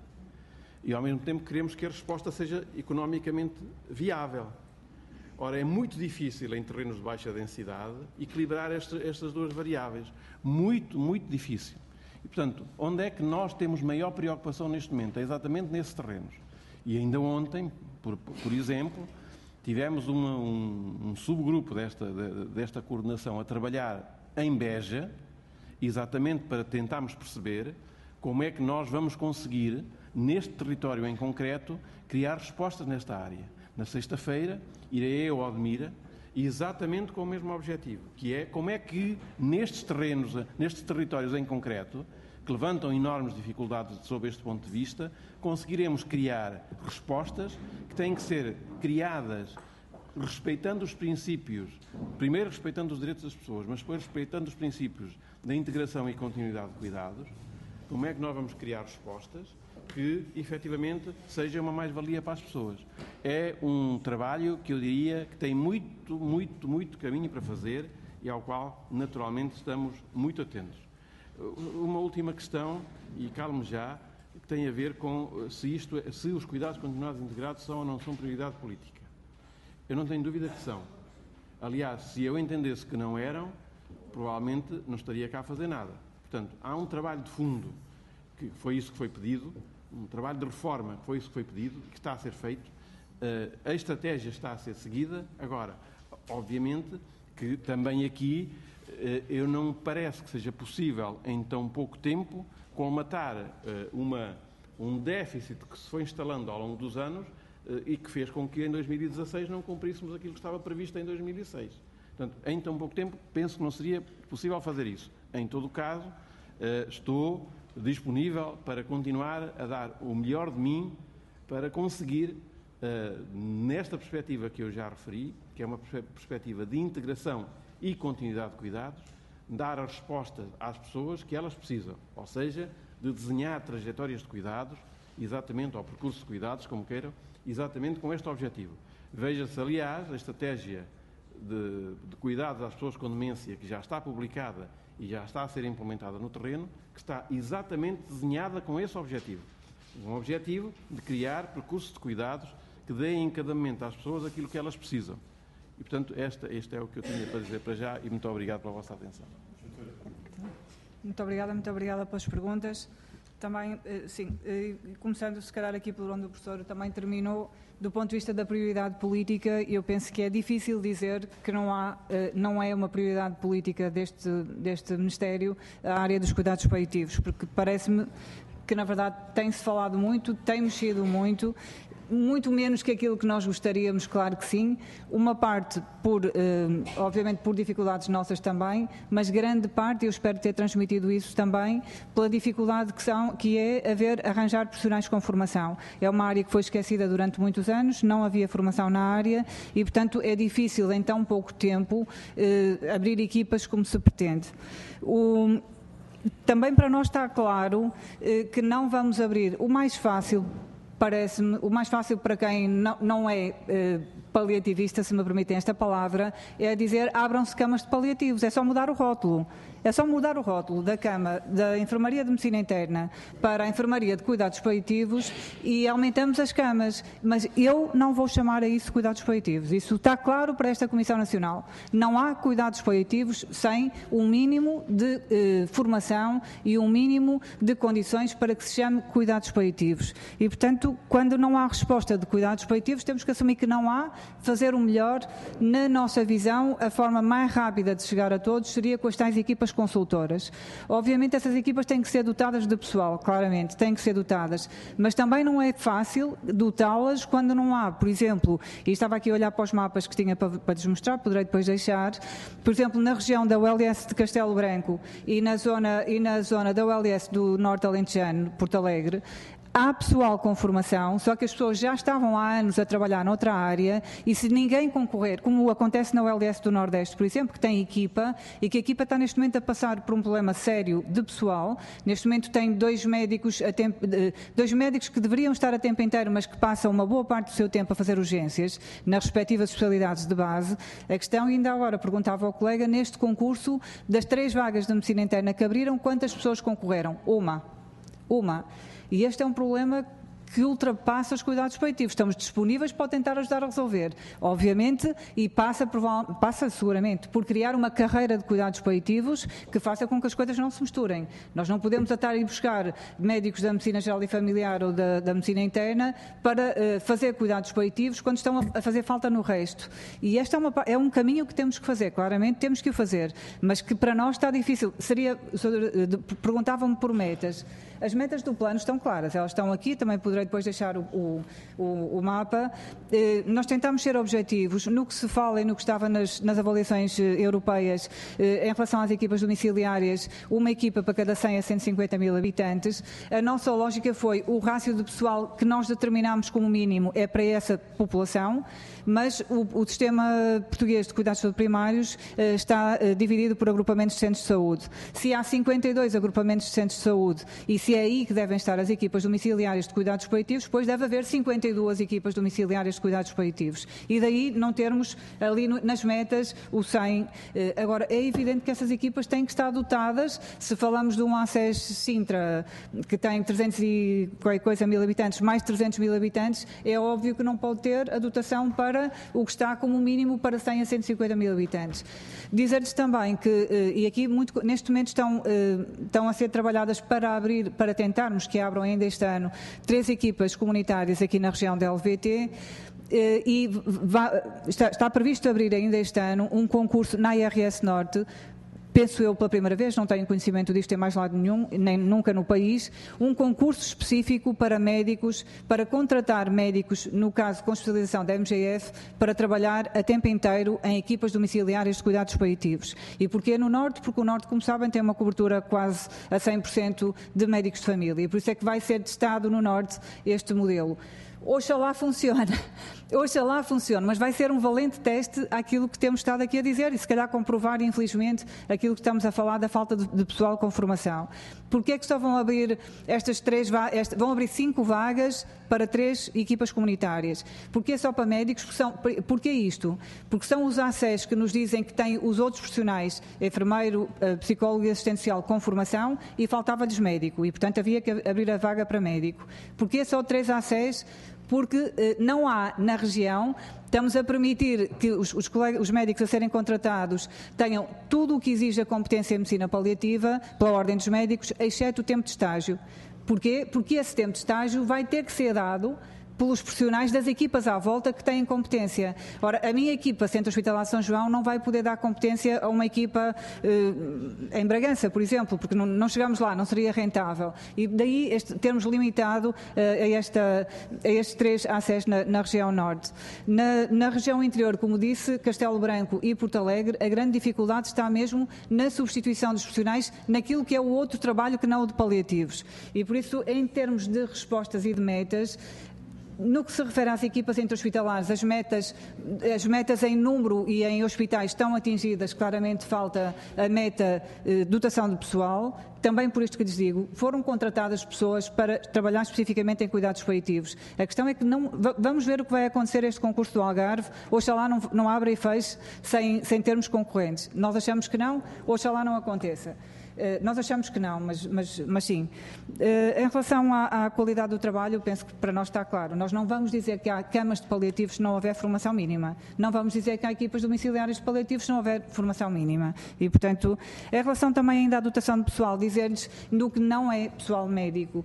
E, ao mesmo tempo, queremos que a resposta seja economicamente viável. Ora, é muito difícil, em terrenos de baixa densidade, equilibrar esta, estas duas variáveis. Muito, muito difícil. E, portanto, onde é que nós temos maior preocupação neste momento? É exatamente nesses terrenos. E ainda ontem, por, por exemplo, tivemos uma, um, um subgrupo desta, desta coordenação a trabalhar em Beja, exatamente para tentarmos perceber como é que nós vamos conseguir, neste território em concreto, criar respostas nesta área. Na sexta-feira, irei eu ao Admira, exatamente com o mesmo objetivo, que é como é que nestes terrenos, nestes territórios em concreto, que levantam enormes dificuldades sob este ponto de vista, conseguiremos criar respostas que têm que ser criadas respeitando os princípios, primeiro respeitando os direitos das pessoas, mas depois respeitando os princípios da integração e continuidade de cuidados. Como é que nós vamos criar respostas que, efetivamente, seja uma mais-valia para as pessoas? É um trabalho que eu diria que tem muito, muito, muito caminho para fazer e ao qual, naturalmente, estamos muito atentos. Uma última questão, e calmo já, que tem a ver com se, isto, se os cuidados continuados integrados são ou não são prioridade política. Eu não tenho dúvida que são. Aliás, se eu entendesse que não eram, provavelmente não estaria cá a fazer nada. Portanto, há um trabalho de fundo, que foi isso que foi pedido, um trabalho de reforma, que foi isso que foi pedido, que está a ser feito. Uh, a estratégia está a ser seguida. Agora, obviamente que também aqui uh, eu não me parece que seja possível, em tão pouco tempo, colmatar uh, uma, um déficit que se foi instalando ao longo dos anos uh, e que fez com que em dois mil e dezasseis não cumpríssemos aquilo que estava previsto em dois mil e seis. Portanto, em tão pouco tempo, penso que não seria possível fazer isso. Em todo o caso, uh, estou disponível para continuar a dar o melhor de mim para conseguir, uh, nesta perspectiva que eu já referi, que é uma perspectiva de integração e continuidade de cuidados, dar a resposta às pessoas que elas precisam, ou seja, de desenhar trajetórias de cuidados, exatamente, ao percurso de cuidados, como queiram, exatamente com este objetivo. Veja-se, aliás, a estratégia de, de cuidados às pessoas com demência, que já está publicada e já está a ser implementada no terreno, que está exatamente desenhada com esse objetivo. Um objetivo de criar percursos de cuidados que deem em cada momento às pessoas aquilo que elas precisam. E, portanto, esta, este é o que eu tinha para dizer para já e muito obrigado pela vossa atenção. Muito obrigada, muito obrigada pelas perguntas. Também, sim, começando se calhar aqui pelo onde o professor também terminou, do ponto de vista da prioridade política, eu penso que é difícil dizer que não há, não é uma prioridade política deste, deste Ministério a área dos cuidados paliativos, porque parece-me que na verdade tem-se falado muito, tem mexido muito, muito menos que aquilo que nós gostaríamos, claro que sim. Uma parte, por, eh, obviamente, por dificuldades nossas também, mas grande parte, eu espero ter transmitido isso também, pela dificuldade que, são, que é haver, arranjar profissionais com formação. É uma área que foi esquecida durante muitos anos, não havia formação na área e, portanto, é difícil em tão pouco tempo eh, abrir equipas como se pretende. O, também para nós está claro eh, que não vamos abrir o mais fácil. Parece-me o mais fácil para quem não, não é eh, paliativista, se me permitem esta palavra, é dizer abram-se camas de paliativos, é só mudar o rótulo. É só mudar o rótulo da cama da Enfermaria de Medicina Interna para a Enfermaria de Cuidados Paliativos e aumentamos as camas. Mas eu não vou chamar a isso cuidados paliativos. Isso está claro para esta Comissão Nacional. Não há cuidados paliativos sem um mínimo de eh, formação e um mínimo de condições para que se chame cuidados paliativos. E, portanto, quando não há resposta de cuidados paliativos, temos que assumir que não há, fazer o melhor. Na nossa visão, a forma mais rápida de chegar a todos seria com as tais equipas consultoras. Obviamente essas equipas têm que ser dotadas de pessoal, claramente, têm que ser dotadas, mas também não é fácil dotá-las quando não há, por exemplo, e estava aqui a olhar para os mapas que tinha para, para lhes mostrar, poderei depois deixar, por exemplo, na região da U L S de Castelo Branco e na zona, e na zona da U L S do Norte Alentejano, Porto Alegre, há pessoal com formação, só que as pessoas já estavam há anos a trabalhar noutra área e se ninguém concorrer, como acontece na U L S do Nordeste, por exemplo, que tem equipa e que a equipa está neste momento a passar por um problema sério de pessoal, neste momento tem dois médicos, a tempo, dois médicos que deveriam estar a tempo inteiro, mas que passam uma boa parte do seu tempo a fazer urgências nas respectivas especialidades de base. A questão, ainda agora, perguntava ao colega, neste concurso, das três vagas de medicina interna que abriram, quantas pessoas concorreram? Uma. Uma. E este é um problema que ultrapassa os cuidados paliativos. Estamos disponíveis para tentar ajudar a resolver, obviamente, e passa, passa seguramente por criar uma carreira de cuidados paliativos que faça com que as coisas não se misturem. Nós não podemos estar a ir buscar médicos da medicina geral e familiar ou da, da medicina interna para uh, fazer cuidados paliativos quando estão a, a fazer falta no resto. E este é, uma, é um caminho que temos que fazer, claramente temos que o fazer, mas que para nós está difícil. Seria, perguntavam-me por metas. As metas do plano estão claras, elas estão aqui, também poderei depois deixar o, o, o mapa. Eh, nós tentamos ser objetivos no que se fala e no que estava nas, nas avaliações eh, europeias eh, em relação às equipas domiciliárias, uma equipa para cada cem a cento e cinquenta mil habitantes. A nossa lógica foi o rácio de pessoal que nós determinamos como mínimo é para essa população, mas o, o sistema português de cuidados de saúde primários eh, está eh, dividido por agrupamentos de centros de saúde. Se há cinquenta e dois agrupamentos de centros de saúde e se é aí que devem estar as equipas domiciliárias de cuidados paliativos, depois deve haver cinquenta e duas equipas domiciliárias de cuidados paliativos. E daí não termos ali no, nas metas o cem. Eh, agora, é evidente que essas equipas têm que estar dotadas. Se falamos de um A C E S Sintra, que tem trezentos e qualquer coisa mil habitantes, mais trezentos mil habitantes, é óbvio que não pode ter a dotação para o que está como mínimo para cem a cento e cinquenta mil habitantes. Dizer-lhes também que, e aqui muito, neste momento estão, estão a ser trabalhadas para abrir, para tentarmos que abram ainda este ano, três equipas comunitárias aqui na região da L V T, e está, está previsto abrir ainda este ano um concurso na I R S Norte, penso eu pela primeira vez, não tenho conhecimento disto em mais lado nenhum, nem nunca no país, um concurso específico para médicos, para contratar médicos, no caso com especialização da M G F, para trabalhar a tempo inteiro em equipas domiciliárias de cuidados paliativos. E porquê no Norte? Porque o Norte, como sabem, tem uma cobertura quase a cem por cento de médicos de família. E por isso é que vai ser testado no Norte este modelo. Oxalá funciona, oxalá funciona, mas vai ser um valente teste àquilo que temos estado aqui a dizer e se calhar comprovar, infelizmente, aquilo que estamos a falar da falta de, de pessoal com formação. Porquê é que só vão abrir estas três, esta, vão abrir cinco vagas para três equipas comunitárias? Porquê só para médicos? Porque são, porquê isto? Porque são os A C E S que nos dizem que têm os outros profissionais, enfermeiro, psicólogo e assistencial com formação e faltava-lhes médico e, portanto, havia que abrir a vaga para médico. Porquê só três A C E S? Porque eh, não há na região, estamos a permitir que os, os, colegas, os médicos a serem contratados tenham tudo o que exige a competência em medicina paliativa, pela ordem dos médicos, exceto o tempo de estágio. Porquê? Porque esse tempo de estágio vai ter que ser dado pelos profissionais das equipas à volta que têm competência. Ora, a minha equipa Centro Hospitalar São João não vai poder dar competência a uma equipa eh, em Bragança, por exemplo, porque não, não chegamos lá, não seria rentável. E daí este, termos limitado eh, a, esta, a estes três A C Es na, na região norte. Na, na região interior, como disse, Castelo Branco e Porto Alegre, a grande dificuldade está mesmo na substituição dos profissionais naquilo que é o outro trabalho que não o de paliativos. E por isso, em termos de respostas e de metas, no que se refere às equipas intra-hospitalares, as metas, as metas em número e em hospitais estão atingidas, claramente falta a meta eh, dotação de pessoal. Também por isto que lhes digo, foram contratadas pessoas para trabalhar especificamente em cuidados paliativos. A questão é que não, vamos ver o que vai acontecer este concurso do Algarve, oxalá não, não abra e feche sem, sem termos concorrentes. Nós achamos que não, oxalá não aconteça. Uh, nós achamos que não, mas, mas, mas sim. Uh, em relação à, à qualidade do trabalho, eu penso que para nós está claro. Nós não vamos dizer que há camas de paliativos se não houver formação mínima. Não vamos dizer que há equipas domiciliárias de paliativos se não houver formação mínima. E, portanto, em relação também ainda à dotação de pessoal, dizer-lhes no que não é pessoal médico.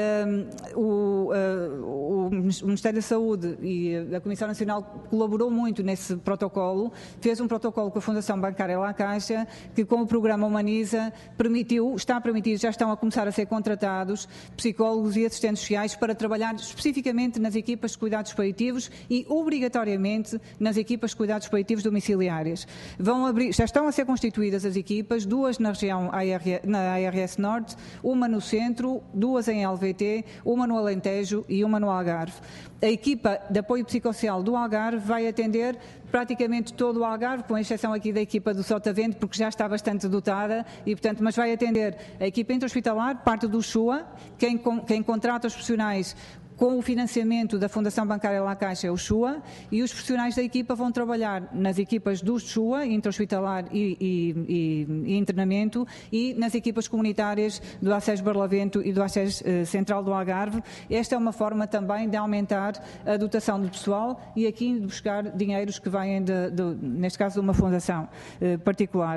Um, o, uh, o Ministério da Saúde e a Comissão Nacional colaborou muito nesse protocolo, fez um protocolo com a Fundação Bancária La Caixa, que com o programa Humaniza permitiu, está a permitir, já estão a começar a ser contratados psicólogos e assistentes sociais para trabalhar especificamente nas equipas de cuidados paliativos e obrigatoriamente nas equipas de cuidados paliativos domiciliárias. Vão abrir, já estão a ser constituídas as equipas, duas na região A R, na A R S Norte, uma no centro, duas em L V T, uma no Alentejo e uma no Algarve. A equipa de apoio psicossocial do Algarve vai atender praticamente todo o Algarve, com exceção aqui da equipa do Sotavento, porque já está bastante dotada, e, portanto, mas vai atender a equipa intra-hospitalar, parte do Chua, quem, quem contrata os profissionais com o financiamento da Fundação Bancária La Caixa é o Chua, e os profissionais da equipa vão trabalhar nas equipas do Chua, intra-hospitalar e, e, e, e internamento, e nas equipas comunitárias do A C E S Barlavento e do A C E S eh, Central do Algarve. Esta é uma forma também de aumentar a dotação do pessoal e aqui de buscar dinheiros que vêm, de, de, neste caso, de uma fundação eh, particular.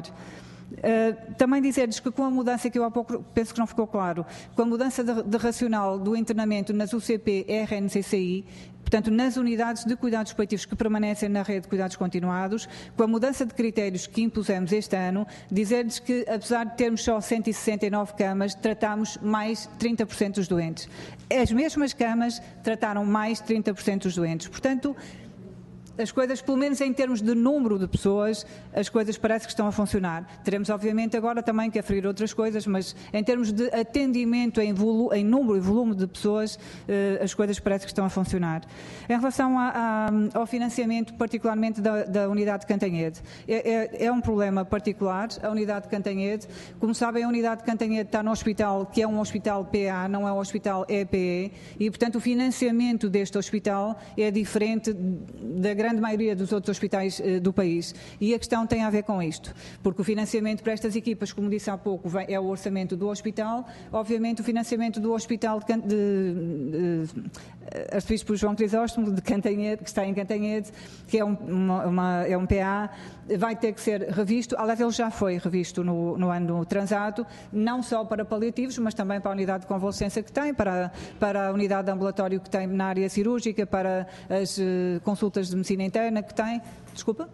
Uh, também dizer-lhes que com a mudança, que eu há pouco penso que não ficou claro, com a mudança de, de racional do internamento nas U C P R N C C I, portanto, nas unidades de cuidados paliativos que permanecem na rede de cuidados continuados, com a mudança de critérios que impusemos este ano, dizer-lhes que, apesar de termos só cento e sessenta e nove camas, tratamos mais trinta por cento dos doentes. As mesmas camas trataram mais trinta por cento dos doentes. Portanto, as coisas, pelo menos em termos de número de pessoas, as coisas parece que estão a funcionar. Teremos, obviamente, agora também que aferir outras coisas, mas em termos de atendimento em, volu em número e volume de pessoas, eh, as coisas parece que estão a funcionar. Em relação a, a, ao financiamento, particularmente da, da unidade de Cantanhede, é, é, é um problema particular, a unidade de Cantanhede. Como sabem, a unidade de Cantanhede está no hospital, que é um hospital P A, não é um hospital E P E, e, portanto, o financiamento deste hospital é diferente da grande grande maioria dos outros hospitais eh, do país. E a questão tem a ver com isto, porque o financiamento para estas equipas, como disse há pouco, vai, é o orçamento do hospital. Obviamente, o financiamento do hospital de, de, de, de Arcebispo João Crisóstomo, de Cantanhede, que está em Cantanhede, que é um, uma, uma, é um P A, vai ter que ser revisto. Aliás, ele já foi revisto no, no ano transato, não só para paliativos, mas também para a unidade de convalescença que tem, para, para a unidade de ambulatório que tem na área cirúrgica, para as uh, consultas de medicina interna que tem. Desculpa?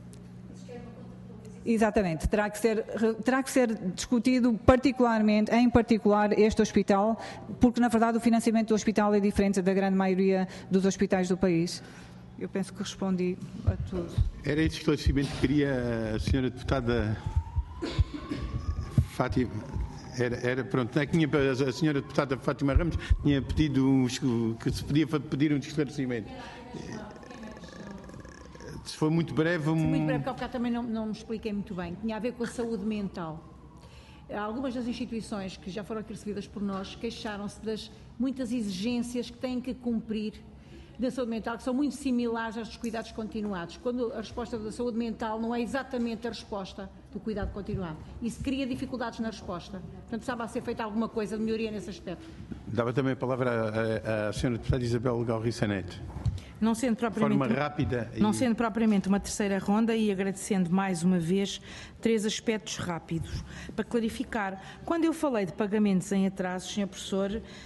Exatamente, terá que ser, terá que ser discutido particularmente, em particular, este hospital, porque, na verdade, o financiamento do hospital é diferente da grande maioria dos hospitais do país. Eu penso que respondi a tudo. Era esse esclarecimento que queria a senhora deputada Fátima. Era, era pronto, a senhora deputada Fátima Ramos tinha pedido um, que se podia pedir um esclarecimento. Se for muito breve... Um... Muito breve, porque eu também não, não me expliquei muito bem. Tinha a ver com a saúde mental. Algumas das instituições que já foram aqui recebidas por nós queixaram-se das muitas exigências que têm que cumprir da saúde mental, que são muito similares às dos cuidados continuados, quando a resposta da saúde mental não é exatamente a resposta do cuidado continuado. Isso cria dificuldades na resposta. Portanto, precisava ser feita alguma coisa de melhoria nesse aspecto. Dava também a palavra à, à senhora deputada Isabel Galriça Neto. Não sendo propriamente, forma rápida e... não sendo propriamente uma terceira ronda, e agradecendo mais uma vez três aspectos rápidos. Para clarificar, quando eu falei de pagamentos em atraso, senhor Professor,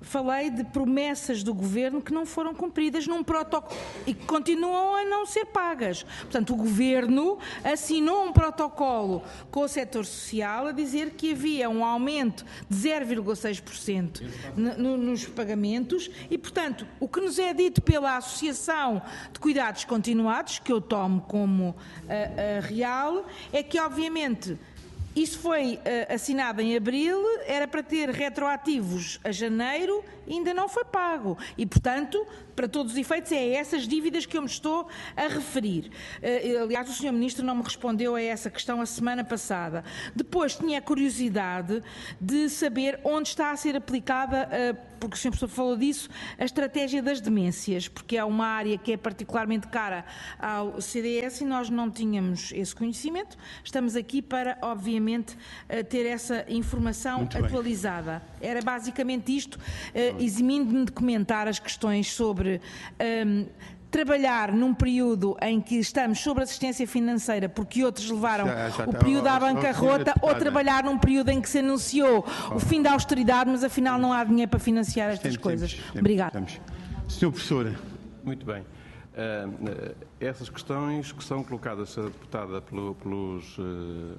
falei de promessas do Governo que não foram cumpridas num protocolo e que continuam a não ser pagas. Portanto, o Governo assinou um protocolo com o setor social a dizer que havia um aumento de zero vírgula seis por cento nos pagamentos e, portanto, o que nos é dito pela Associação de Cuidados Continuados, que eu tomo como uh, uh, real, é que, obviamente, isso foi uh, assinado em abril, era para ter retroativos a janeiro, ainda não foi pago. E, portanto, para todos os efeitos, é essas dívidas que eu me estou a referir. Uh, aliás, o senhor Ministro não me respondeu a essa questão a semana passada. Depois, tinha a curiosidade de saber onde está a ser aplicada, uh, porque o senhor Professor falou disso, a estratégia das demências, porque é uma área que é particularmente cara ao C D S e nós não tínhamos esse conhecimento. Estamos aqui para, obviamente, ter essa informação Muito atualizada. Bem. Era basicamente isto, eximindo-me de comentar as questões sobre um, trabalhar num período em que estamos sobre assistência financeira porque outros levaram já, já o período à bancarrota, ou deputada. trabalhar num período em que se anunciou o fim da austeridade, mas afinal não há dinheiro para financiar estas Temos, coisas. temos, temos, Obrigada. temos. senhor Professor. Muito bem. Uh, essas questões que são colocadas, Senhora Deputada, pelo, pelos uh,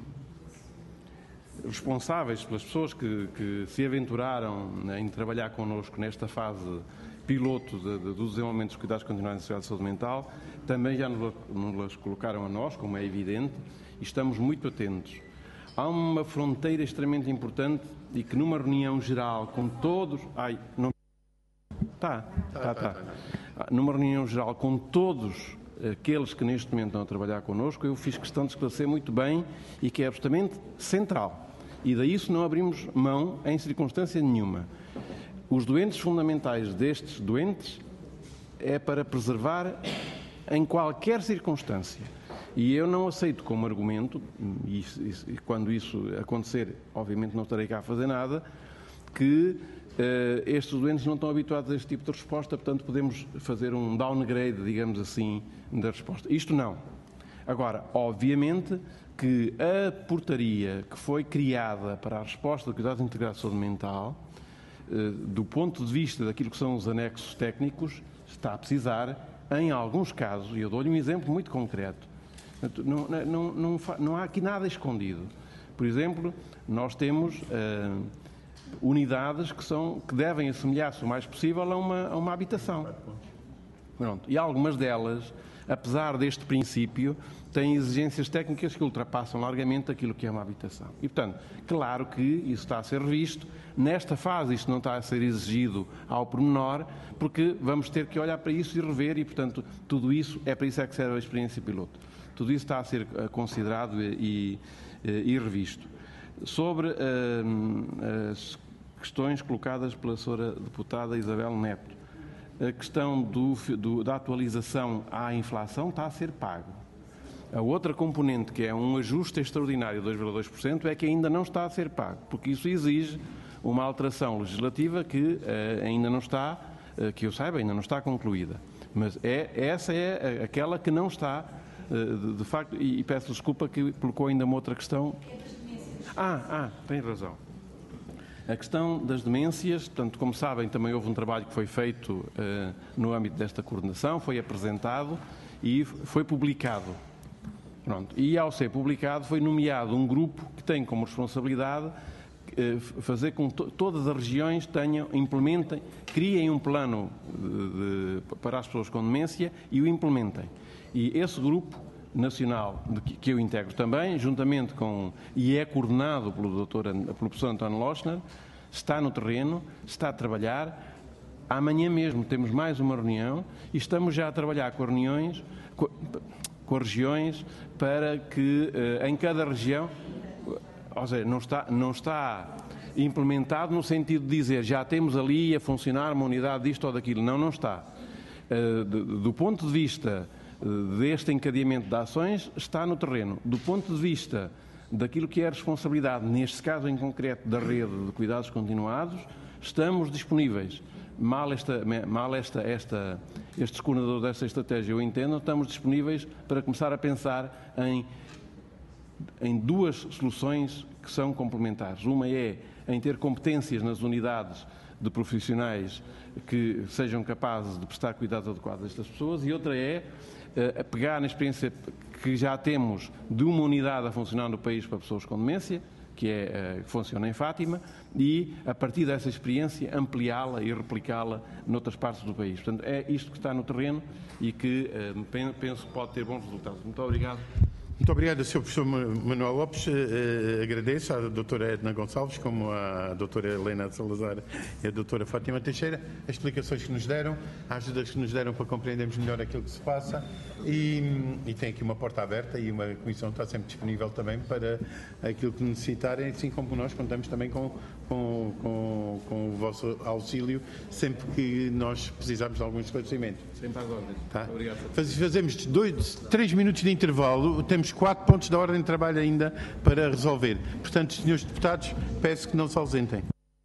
responsáveis, pelas pessoas que, que se aventuraram em trabalhar connosco nesta fase piloto de, de, do desenvolvimento dos cuidados continuados na sociedade de saúde mental, também já nos, nos colocaram a nós, como é evidente, e estamos muito atentos. Há uma fronteira extremamente importante e que numa reunião geral com todos... Ai, não... Tá, tá, tá. Numa reunião geral com todos aqueles que neste momento estão a trabalhar connosco, eu fiz questão de esclarecer muito bem e que é absolutamente central. E daí isso não abrimos mão em circunstância nenhuma. Os doentes fundamentais destes doentes é para preservar em qualquer circunstância. E eu não aceito como argumento, e, e, e quando isso acontecer, obviamente não estarei cá a fazer nada, que uh, estes doentes não estão habituados a este tipo de resposta, portanto podemos fazer um downgrade, digamos assim, da resposta. Isto não. Agora, obviamente que a portaria que foi criada para a resposta do cuidado integrado de saúde mental, do ponto de vista daquilo que são os anexos técnicos, está a precisar, em alguns casos, e eu dou-lhe um exemplo muito concreto, não, não, não, não há aqui nada escondido. Por exemplo, nós temos uh, unidades que, são, que devem assemelhar-se o mais possível a uma, a uma habitação. Pronto. E algumas delas, apesar deste princípio, têm exigências técnicas que ultrapassam largamente aquilo que é uma habitação. E, portanto, claro que isso está a ser revisto. Nesta fase isto não está a ser exigido ao pormenor, porque vamos ter que olhar para isso e rever e, portanto, tudo isso, é para isso é que serve a experiência piloto. Tudo isso está a ser considerado e, e, e revisto. Sobre uh, as questões colocadas pela senhora deputada Isabel Neto, a questão do, do, da atualização à inflação está a ser pago. A outra componente, que é um ajuste extraordinário de dois vírgula dois por cento, é que ainda não está a ser pago, porque isso exige uma alteração legislativa que uh, ainda não está, uh, que eu saiba, ainda não está concluída. Mas é, essa é aquela que não está, uh, de, de facto, e, e peço desculpa que colocou ainda uma outra questão. Ah, ah, tem razão. A questão das demências, portanto, como sabem, também houve um trabalho que foi feito uh, no âmbito desta coordenação, foi apresentado e foi publicado. Pronto. E ao ser publicado foi nomeado um grupo que tem como responsabilidade uh, fazer com que to todas as regiões tenham, implementem, criem um plano de, de, para as pessoas com demência e o implementem. E esse grupo nacional, de que, que eu integro também, juntamente com, e é coordenado pelo, doutor, pelo professor António Lochner, está no terreno, está a trabalhar. Amanhã mesmo temos mais uma reunião e estamos já a trabalhar com as reuniões, com, com as regiões, para que uh, em cada região, ou seja, não está, não está implementado no sentido de dizer já temos ali a funcionar uma unidade disto ou daquilo. Não, não está. Uh, do, do ponto de vista deste encadeamento de ações, está no terreno. Do ponto de vista daquilo que é a responsabilidade, neste caso em concreto, da rede de cuidados continuados, estamos disponíveis. Mal, esta, mal esta, esta, este descoordenador desta estratégia eu entendo, estamos disponíveis para começar a pensar em, em duas soluções que são complementares. Uma é em ter competências nas unidades de profissionais que sejam capazes de prestar cuidados adequados a estas pessoas, e outra é uh, pegar na experiência que já temos de uma unidade a funcionar no país para pessoas com demência, que é, que funciona em Fátima, e, a partir dessa experiência, ampliá-la e replicá-la noutras partes do país. Portanto, é isto que está no terreno e que uh, penso que pode ter bons resultados. Muito obrigado. Muito obrigado, senhor Professor Manuel Lopes. Uh, agradeço à doutora Edna Gonçalves, como à doutora Helena Salazar e à doutora Fátima Teixeira, as explicações que nos deram, as ajudas que nos deram para compreendermos melhor aquilo que se passa, e, e tem aqui uma porta aberta e uma comissão está sempre disponível também para aquilo que necessitarem, assim como nós contamos também com, com, com, com o vosso auxílio sempre que nós precisarmos de algum esclarecimento. Sempre às ordens. Tá? Obrigado. Faz, fazemos dois, três minutos de intervalo, temos quatro pontos da ordem de trabalho ainda para resolver. Portanto, senhores deputados, peço que não se ausentem.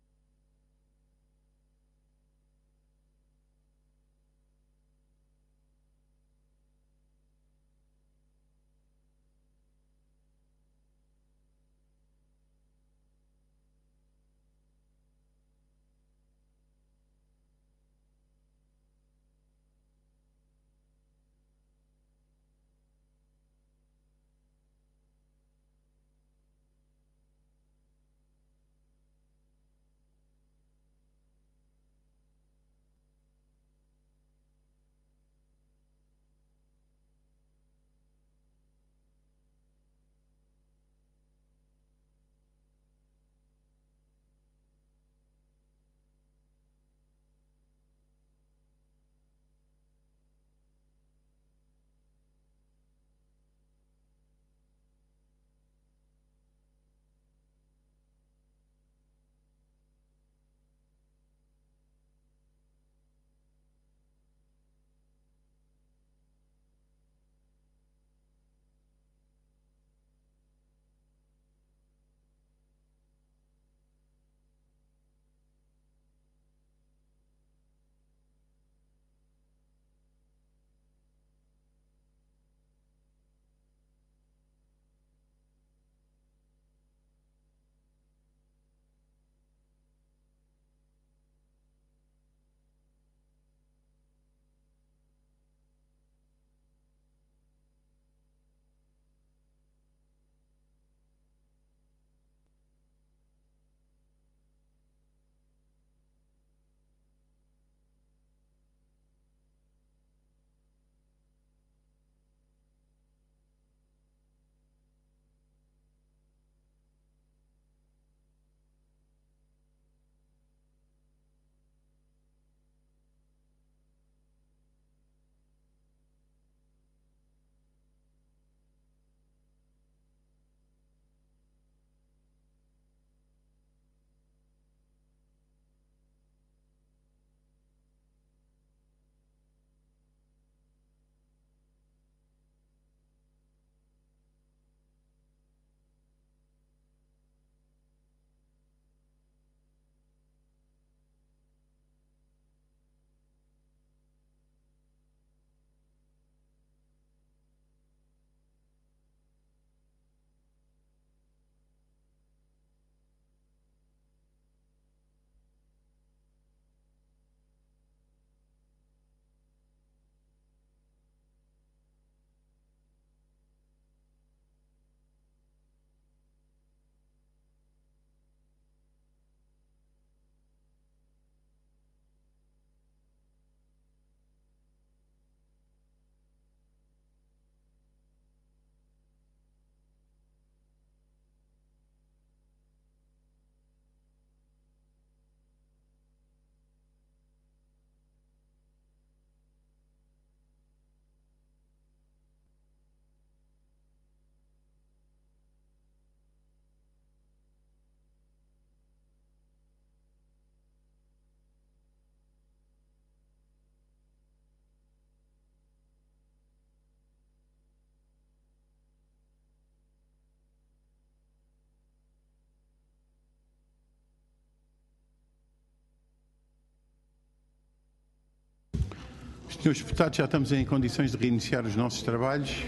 Senhores deputados, já estamos em condições de reiniciar os nossos trabalhos.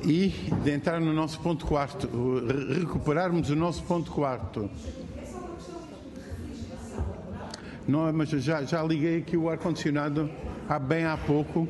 e de entrar no nosso ponto quarto, recuperarmos o nosso ponto quarto. Não, mas já, já liguei aqui o ar-condicionado há bem há pouco.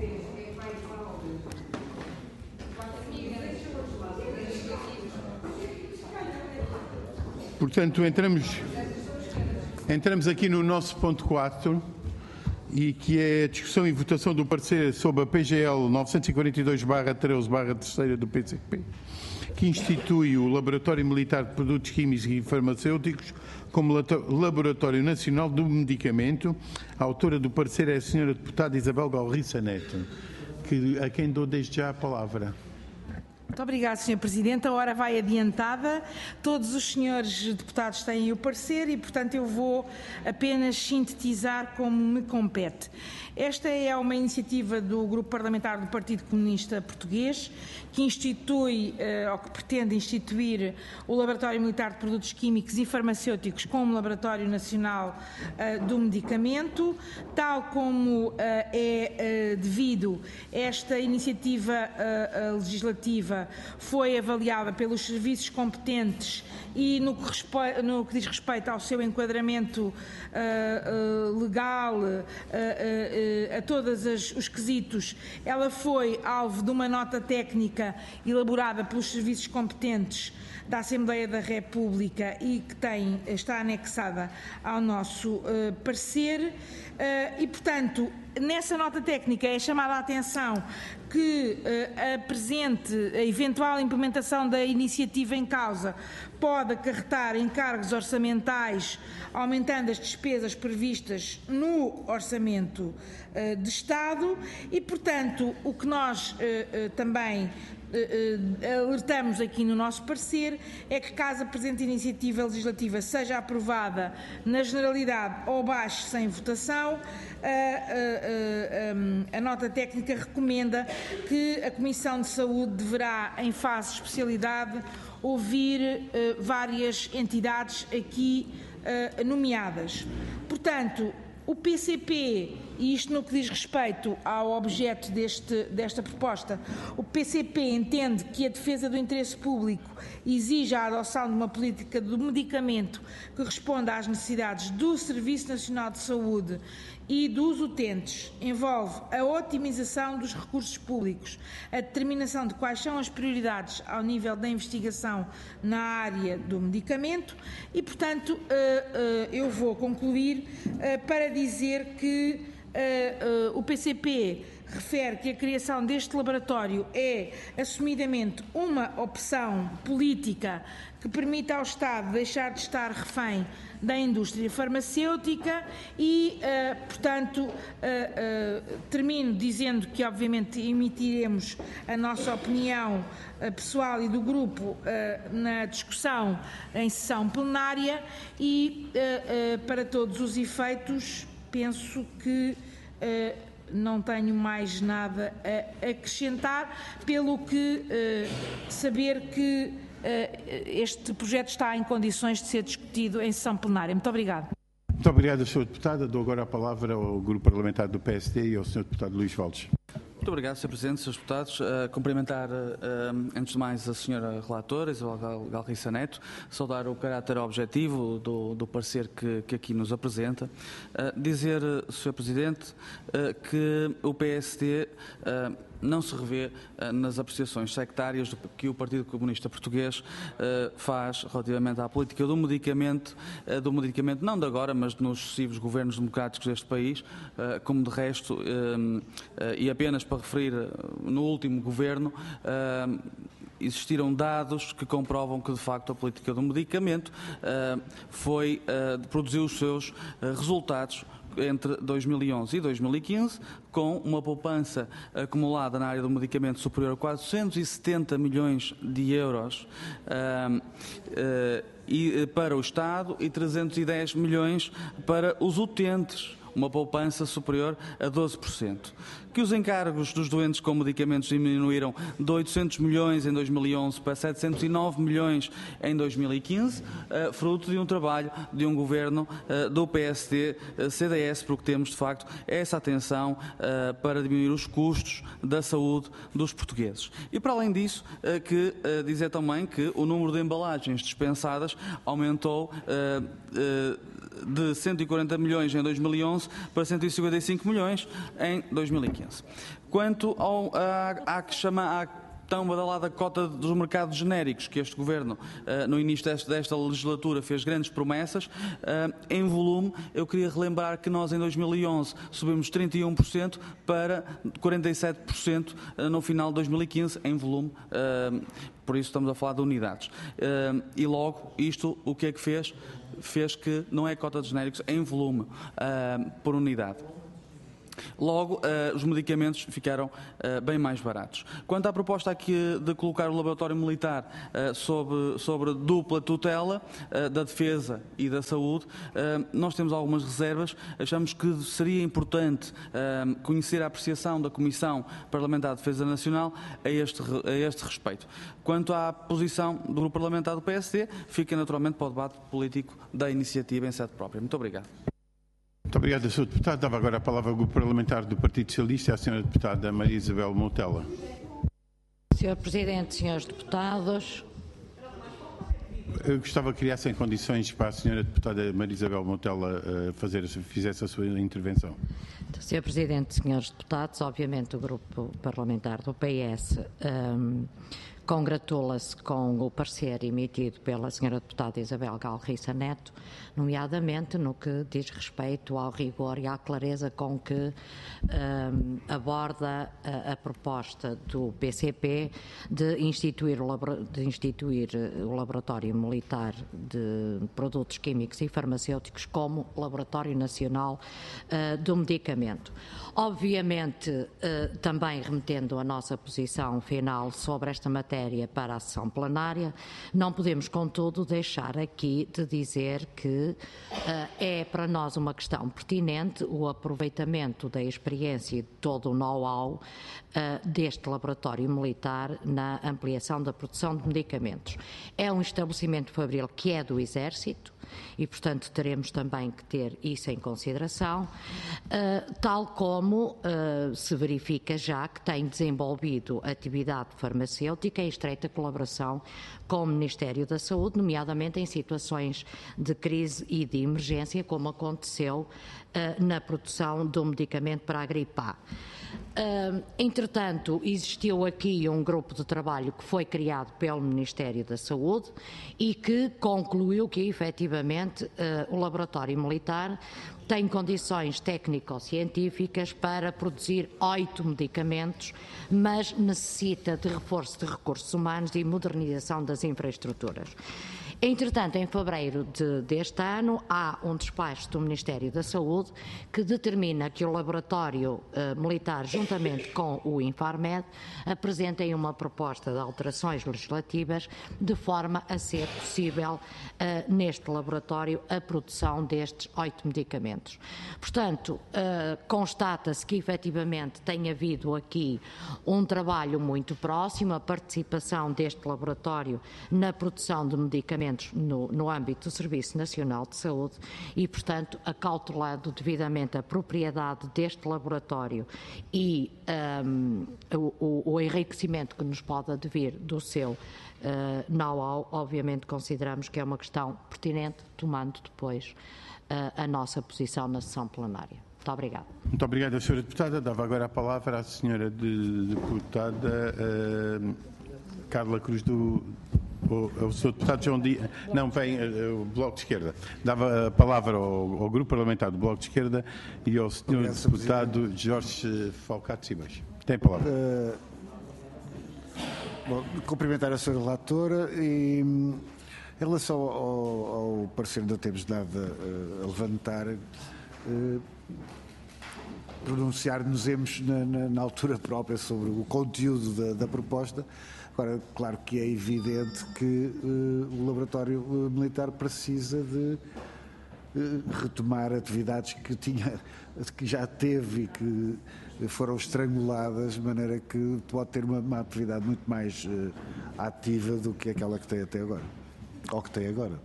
Portanto, entramos, entramos aqui no nosso ponto quatro, e que é a discussão e votação do parecer sobre a P G L novecentos e quarenta e dois barra treze barra três do P C P, que institui o Laboratório Militar de Produtos Químicos e Farmacêuticos como Laboratório Nacional do Medicamento. A autora do parecer é a senhora deputada Isabel Galriça Neto, que, a quem dou desde já a palavra. Muito obrigada, senhor Presidente. A hora vai adiantada. Todos os senhores deputados têm o parecer e, portanto, eu vou apenas sintetizar como me compete. Esta é uma iniciativa do Grupo Parlamentar do Partido Comunista Português, que institui, eh, ou que pretende instituir, o Laboratório Militar de Produtos Químicos e Farmacêuticos como Laboratório Nacional eh, do Medicamento. Tal como eh, é eh, devido, esta iniciativa eh, legislativa foi avaliada pelos serviços competentes e no que, respe... no que diz respeito ao seu enquadramento uh, uh, legal uh, uh, uh, a todos os quesitos, ela foi alvo de uma nota técnica elaborada pelos serviços competentes da Assembleia da República e que tem, está anexada ao nosso uh, parecer uh, e, portanto, nessa nota técnica é chamada a atenção que uh, a presente, a eventual implementação da iniciativa em causa pode acarretar encargos orçamentais, aumentando as despesas previstas no Orçamento uh, de Estado e, portanto, o que nós uh, uh, também alertamos aqui no nosso parecer é que, caso a presente iniciativa legislativa seja aprovada na generalidade ou baixe sem votação, a, a, a, a nota técnica recomenda que a Comissão de Saúde deverá, em fase de especialidade, ouvir uh, várias entidades aqui uh, nomeadas. Portanto, o P C P, e isto no que diz respeito ao objeto deste, desta proposta, o P C P entende que a defesa do interesse público exige a adoção de uma política do medicamento que responda às necessidades do Serviço Nacional de Saúde e dos utentes, envolve a otimização dos recursos públicos, a determinação de quais são as prioridades ao nível da investigação na área do medicamento e, portanto, eu vou concluir para dizer que o P C P refere que a criação deste laboratório é assumidamente uma opção política que permite ao Estado deixar de estar refém da indústria farmacêutica e, uh, portanto, uh, uh, termino dizendo que, obviamente, emitiremos a nossa opinião uh, pessoal e do grupo uh, na discussão em sessão plenária e, uh, uh, para todos os efeitos, penso que uh, não tenho mais nada a acrescentar, pelo que uh, saber que este projeto está em condições de ser discutido em sessão plenária. Muito obrigada. Muito obrigado, senhora Deputada. Dou agora a palavra ao Grupo Parlamentar do P S D e ao senhor Deputado Luís Valdes. Muito obrigado, senhor Presidente, senhores Deputados. Uh, cumprimentar, uh, antes de mais, a senhora Relatora, Isabel Galriça Neto, saudar o caráter objetivo do, do parecer que, que aqui nos apresenta. Uh, dizer, senhor Presidente, uh, que o P S D uh, não se revê uh, nas apreciações sectárias do, que o Partido Comunista Português uh, faz relativamente à política do medicamento, uh, do medicamento não de agora, mas nos sucessivos governos democráticos deste país, uh, como de resto, uh, uh, e apenas para referir, uh, no último governo, uh, existiram dados que comprovam que, de facto, a política do medicamento uh, foi, uh, produziu os seus uh, resultados entre dois mil e onze e dois mil e quinze, com uma poupança acumulada na área do medicamento superior a quatrocentos e setenta milhões de euros uh, uh, e, para o Estado e trezentos e dez milhões para os utentes. uma poupança superior a doze por cento. Que os encargos dos doentes com medicamentos diminuíram de oitocentos milhões em dois mil e onze para setecentos e nove milhões em dois mil e quinze, uh, fruto de um trabalho de um governo uh, do P S D C D S, porque temos de facto essa atenção uh, para diminuir os custos da saúde dos portugueses. E para além disso, uh, que uh, dizer também que o número de embalagens dispensadas aumentou uh, uh, de cento e quarenta milhões em dois mil e onze para cento e cinquenta e cinco milhões em dois mil e quinze. Quanto ao, à, à que chama, à tão badalada cota dos mercados genéricos, que este Governo, no início desta, desta legislatura, fez grandes promessas, em volume, eu queria relembrar que nós, em dois mil e onze, subimos trinta e um por cento para quarenta e sete por cento no final de dois mil e quinze, em volume, por isso estamos a falar de unidades. E logo, isto, o que é que fez? Fez que não é cota de genéricos, é em volume, por unidade. Logo, uh, os medicamentos ficaram uh, bem mais baratos. Quanto à proposta aqui de colocar o laboratório militar uh, sobre, sobre dupla tutela uh, da defesa e da saúde, uh, nós temos algumas reservas. Achamos que seria importante uh, conhecer a apreciação da Comissão Parlamentar de Defesa Nacional a este, a este respeito. Quanto à posição do Grupo Parlamentar do P S D, fica naturalmente para o debate político da iniciativa em sede própria. Muito obrigado. Muito obrigado, senhor Deputado. Dava agora a palavra ao Grupo Parlamentar do Partido Socialista, à senhora Deputada Maria Isabel Moutela. senhor Presidente, senhores Deputados. Eu gostava que criassem condições para a senhora Deputada Maria Isabel Moutela uh, fazer, fizesse a sua intervenção. senhor Presidente, senhores Deputados, obviamente o Grupo Parlamentar do P S um, congratula-se com o parecer emitido pela senhora Deputada Isabel Galriça Neto, nomeadamente no que diz respeito ao rigor e à clareza com que um, aborda a, a proposta do P C P de instituir, o de instituir o Laboratório Militar de Produtos Químicos e Farmacêuticos como Laboratório Nacional uh, do Medicamento. Obviamente, uh, também remetendo a nossa posição final sobre esta matéria para a sessão plenária, não podemos, contudo, deixar aqui de dizer que uh, é para nós uma questão pertinente o aproveitamento da experiência e de todo o know-how uh, deste laboratório militar na ampliação da produção de medicamentos. É um estabelecimento fabril que é do Exército e, portanto, teremos também que ter isso em consideração, uh, tal como uh, se verifica já que tem desenvolvido atividade farmacêutica em estreita colaboração com o Ministério da Saúde, nomeadamente em situações de crise e de emergência, como aconteceu uh, na produção do medicamento para a gripe A. Uh, entretanto, existiu aqui um grupo de trabalho que foi criado pelo Ministério da Saúde e que concluiu que, efetivamente, uh, o laboratório militar tem condições técnico-científicas para produzir oito medicamentos, mas necessita de reforço de recursos humanos e modernização das infraestruturas. Entretanto, em fevereiro de, deste ano, há um despacho do Ministério da Saúde que determina que o laboratório eh, militar, juntamente com o Infarmed, apresentem uma proposta de alterações legislativas de forma a ser possível, eh, neste laboratório, a produção destes oito medicamentos. Portanto, eh, constata-se que, efetivamente, tem havido aqui um trabalho muito próximo, a participação deste laboratório na produção de medicamentos No, no âmbito do Serviço Nacional de Saúde e, portanto, acautelando devidamente a propriedade deste laboratório e um, o, o enriquecimento que nos pode advir do seu uh, know-how, obviamente consideramos que é uma questão pertinente, tomando depois uh, a nossa posição na sessão plenária. Muito obrigada. Muito obrigada, senhora Deputada. Dava agora a palavra à senhora de, Deputada uh, Carla Cruz do... O, o senhor Deputado João Dias, não, vem uh, o Bloco de Esquerda. Dava a palavra ao, ao Grupo Parlamentar do Bloco de Esquerda e ao senhor Obrigado, Deputado Presidente. Jorge Falcato Simões. Tem a palavra. Uh, bom, cumprimentar a senhora relatora e, em relação ao, ao parecer que temos dado uh, a levantar, uh, pronunciar-nos-emos na, na, na altura própria sobre o conteúdo da, da proposta. Agora, claro que é evidente que uh, o laboratório uh, militar precisa de retomar atividades que, tinha, que já teve e que foram estranguladas, de maneira que pode ter uma, uma atividade muito mais uh, ativa do que aquela que tem até agora, ou que tem agora.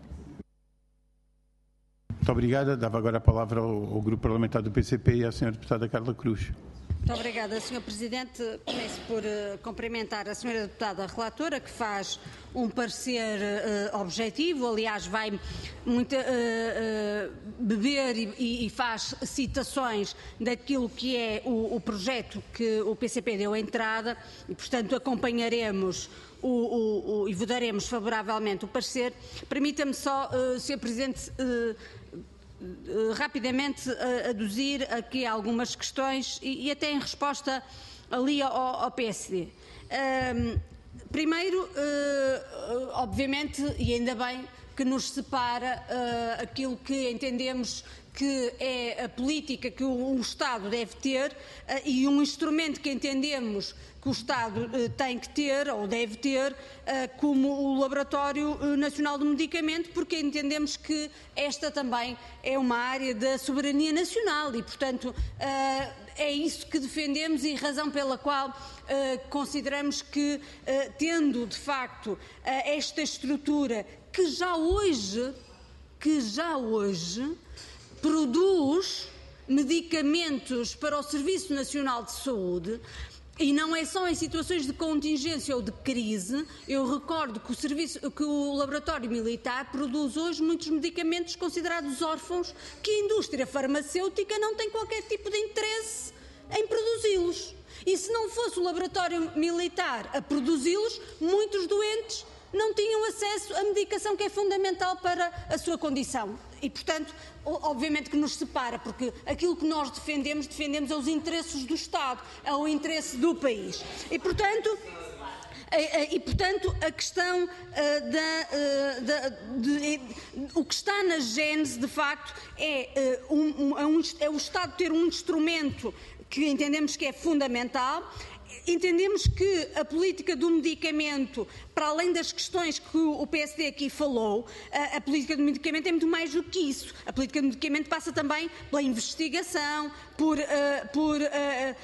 Muito obrigada. Dava agora a palavra ao, ao Grupo Parlamentar do P C P e à senhora Deputada Carla Cruz. Muito obrigada, senhor Presidente. Começo por uh, cumprimentar a senhora Deputada Relatora, que faz um parecer uh, objetivo, aliás, vai muito, uh, uh, beber e, e faz citações daquilo que é o, o projeto que o P C P deu entrada e, portanto, acompanharemos o, o, o, e votaremos favoravelmente o parecer. Permita-me só, uh, senhor Presidente, uh, Uh, rapidamente uh, aduzir aqui algumas questões e, e até em resposta ali ao, ao P S D. Uh, primeiro, uh, obviamente, e ainda bem que nos separa uh, aquilo que entendemos que é a política que o, o Estado deve ter uh, e um instrumento que entendemos que o Estado uh, tem que ter ou deve ter uh, como o Laboratório Nacional do Medicamento, porque entendemos que esta também é uma área da soberania nacional e, portanto, uh, é isso que defendemos e razão pela qual uh, consideramos que, uh, tendo de facto uh, esta estrutura que já hoje, que já hoje produz medicamentos para o Serviço Nacional de Saúde, e não é só em situações de contingência ou de crise. Eu recordo que o, serviço, que o laboratório militar produz hoje muitos medicamentos considerados órfãos que a indústria farmacêutica não tem qualquer tipo de interesse em produzi-los. E se não fosse o laboratório militar a produzi-los, muitos doentes não tinham acesso à medicação que é fundamental para a sua condição. E, portanto, obviamente que nos separa, porque aquilo que nós defendemos, defendemos é os interesses do Estado, é o interesse do país. E, portanto, e, portanto a questão uh, da, uh, da de, de, o que está na gênese, de facto, é, uh, um, um, é o Estado ter um instrumento que entendemos que é fundamental. Entendemos que a política do medicamento, para além das questões que o P S D aqui falou, a, a política do medicamento é muito mais do que isso. A política do medicamento passa também pela investigação, por, uh, por, uh,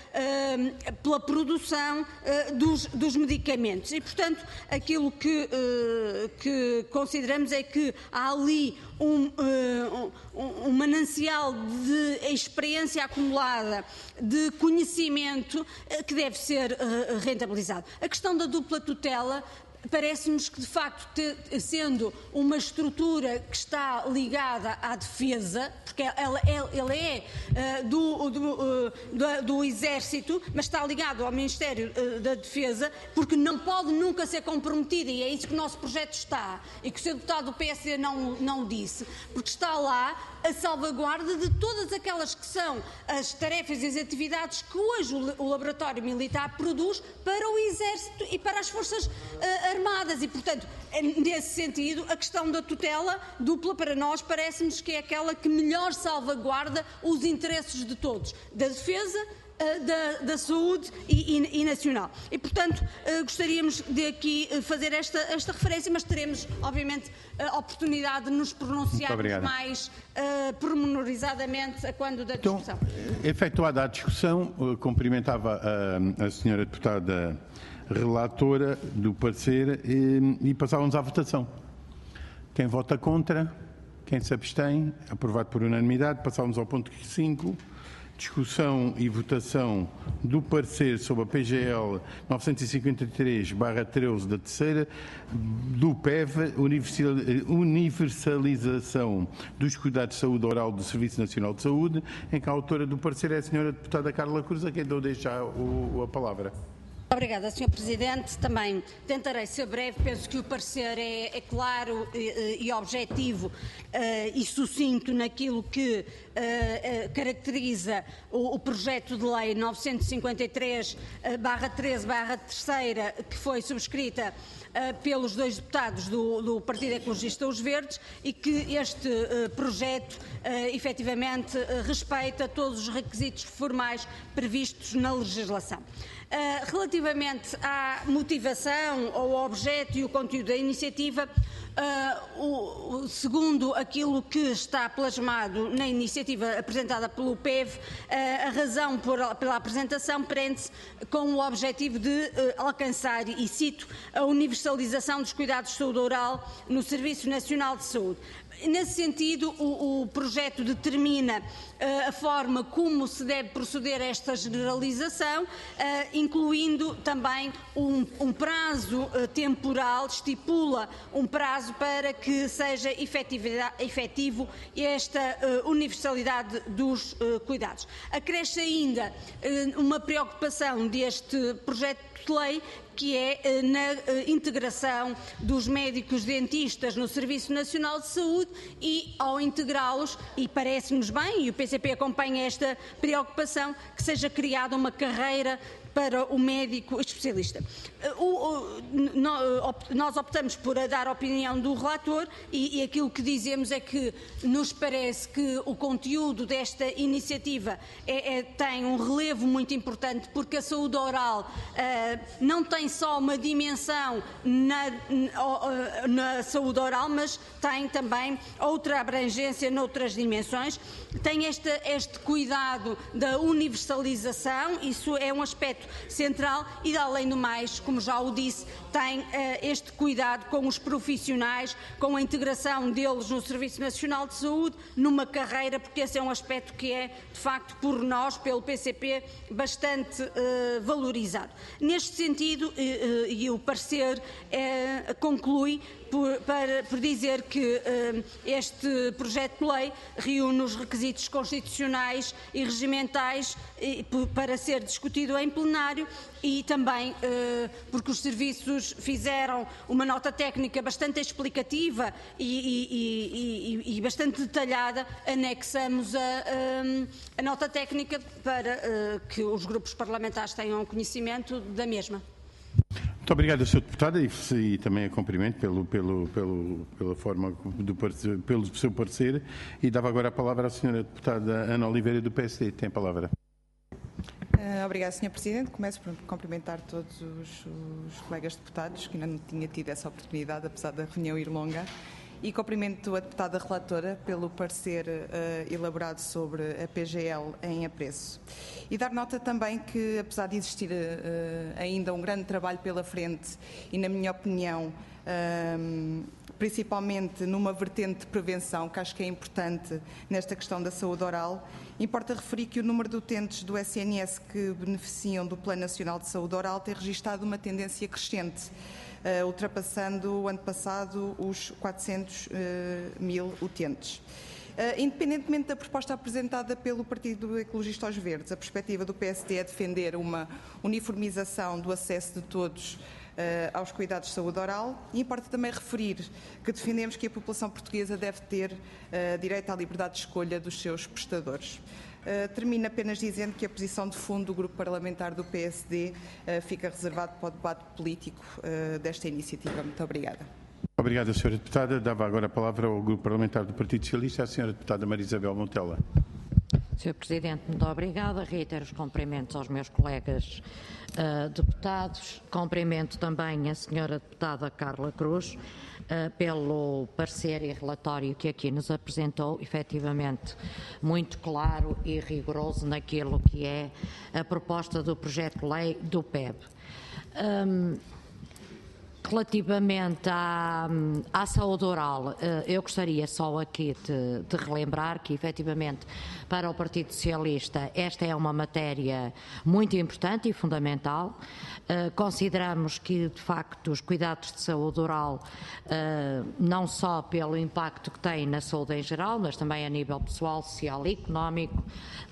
uh, pela produção uh, dos, dos medicamentos. E, portanto, aquilo que, uh, que consideramos é que há ali um, uh, um, um manancial de experiência acumulada, de conhecimento, uh, que deve ser uh, rentabilizado. A questão da dupla tutela parece-nos que, de facto, te, sendo uma estrutura que está ligada à defesa, porque ela, ela, ela é uh, do, do, uh, do, do Exército, mas está ligado ao Ministério uh, da Defesa, porque não pode nunca ser comprometida, e é isso que o nosso projeto está, e que o senhor deputado do P S D não, não disse, porque está lá a salvaguarda de todas aquelas que são as tarefas e as atividades que hoje o, o Laboratório Militar produz para o Exército e para as Forças uh, Armadas. E, portanto, nesse sentido, a questão da tutela dupla para nós parece-nos que é aquela que melhor salvaguarda os interesses de todos, da defesa, Da, da saúde e, e, e nacional. E, portanto, uh, gostaríamos de aqui fazer esta, esta referência, mas teremos, obviamente, a oportunidade de nos pronunciarmos mais uh, pormenorizadamente a quando da discussão. Então, efetuada a discussão, uh, cumprimentava a, a senhora deputada relatora do parecer e, e passávamos à votação. Quem vota contra? Quem se abstém? Aprovado por unanimidade. Passávamos ao ponto cinco. Discussão e votação do parecer sobre a P G L novecentos e cinquenta e três barra treze da terceira, do P E V, universalização dos cuidados de saúde oral do Serviço Nacional de Saúde, em que a autora do parecer é a senhora deputada Carla Cruz, a quem dou desde já o, a palavra. Obrigada, senhor Presidente. Também tentarei ser breve. Penso que o parecer é, é claro e, e objetivo uh, e sucinto naquilo que uh, uh, caracteriza o, o projeto de lei novecentos e cinquenta e três barra treze barra terceira, que foi subscrita uh, pelos dois deputados do, do Partido Ecologista Os Verdes, e que este uh, projeto uh, efetivamente uh, respeita todos os requisitos formais previstos na legislação. Uh, relativamente à motivação, ao objeto e o conteúdo da iniciativa, uh, o, o, segundo aquilo que está plasmado na iniciativa apresentada pelo P E V, uh, a razão por, pela apresentação prende-se com o objetivo de uh, alcançar, e cito, a universalização dos cuidados de saúde oral no Serviço Nacional de Saúde. Nesse sentido, o, o projeto determina uh, a forma como se deve proceder a esta generalização, uh, incluindo também um, um prazo uh, temporal, estipula um prazo para que seja efetivo esta uh, universalidade dos uh, cuidados. Acresce ainda uh, uma preocupação deste projeto de lei, que é na integração dos médicos dentistas no Serviço Nacional de Saúde, e ao integrá-los, e parece-nos bem, e o P C P acompanha esta preocupação, que seja criada uma carreira para o médico especialista. O, o, nós optamos por dar a opinião do relator, e, e aquilo que dizemos é que nos parece que o conteúdo desta iniciativa é, é, tem um relevo muito importante, porque a saúde oral uh, não tem só uma dimensão na, na, na saúde oral, mas tem também outra abrangência noutras dimensões. Tem este, este cuidado da universalização, isso é um aspecto central, e além do mais, como já o disse, tem uh, este cuidado com os profissionais, com a integração deles no Serviço Nacional de Saúde, numa carreira, porque esse é um aspecto que é, de facto, por nós, pelo P C P, bastante uh, valorizado. Neste sentido, uh, uh, e o parecer uh, conclui Por, para, por dizer que uh, este projeto de lei reúne os requisitos constitucionais e regimentais e, para ser discutido em plenário, e também uh, porque os serviços fizeram uma nota técnica bastante explicativa e, e, e, e bastante detalhada. Anexamos a, a, a nota técnica para uh, que os grupos parlamentares tenham conhecimento da mesma. Muito obrigado, senhor Deputado, e, e também a cumprimento pelo, pelo, pelo, pela forma do pelo seu parecer, e dava agora a palavra à senhora Deputada Ana Oliveira, do P S D. Tem a palavra. Uh, obrigada, senhor Presidente. Começo por cumprimentar todos os, os colegas deputados, que ainda não tinha tido essa oportunidade, apesar da reunião ir longa. E cumprimento a deputada relatora pelo parecer uh, elaborado sobre a P G L em apreço. E dar nota também que, apesar de existir uh, ainda um grande trabalho pela frente, e na minha opinião, uh, principalmente numa vertente de prevenção, que acho que é importante nesta questão da saúde oral, importa referir que o número de utentes do S N S que beneficiam do Plano Nacional de Saúde Oral tem registrado uma tendência crescente, Uh, ultrapassando o ano passado os quatrocentos mil utentes. Uh, independentemente da proposta apresentada pelo Partido Ecologista aos Verdes, a perspectiva do P S D é defender uma uniformização do acesso de todos uh, aos cuidados de saúde oral, e importa também referir que defendemos que a população portuguesa deve ter uh, direito à liberdade de escolha dos seus prestadores. Uh, termino apenas dizendo que a posição de fundo do Grupo Parlamentar do P S D uh, fica reservado para o debate político uh, desta iniciativa. Muito obrigada. Obrigado, senhora Deputada. Dava agora a palavra ao Grupo Parlamentar do Partido Socialista, à senhora Deputada Maria Isabel Montela. senhor Presidente, muito obrigada. Reitero os cumprimentos aos meus colegas uh, deputados. Cumprimento também a senhora Deputada Carla Cruz uh, pelo parecer e relatório que aqui nos apresentou, efetivamente muito claro e rigoroso naquilo que é a proposta do projeto de lei do P E B. Um, Relativamente à, à saúde oral, eu gostaria só aqui de, de relembrar que, efetivamente, para o Partido Socialista esta é uma matéria muito importante e fundamental. Consideramos que, de facto, os cuidados de saúde oral, não só pelo impacto que têm na saúde em geral, mas também a nível pessoal, social e económico,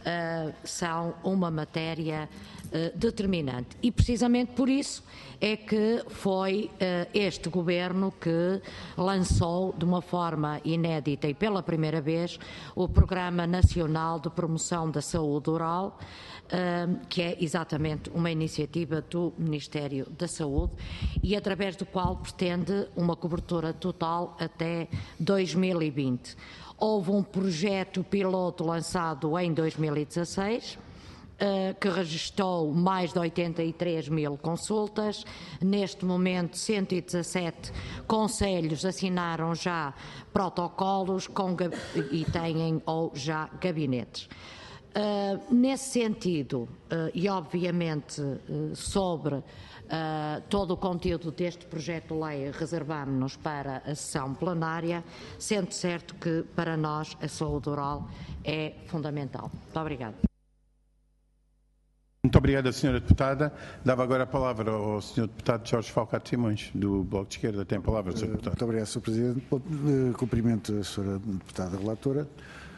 são uma matéria determinante. E, precisamente por isso, é que foi uh, este Governo que lançou de uma forma inédita e pela primeira vez o Programa Nacional de Promoção da Saúde Oral, uh, que é exatamente uma iniciativa do Ministério da Saúde e através do qual pretende uma cobertura total até dois mil e vinte. Houve um projeto piloto lançado em dois mil e dezasseis, que registrou mais de oitenta e três mil consultas. Neste momento, cento e dezassete conselhos assinaram já protocolos com, e têm ou já gabinetes. Uh, nesse sentido, uh, e obviamente uh, sobre uh, todo o conteúdo deste projeto de lei, reservamos-nos para a sessão plenária, sendo certo que para nós a saúde oral é fundamental. Muito obrigada. Muito obrigado, senhora Deputada. Dava agora a palavra ao senhor Deputado Jorge Falcato Simões, do Bloco de Esquerda. Tem a palavra, senhor Deputado. Muito obrigado, senhor Presidente. Cumprimento a senhora Deputada Relatora.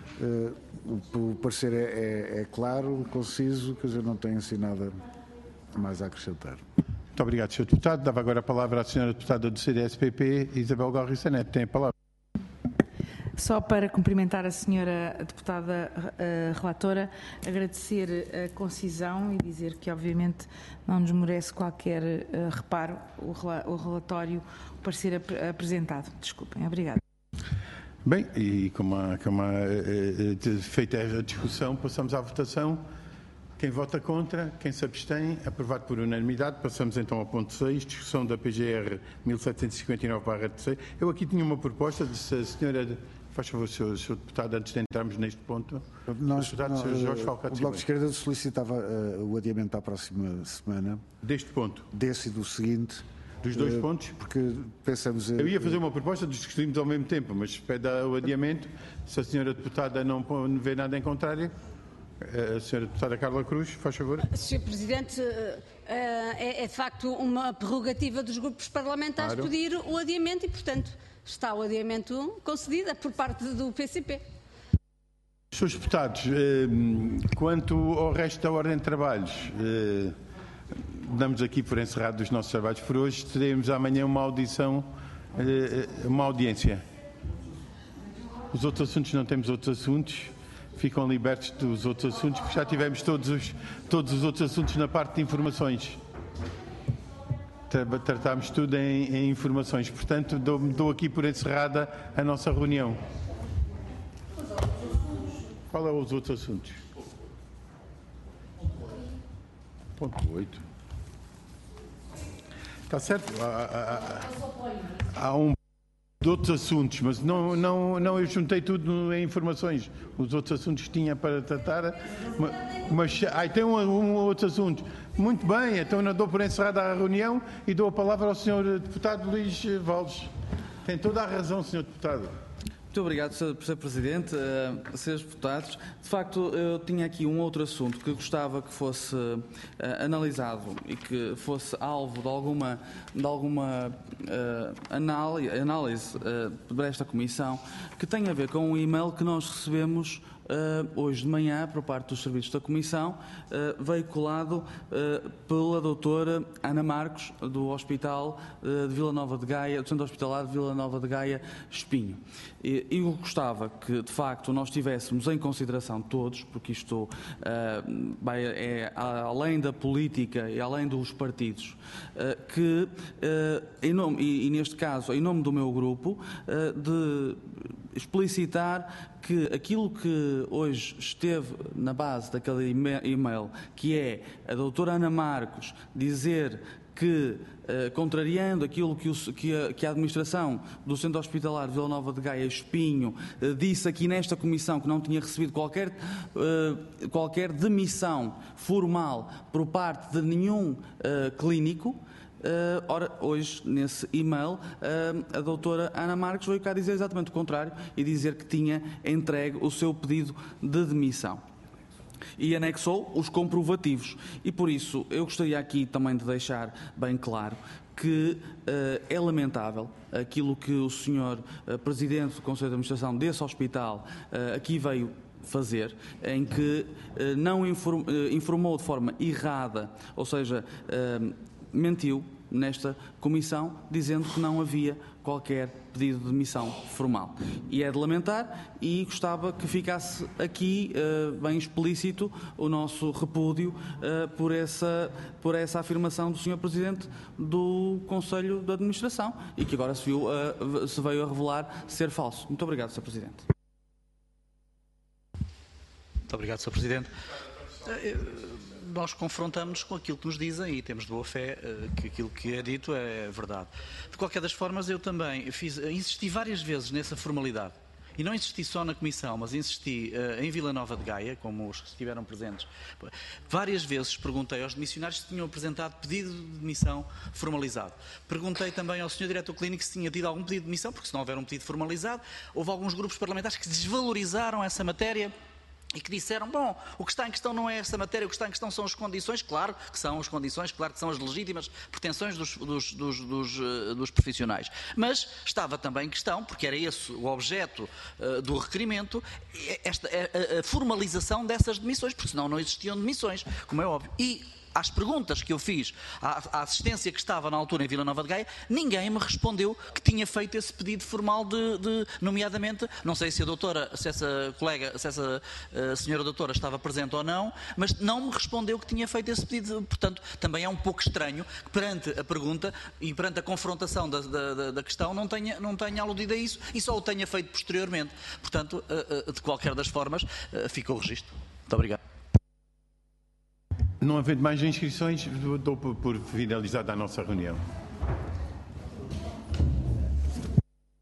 O parecer é, é, é claro, conciso, quer dizer, não tenho assim nada mais a acrescentar. Muito obrigado, senhor Deputado. Dava agora a palavra à senhora Deputada do C D S P P, Isabel Galriça Neto. Tem a palavra. Só para cumprimentar a senhora deputada uh, relatora, agradecer a concisão e dizer que obviamente não nos merece qualquer uh, reparo o, o relatório, o parecer ap apresentado. Desculpem, obrigada. Bem, e como a, como a, uh, feita a discussão, passamos à votação. Quem vota contra, quem se abstém, aprovado por unanimidade. Passamos então ao ponto seis, discussão da P G R mil setecentos e cinquenta e nove barra seis. Eu aqui tinha uma proposta de se a senhora... Faz favor, senhor, senhor Deputado, antes de entrarmos neste ponto. Nós, deputado, não, senhor Jorge Falcato o Bloco de Esquerda solicitava uh, o adiamento para a próxima semana. Deste ponto? Desse e do seguinte. Dos dois uh, pontos? Porque pensamos... Uh, Eu ia fazer uma proposta de discutirmos ao mesmo tempo, mas pede o adiamento. Se a senhora Deputada não vê nada em contrário, a senhora Deputada Carla Cruz, faz favor. senhor Presidente, é, é de facto uma prerrogativa dos grupos parlamentares claro. pedir o adiamento e, portanto, está o adiamento concedido por parte do P C P. senhores Deputados, quanto ao resto da ordem de trabalhos, damos aqui por encerrados os nossos trabalhos por hoje. Teremos amanhã uma audição, uma audiência. Os outros assuntos, não temos outros assuntos. Ficam libertos dos outros assuntos, porque já tivemos todos os, todos os outros assuntos na parte de informações. Tratámos tudo em, em informações. Portanto, dou, dou aqui por encerrada a nossa reunião. Qual é os outros assuntos? Ponto oito. Está certo? Há, há, há um de outros assuntos, mas não, não, não eu juntei tudo em informações. Os outros assuntos que tinha para tratar, mas aí tem um, um outro assunto. Muito bem, então eu dou por encerrada a reunião e dou a palavra ao senhor Deputado Luís Valles. Tem toda a razão, senhor Deputado. Muito obrigado, senhor Presidente. Uh, senhores Deputados, de facto, eu tinha aqui um outro assunto que gostava que fosse uh, analisado e que fosse alvo de alguma, de alguma uh, análise, análise uh, para esta Comissão, que tem a ver com um e-mail que nós recebemos Uh, hoje de manhã, por parte dos serviços da Comissão, uh, veiculado uh, pela doutora Ana Marcos, do Hospital uh, de Vila Nova de Gaia, do Centro Hospitalar de Vila Nova de Gaia, Espinho. E eu gostava que, de facto, nós tivéssemos em consideração todos, porque isto uh, vai, é além da política e além dos partidos, uh, que, uh, em nome, e, e neste caso, em nome do meu grupo, uh, de explicitar que aquilo que hoje esteve na base daquele e-mail, que é a doutora Ana Marcos dizer que, eh, contrariando aquilo que, o, que, a, que a administração do Centro Hospitalar de Vila Nova de Gaia Espinho eh, disse aqui nesta Comissão que não tinha recebido qualquer, eh, qualquer demissão formal por parte de nenhum eh, clínico. Uh, ora, hoje, nesse e-mail, uh, a doutora Ana Marques veio cá dizer exatamente o contrário e dizer que tinha entregue o seu pedido de demissão. E anexou os comprovativos. E por isso, eu gostaria aqui também de deixar bem claro que uh, é lamentável aquilo que o senhor uh, Presidente do Conselho de Administração desse hospital uh, aqui veio fazer, em que uh, não inform, uh, informou de forma errada, ou seja, uh, mentiu nesta comissão, dizendo que não havia qualquer pedido de demissão formal. E é de lamentar e gostava que ficasse aqui uh, bem explícito o nosso repúdio uh, por, essa, por essa afirmação do senhor Presidente do Conselho de Administração e que agora se, viu, uh, se veio a revelar ser falso. Muito obrigado, senhor Presidente. Muito obrigado, senhor Presidente. Nós confrontamos com aquilo que nos dizem e temos de boa fé que aquilo que é dito é verdade. De qualquer das formas, eu também fiz, insisti várias vezes nessa formalidade. E não insisti só na Comissão, mas insisti uh, em Vila Nova de Gaia, como os que estiveram presentes. Várias vezes perguntei aos demissionários se tinham apresentado pedido de demissão formalizado. Perguntei também ao senhor Diretor Clínico se tinha tido algum pedido de demissão, porque se não houver um pedido formalizado, houve alguns grupos parlamentares que desvalorizaram essa matéria e que disseram, bom, o que está em questão não é essa matéria, o que está em questão são as condições, claro que são as condições, claro que são as legítimas pretensões dos, dos, dos, dos, dos profissionais. Mas estava também em questão, porque era esse o objeto uh, do requerimento, esta, a, a formalização dessas demissões, porque senão não existiam demissões, como é óbvio. E às perguntas que eu fiz à, à assistência que estava na altura em Vila Nova de Gaia, ninguém me respondeu que tinha feito esse pedido formal de, de nomeadamente, não sei se a doutora, se essa colega, se essa uh, senhora doutora estava presente ou não, mas não me respondeu que tinha feito esse pedido. Portanto, também é um pouco estranho que perante a pergunta e perante a confrontação da, da, da questão não tenha, não tenha aludido a isso e só o tenha feito posteriormente. Portanto, uh, uh, de qualquer das formas, uh, fica o registro. Muito obrigado. Não havendo mais inscrições, dou por finalizada a nossa reunião.